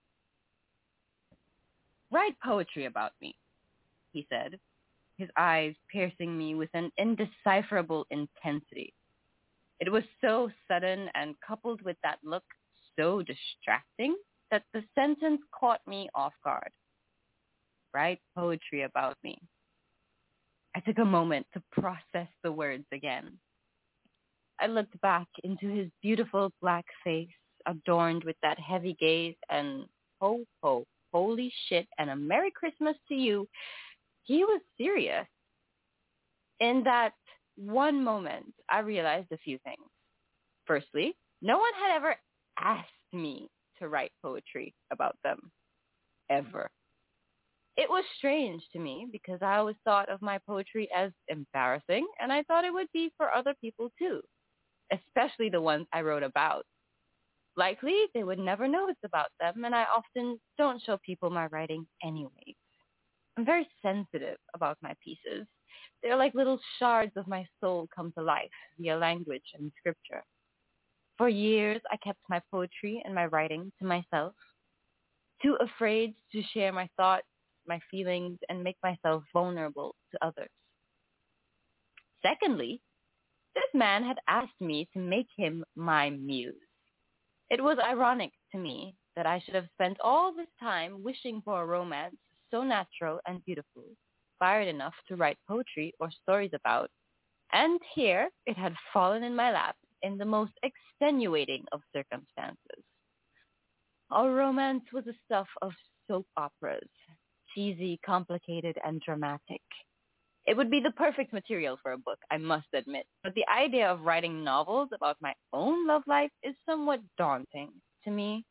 Write poetry about me, he said, his eyes piercing me with an indecipherable intensity. It was so sudden and coupled with that look so distracting that the sentence caught me off guard. Write poetry about me. I took a moment to process the words again. I looked back into his beautiful black face, adorned with that heavy gaze, and ho, ho, holy shit, and a Merry Christmas to you. He was serious. In that one moment, I realized a few things. Firstly, no one had ever asked me to write poetry about them. Ever. It was strange to me because I always thought of my poetry as embarrassing, and I thought it would be for other people too, especially the ones I wrote about. Likely, they would never know it's about them, and I often don't show people my writing anyways. I'm very sensitive about my pieces. They're like little shards of my soul come to life via language and scripture. For years, I kept my poetry and my writing to myself, too afraid to share my thoughts, my feelings, and make myself vulnerable to others. Secondly, this man had asked me to make him my muse. It was ironic to me that I should have spent all this time wishing for a romance so natural and beautiful, inspired enough to write poetry or stories about, and here it had fallen in my lap in the most extenuating of circumstances. Our romance was the stuff of soap operas, cheesy, complicated, and dramatic. It would be the perfect material for a book, I must admit, but the idea of writing novels about my own love life is somewhat daunting to me.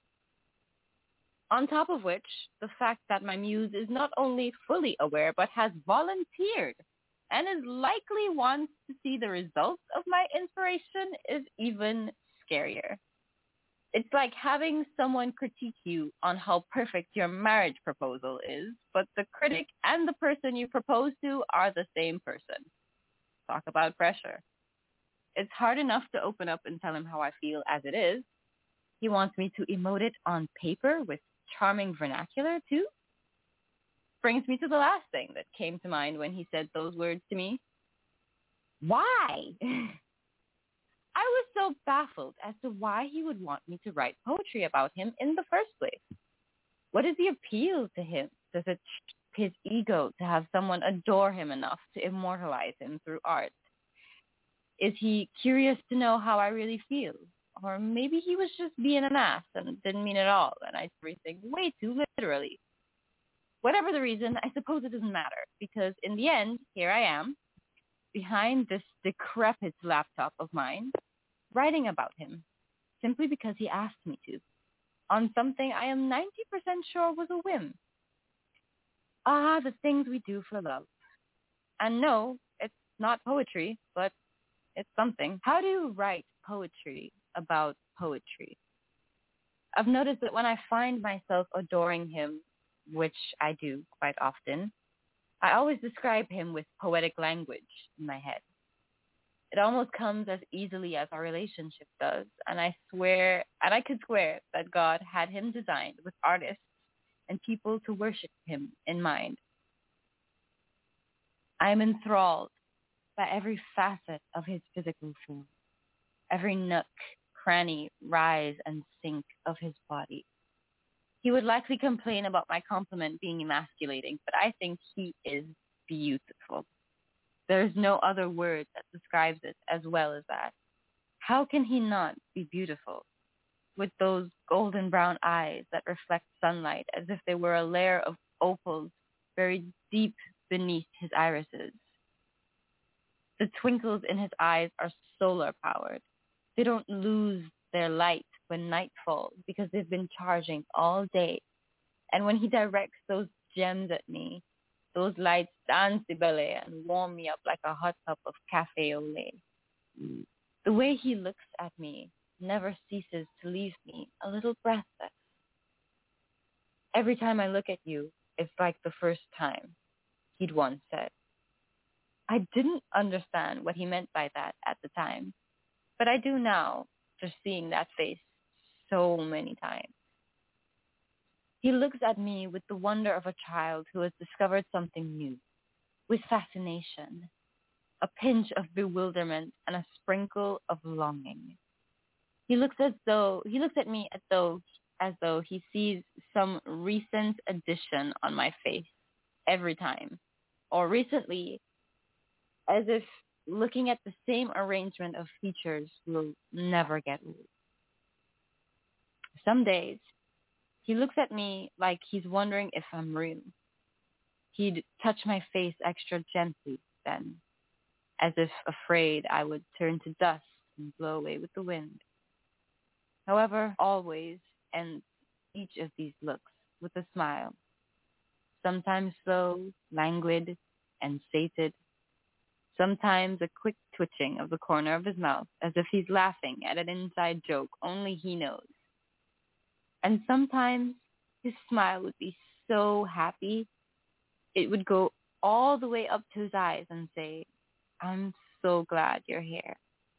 On top of which, the fact that my muse is not only fully aware, but has volunteered and is likely wants to see the results of my inspiration is even scarier. It's like having someone critique you on how perfect your marriage proposal is, but the critic and the person you propose to are the same person. Talk about pressure. It's hard enough to open up and tell him how I feel as it is. He wants me to emote it on paper with charming vernacular, too. Brings me to the last thing that came to mind when he said those words to me. Why? I was so baffled as to why he would want me to write poetry about him in the first place. What is the appeal to him? Does it his ego to have someone adore him enough to immortalize him through art? Is he curious to know how I really feel? Or maybe he was just being an ass and didn't mean it all, and I took everything way too literally. Whatever the reason, I suppose it doesn't matter, because in the end, here I am, behind this decrepit laptop of mine, writing about him, simply because he asked me to, on something I am ninety percent sure was a whim. Ah, the things we do for love. And no, it's not poetry, but it's something. How do you write poetry about poetry? I've noticed that when I find myself adoring him, which I do quite often, I always describe him with poetic language in my head. It almost comes as easily as our relationship does, and I swear, and I could swear that God had him designed with artists and people to worship him in mind. I am enthralled by every facet of his physical form, every nook, cranny, rise, and sink of his body. He would likely complain about my compliment being emasculating, but I think he is beautiful. There is no other word that describes it as well as that. How can he not be beautiful? With those golden brown eyes that reflect sunlight as if they were a layer of opals buried deep beneath his irises. The twinkles in his eyes are solar powered. They don't lose their light when night falls because they've been charging all day. And when he directs those gems at me, those lights dance the ballet and warm me up like a hot cup of cafe au lait. The way he looks at me never ceases to leave me a little breathless. Every time I look at you, it's like the first time, he'd once said. I didn't understand what he meant by that at the time, but I do now, just seeing that face so many times. He looks at me with the wonder of a child who has discovered something new, with fascination, a pinch of bewilderment, and a sprinkle of longing. He looks as though he looks at me as though as though he sees some recent addition on my face every time, or recently, as if looking at the same arrangement of features will never get old. Some days, he looks at me like he's wondering if I'm real. He'd touch my face extra gently then, as if afraid I would turn to dust and blow away with the wind. However, always ends each of these looks with a smile, sometimes slow, languid, and sated, sometimes a quick twitching of the corner of his mouth as if he's laughing at an inside joke only he knows. And sometimes his smile would be so happy, it would go all the way up to his eyes and say, I'm so glad you're here.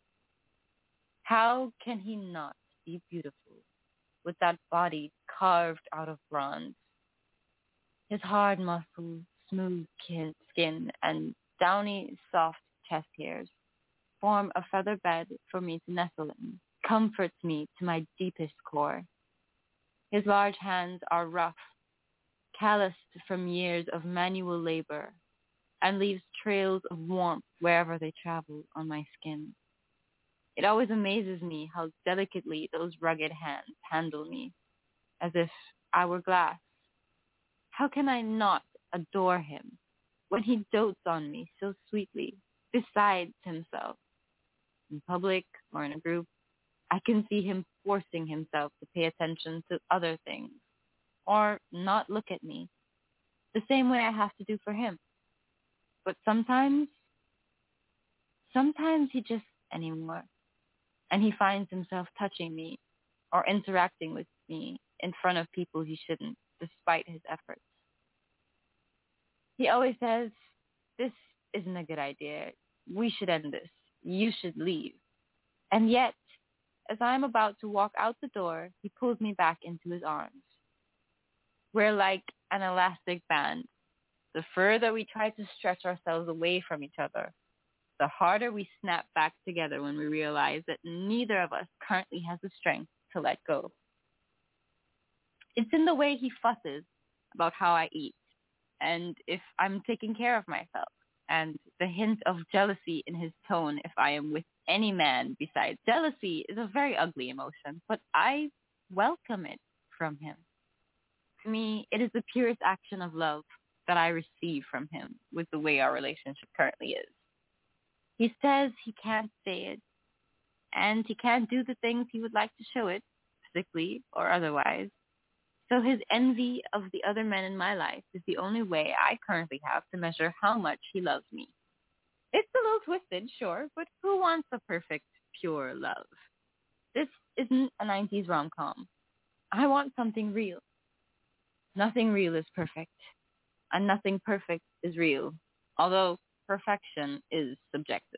How can he not be beautiful with that body carved out of bronze? His hard muscles, smooth skin, and downy, soft chest hairs form a feather bed for me to nestle in, comforts me to my deepest core. His large hands are rough, calloused from years of manual labor, and leaves trails of warmth wherever they travel on my skin. It always amazes me how delicately those rugged hands handle me, as if I were glass. How can I not adore him when he dotes on me so sweetly, besides himself? In public or in a group, I can see him forcing himself to pay attention to other things or not look at me, the same way I have to do for him. But sometimes, sometimes he just anymore, and he finds himself touching me or interacting with me in front of people he shouldn't, despite his efforts. He always says, this isn't a good idea. We should end this. You should leave. And yet, as I'm about to walk out the door, he pulls me back into his arms. We're like an elastic band. The further we try to stretch ourselves away from each other, the harder we snap back together when we realize that neither of us currently has the strength to let go. It's in the way he fusses about how I eat and if I'm taking care of myself, and the hint of jealousy in his tone if I am with any man besides. Jealousy is a very ugly emotion, but I welcome it from him. To me, it is the purest action of love that I receive from him with the way our relationship currently is. He says he can't say it, and he can't do the things he would like to show it, physically or otherwise. So his envy of the other men in my life is the only way I currently have to measure how much he loves me. It's a little twisted, sure, but who wants a perfect, pure love? This isn't a nineties rom-com. I want something real. Nothing real is perfect, and nothing perfect is real, although perfection is subjective.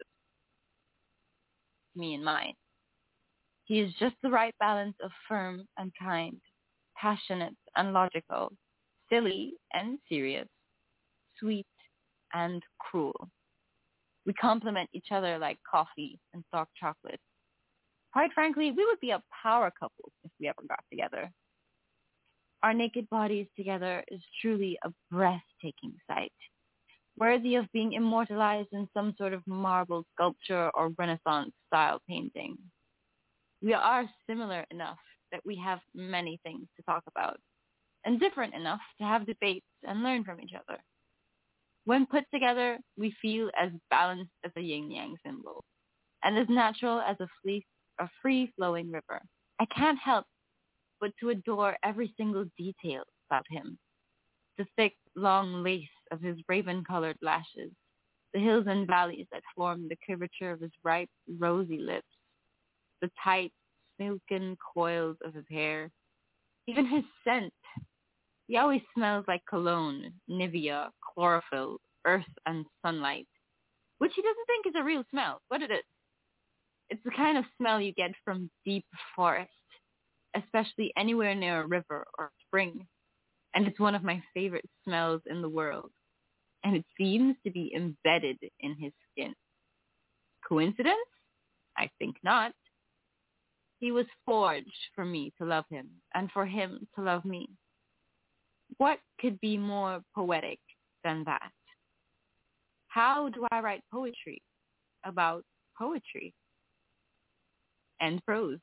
Me and mine. He is just the right balance of firm and kind, passionate and logical, silly and serious, sweet and cruel. We complement each other like coffee and dark chocolate. Quite frankly, we would be a power couple if we ever got together. Our naked bodies together is truly a breathtaking sight, worthy of being immortalized in some sort of marble sculpture or Renaissance-style painting. We are similar enough that we have many things to talk about, and different enough to have debates and learn from each other. When put together, we feel as balanced as a yin-yang symbol, and as natural as a, free, a free-flowing river. I can't help but to adore every single detail about him. The thick, long lace of his raven-colored lashes, the hills and valleys that form the curvature of his ripe, rosy lips, the tight, silken coils of his hair, even his scent. He always smells like cologne, Nivea, chlorophyll, earth, and sunlight, which he doesn't think is a real smell, but it is. It's the kind of smell you get from deep forest, especially anywhere near a river or spring, and it's one of my favorite smells in the world, and it seems to be embedded in his skin. Coincidence? I think not. He was forged for me to love him, and for him to love me. What could be more poetic than that? How do I write poetry about poetry and prose?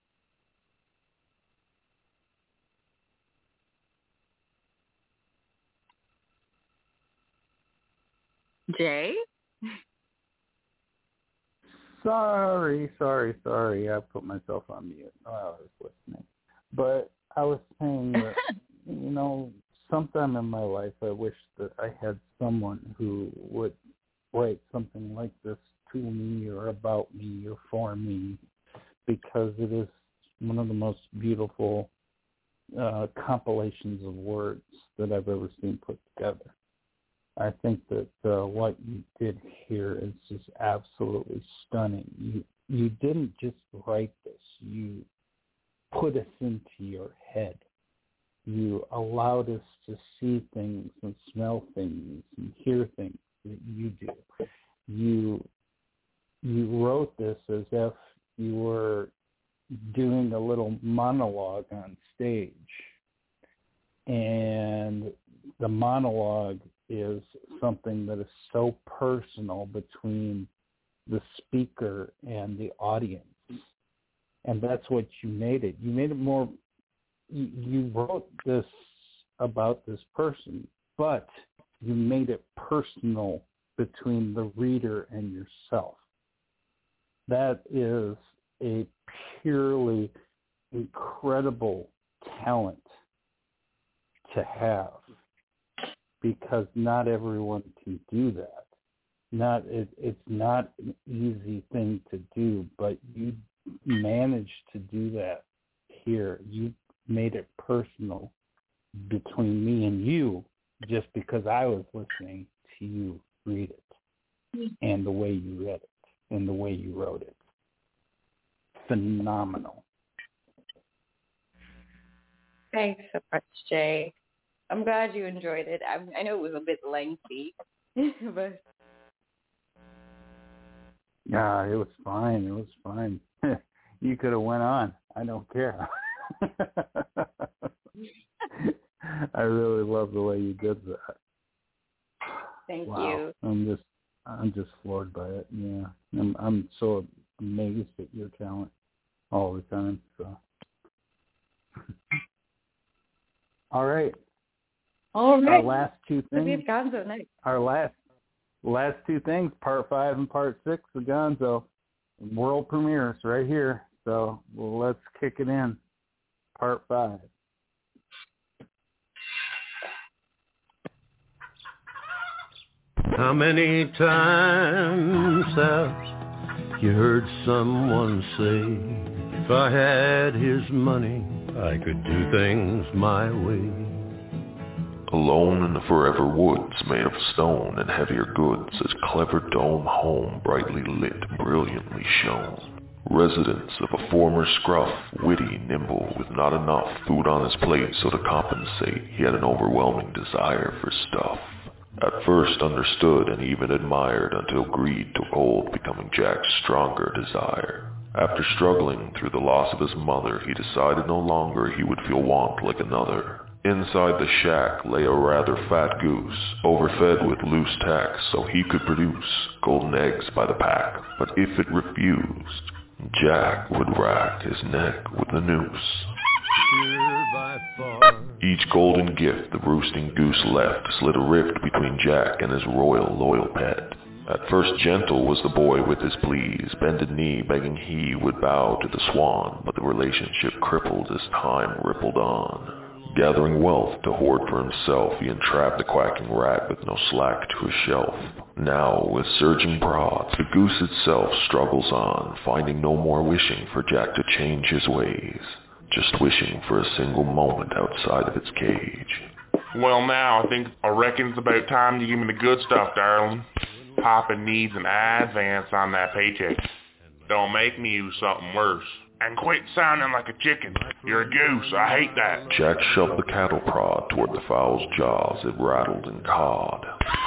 Jay? Sorry, sorry, sorry. I put myself on mute while I was listening. But I was saying that, you know, sometime in my life I wish that I had someone who would write something like this to me or about me or for me, because it is one of the most beautiful uh, compilations of words that I've ever seen put together. I think that uh, what you did here is just absolutely stunning. You you didn't just write this. You put us into your head. You allowed us to see things and smell things and hear things that you do. You you wrote this as if you were doing a little monologue on stage. And the monologue is something that is so personal between the speaker and the audience. And that's what you made it. You made it more, you, you wrote this about this person, but you made it personal between the reader and yourself. That is a purely incredible talent to have, because not everyone can do that. Not it, it's not an easy thing to do, but you managed to do that here. You made it personal between me and you just because I was listening to you read it and the way you read it and the way you wrote it. Phenomenal. Thanks so much, Jay. I'm glad you enjoyed it. I, I know it was a bit lengthy, but yeah, it was fine. It was fine. You could have went on. I don't care. I really love the way you did that. Thank wow. you. I'm just, I'm just floored by it. Yeah, I'm, I'm so amazed at your talent all the time. So, all right. All right. Our last two things. Gonzo next. Our last, last two things. Part five and part six of Gonzo. World premieres right here. So well, let's kick it in. Part five. How many times have you heard someone say, if I had his money, I could do things my way? Alone in the forever woods, made of stone and heavier goods, his clever dome home brightly lit, brilliantly shone. Residents of a former scruff, witty, nimble, with not enough food on his plate, so to compensate, he had an overwhelming desire for stuff. At first understood and even admired until greed took hold, becoming Jack's stronger desire. After struggling through the loss of his mother, he decided no longer he would feel want like another. Inside the shack lay a rather fat goose, overfed with loose tacks so he could produce golden eggs by the pack. But if it refused, Jack would rack his neck with a noose. Each golden gift the roosting goose left slid a rift between Jack and his royal, loyal pet. At first gentle was the boy with his pleas, bended knee begging he would bow to the swan, but the relationship crippled as time rippled on. Gathering wealth to hoard for himself, he entrapped the quacking rat with no slack to his shelf. Now, with surging prods, the goose itself struggles on, finding no more wishing for Jack to change his ways. Just wishing for a single moment outside of its cage. Well now, I think, I reckon it's about time you give me the good stuff, darling. Papa needs an advance on that paycheck. Don't make me use something worse. And quit sounding like a chicken. You're a goose. I hate that. Jack shoved the cattle prod toward the fowl's jaws. It rattled and cawed.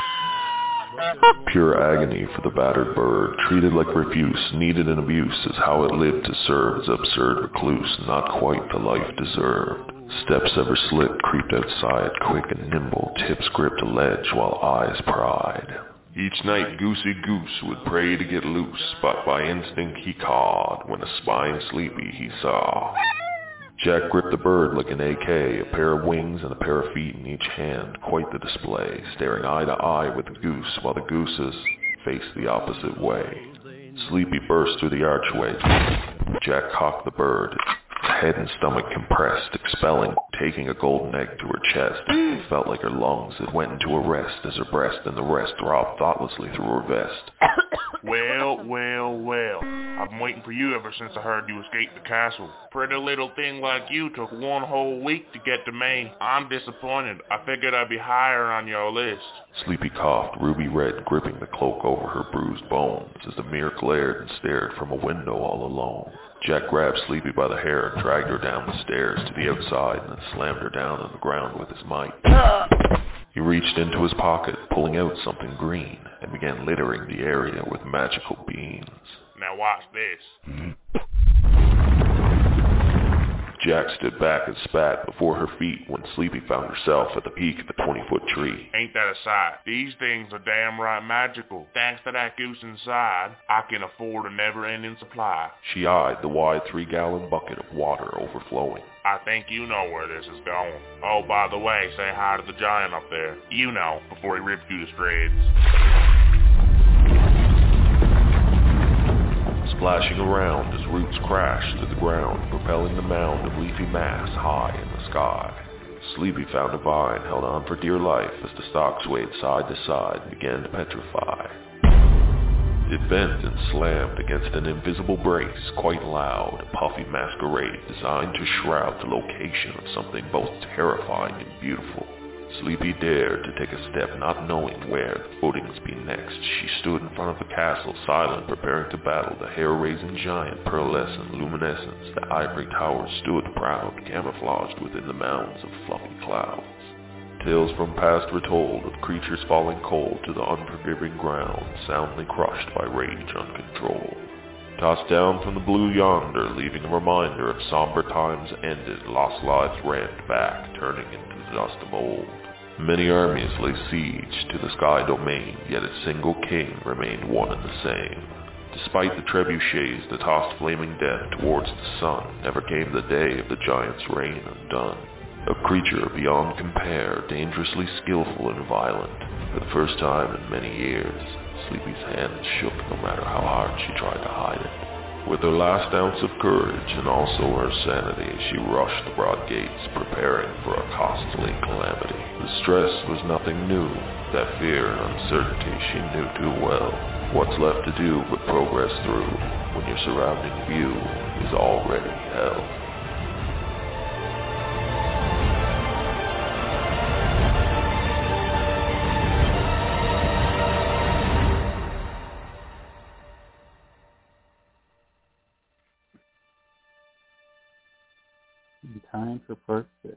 Pure agony for the battered bird, treated like refuse, needed an abuse, is how it lived to serve as absurd recluse, not quite the life deserved. Steps ever slipped, creeped outside, quick and nimble, tips gripped a ledge while eyes pried. Each night Goosey Goose would pray to get loose, but by instinct he cawed when a spine sleepy he saw. Jack gripped the bird like an A K, a pair of wings and a pair of feet in each hand, quite the display, staring eye to eye with the goose while the gooses faced the opposite way. Sleepy burst through the archway. Jack cocked the bird, head and stomach compressed, expelling, taking a golden egg to her chest. It felt like her lungs had went into a rest as her breast and the rest throbbed thoughtlessly through her vest. Well, well, well. I've been waiting for you ever since I heard you escaped the castle. Pretty little thing like you took one whole week to get to me. I'm disappointed. I figured I'd be higher on your list. Sleepy coughed, ruby red, gripping the cloak over her bruised bones as the mirror glared and stared from a window all alone. Jack grabbed Sleepy by the hair and dragged her down the stairs to the outside and then slammed her down on the ground with his might. He reached into his pocket, pulling out something green, and began littering the area with magical beans. Now watch this. Jack stood back and spat before her feet when Sleepy found herself at the peak of a twenty-foot tree. Ain't that a sight? These things are damn right magical. Thanks to that goose inside, I can afford a never-ending supply. She eyed the wide three-gallon bucket of water overflowing. I think you know where this is going. Oh, by the way, say hi to the giant up there. You know, before he rips you to shreds. Splashing around as roots crashed to the ground, propelling the mound of leafy mass high in the sky. Sleepy found a vine held on for dear life as the stalk swayed side to side and began to petrify. It bent and slammed against an invisible brace, quite loud, a puffy masquerade designed to shroud the location of something both terrifying and beautiful. Sleepy dared to take a step, not knowing where the footings be next. She stood in front of the castle, silent, preparing to battle the hair-raising giant, pearlescent luminescence. The ivory tower stood proud, camouflaged within the mounds of fluffy clouds. Tales from past were told of creatures falling cold to the unforgiving ground, soundly crushed by rage uncontrolled. Tossed down from the blue yonder, leaving a reminder of somber times ended, lost lives rammed back, turning into the dust of old. Many armies lay siege to the sky domain, yet its single king remained one and the same. Despite the trebuchets that tossed flaming death towards the sun, never came the day of the giant's reign undone. A creature beyond compare, dangerously skillful and violent. For the first time in many years, Sleepy's hands shook no matter how hard she tried to hide it. With her last ounce of courage and also her sanity, she rushed the broad gates, preparing for a costly calamity. The stress was nothing new. That fear and uncertainty she knew too well. What's left to do but progress through when your surrounding view is already hell? Time for part six.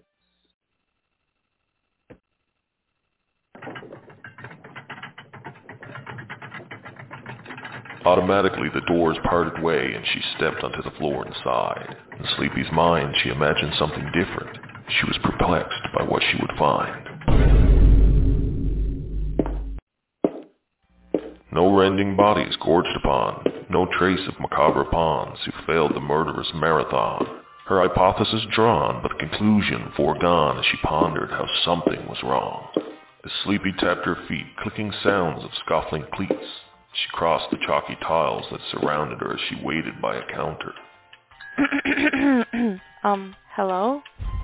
Automatically, the doors parted way and she stepped onto the floor inside. In Sleepy's mind, she imagined something different. She was perplexed by what she would find. No rending bodies gorged upon, no trace of macabre pawns who failed the murderous marathon. Her hypothesis drawn, but conclusion foregone as she pondered how something was wrong. As Sleepy tapped her feet, clicking sounds of scuffling cleats. She crossed the chalky tiles that surrounded her as she waited by a counter. um, hello?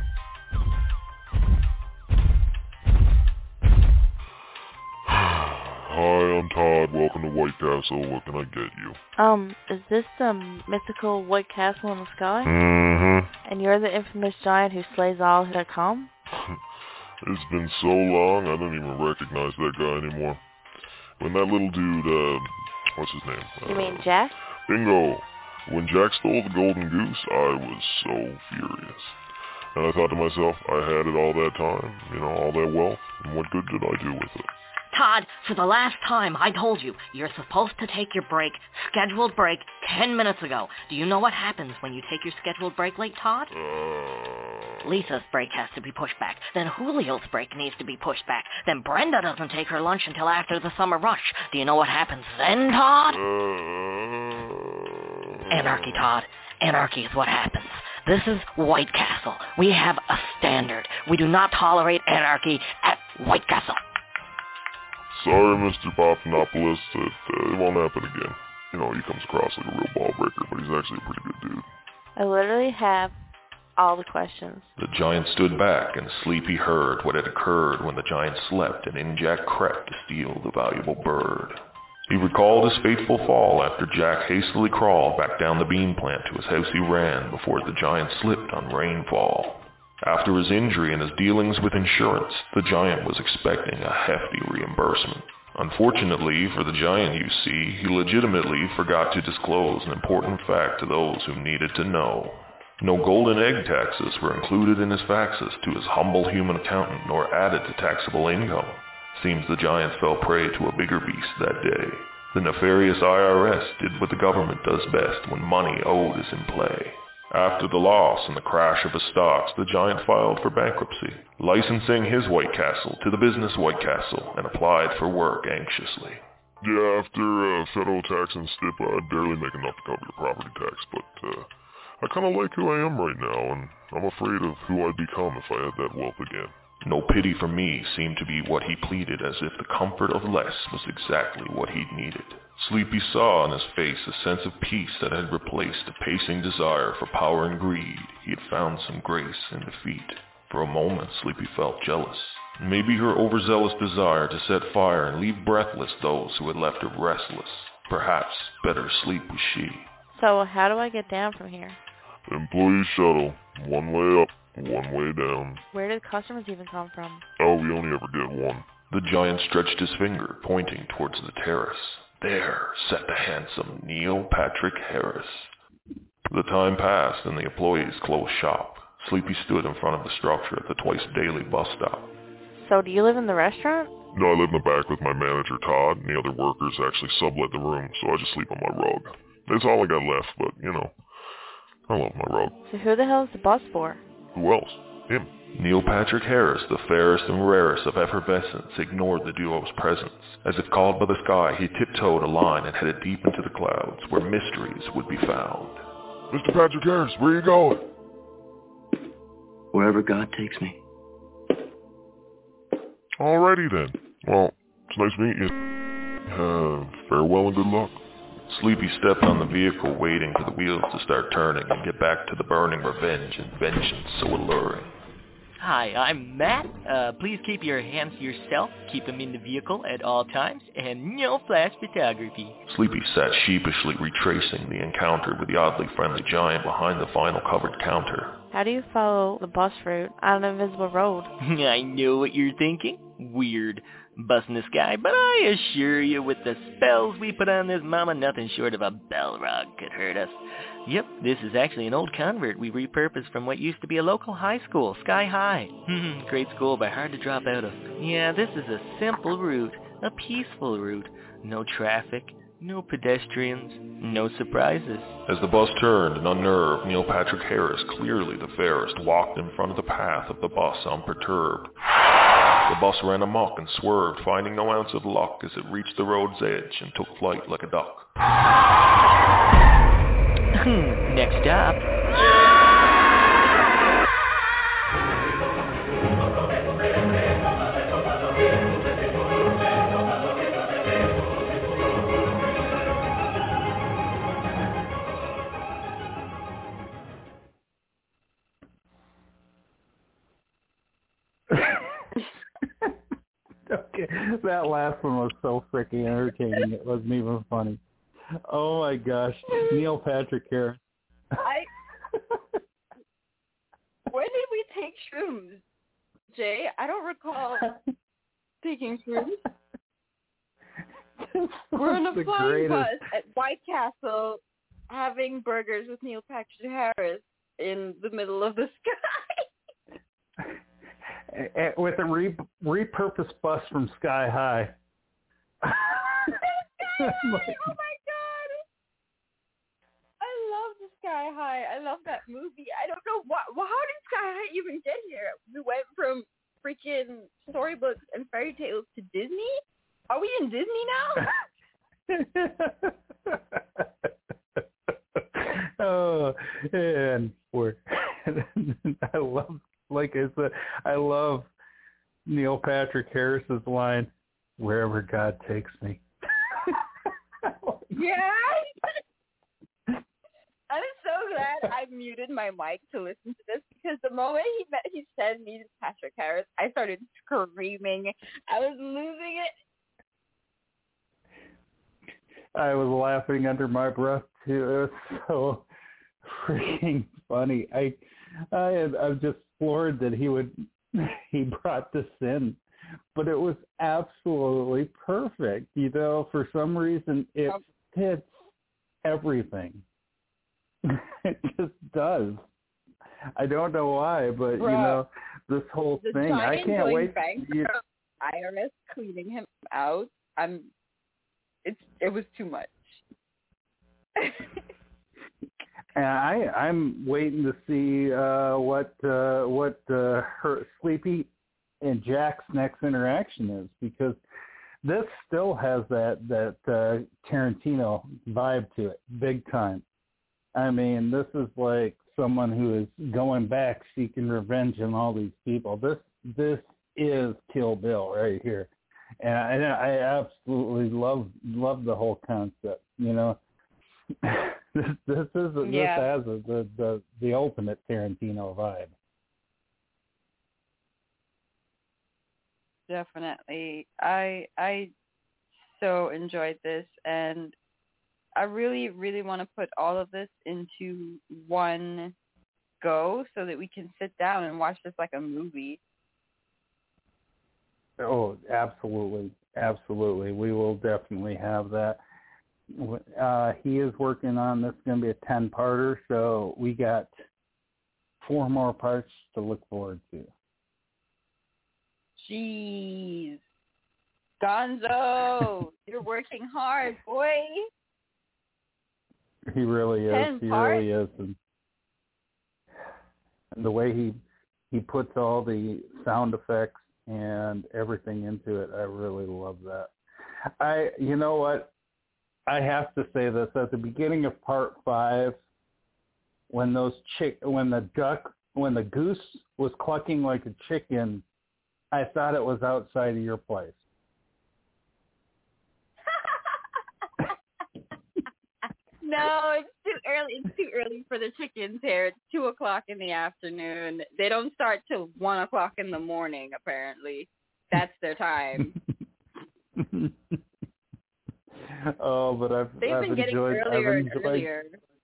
Hi, I'm Todd. Welcome to White Castle. What can I get you? Um, is this the mythical White Castle in the sky? Mm-hmm. And you're the infamous giant who slays all who come? It's been so long, I don't even recognize that guy anymore. When that little dude, uh, what's his name? You uh, mean Jack? Bingo. When Jack stole the golden goose, I was so furious. And I thought to myself, I had it all that time, you know, all that wealth, and what good did I do with it? Todd, for the last time, I told you, you're supposed to take your break, scheduled break, ten minutes ago. Do you know what happens when you take your scheduled break late, Todd? Uh... Lisa's break has to be pushed back. Then Julio's break needs to be pushed back. Then Brenda doesn't take her lunch until after the summer rush. Do you know what happens then, Todd? Uh... Anarchy, Todd. Anarchy is what happens. This is White Castle. We have a standard. We do not tolerate anarchy at White Castle. Sorry, Mister Papanopoulos, it, uh, it won't happen again. You know, he comes across like a real ball breaker, but he's actually a pretty good dude. I literally have all the questions. The giant stood back, and Sleepy heard what had occurred when the giant slept, and in Jack crept to steal the valuable bird. He recalled his fateful fall after Jack hastily crawled back down the bean plant to his house he ran before the giant slipped on rainfall. After his injury and his dealings with insurance, the giant was expecting a hefty reimbursement. Unfortunately for the giant, you see, he legitimately forgot to disclose an important fact to those who needed to know. No golden egg taxes were included in his faxes to his humble human accountant nor added to taxable income. Seems the giant fell prey to a bigger beast that day. The nefarious I R S did what the government does best when money owed is in play. After the loss and the crash of his stocks, the giant filed for bankruptcy, licensing his White Castle to the business White Castle, and applied for work anxiously. Yeah, after uh, federal tax and S T I P, I barely make enough to cover the property tax, but uh, I kind of like who I am right now, and I'm afraid of who I'd become if I had that wealth again. No pity for me seemed to be what he pleaded, as if the comfort of less was exactly what he'd needed. Sleepy saw on his face a sense of peace that had replaced a pacing desire for power and greed. He had found some grace in defeat. For a moment, Sleepy felt jealous. Maybe her overzealous desire to set fire and leave breathless those who had left her restless. Perhaps better sleep was she. So how do I get down from here? Employee shuttle. One way up, one way down. Where did customers even come from? Oh, we only ever get one. The giant stretched his finger, pointing towards the terrace. There sat the handsome Neil Patrick Harris. The time passed and the employees closed shop. Sleepy stood in front of the structure at the twice-daily bus stop. So do you live in the restaurant? No, I live in the back with my manager, Todd, and the other workers actually sublet the room, so I just sleep on my rug. It's all I got left, but, you know, I love my rug. So who the hell is the bus for? Who else? Him. Neil Patrick Harris, the fairest and rarest of effervescence, ignored the duo's presence. As if called by the sky, he tiptoed a line and headed deep into the clouds, where mysteries would be found. Mister Patrick Harris, where are you going? Wherever God takes me. Alrighty then. Well, it's nice meeting you. Uh, farewell and good luck. Sleepy stepped on the vehicle, waiting for the wheels to start turning and get back to the burning revenge and vengeance so alluring. Hi, I'm Matt. Uh, please keep your hands to yourself, keep them in the vehicle at all times, and no flash photography. Sleepy sat sheepishly retracing the encounter with the oddly friendly giant behind the vinyl covered counter. How do you follow the bus route on an invisible road? I know what you're thinking. Weird. Busting the sky, but I assure you, with the spells we put on this mama, nothing short of a Balrog could hurt us. Yep, this is actually an old convert we repurposed from what used to be a local high school, Sky High. Great school, but hard to drop out of. Yeah, this is a simple route, a peaceful route. No traffic, no pedestrians, no surprises. As the bus turned, an unnerved Neil Patrick Harris, clearly the fairest, walked in front of the path of the bus unperturbed. The bus ran amok and swerved, finding no ounce of luck as it reached the road's edge and took flight like a duck. Next stop. Okay, that last one was so freaking entertaining. It wasn't even funny. Oh my gosh, Neil Patrick Harris. I. When did we take shrooms, Jay? I don't recall taking shrooms. We're on a the flying greatest. bus at White Castle, having burgers with Neil Patrick Harris in the middle of the sky. With a re- repurposed bus from Sky High. Oh my god! I love the Sky High. I love that movie. I don't know what. Well, how did Sky High even get here? We went from freaking storybooks and fairy tales to Disney. Are we in Disney now? Oh, and we're. I love. Like I said, I love Neil Patrick Harris's line, "Wherever God takes me." Yeah. I'm so glad I muted my mic to listen to this, because the moment he met, he said Neil Patrick Harris, I started screaming. I was losing it. I was laughing under my breath too. It was so freaking funny. I, I, I'm just floored that he would, he brought this in, but it was absolutely perfect. You know, for some reason it fits everything. It just does. I don't know why, but Bro, you know, this whole the thing. I can't going wait. Bankrupt, You, I R S cleaning him out. I'm. It's. It was too much. And I, I'm waiting to see uh, what uh, what uh, her Sleepy and Jack's next interaction is, because this still has that that uh, Tarantino vibe to it, big time. I mean, this is like someone who is going back, seeking revenge on all these people. This this is Kill Bill right here, and I, and I absolutely love love the whole concept. You know, this this is Yeah. this has a, the the the ultimate Tarantino vibe. Definitely. I I so enjoyed this, and I really, really want to put all of this into one go so that we can sit down and watch this like a movie. Oh, absolutely. Absolutely. We will definitely have that. Uh, he is working on this. It's going to be a ten-parter, so we got four more parts to look forward to. Jeez. Gonzo, you're working hard, boy. He really is. Ten he parts? really is. And, and the way he he puts all the sound effects and everything into it, I really love that. I, you know what? I have to say this. At the beginning of part five, when those chick, when the duck, when the goose was clucking like a chicken, I thought it was outside of your place. No, it's too early. It's too early for the chickens here. It's two o'clock in the afternoon. They don't start till one o'clock in the morning. Apparently, that's their time. Oh, but I've They've I've been getting enjoyed, earlier I've and enjoyed, earlier.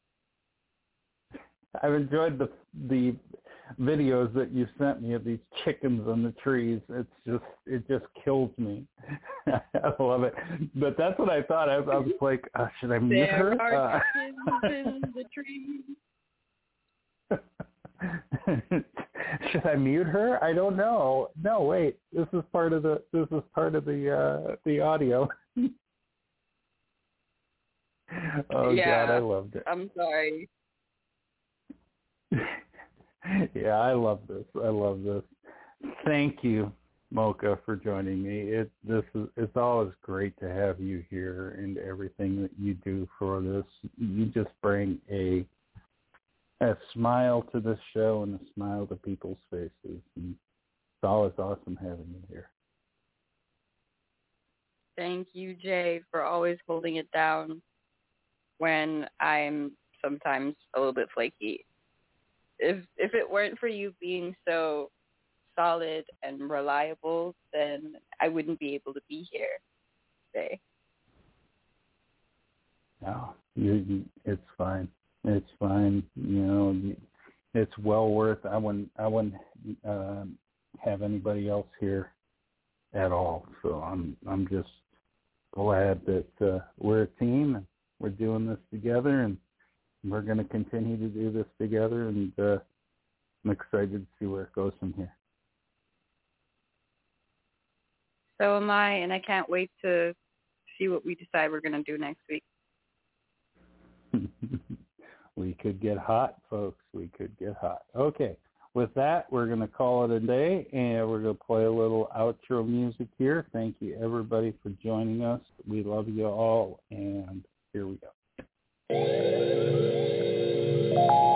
I've enjoyed the the videos that you sent me of these chickens on the trees. It's just it just kills me. I love it. But that's what I thought. I, I was like, uh, should I mute There her? are Uh, chickens in the trees. should I mute her? I don't know. No, wait. This is part of the this is part of the uh, the audio. Oh yeah, God, I loved it. I'm sorry. Yeah, I love this. I love this. Thank you, Mocha, for joining me. It this is it's always great to have you here and everything that you do for this. You just bring a a smile to this show and a smile to people's faces. And it's always awesome having you here. Thank you, Jay, for always holding it down when I'm sometimes a little bit flaky. If if it weren't for you being so solid and reliable, then I wouldn't be able to be here today. No, you, you, it's fine. It's fine. You know, you, it's well worth. I wouldn't. I wouldn't uh, have anybody else here at all. So I'm. I'm just glad that uh, we're a team and we're doing this together, and we're going to continue to do this together. And uh, I'm excited to see where it goes from here. So am I, and I can't wait to see what we decide we're going to do next week. We could get hot, folks. We could get hot. Okay. With that, we're going to call it a day, and we're going to play a little outro music here. Thank you, everybody, for joining us. We love you all, and here we go.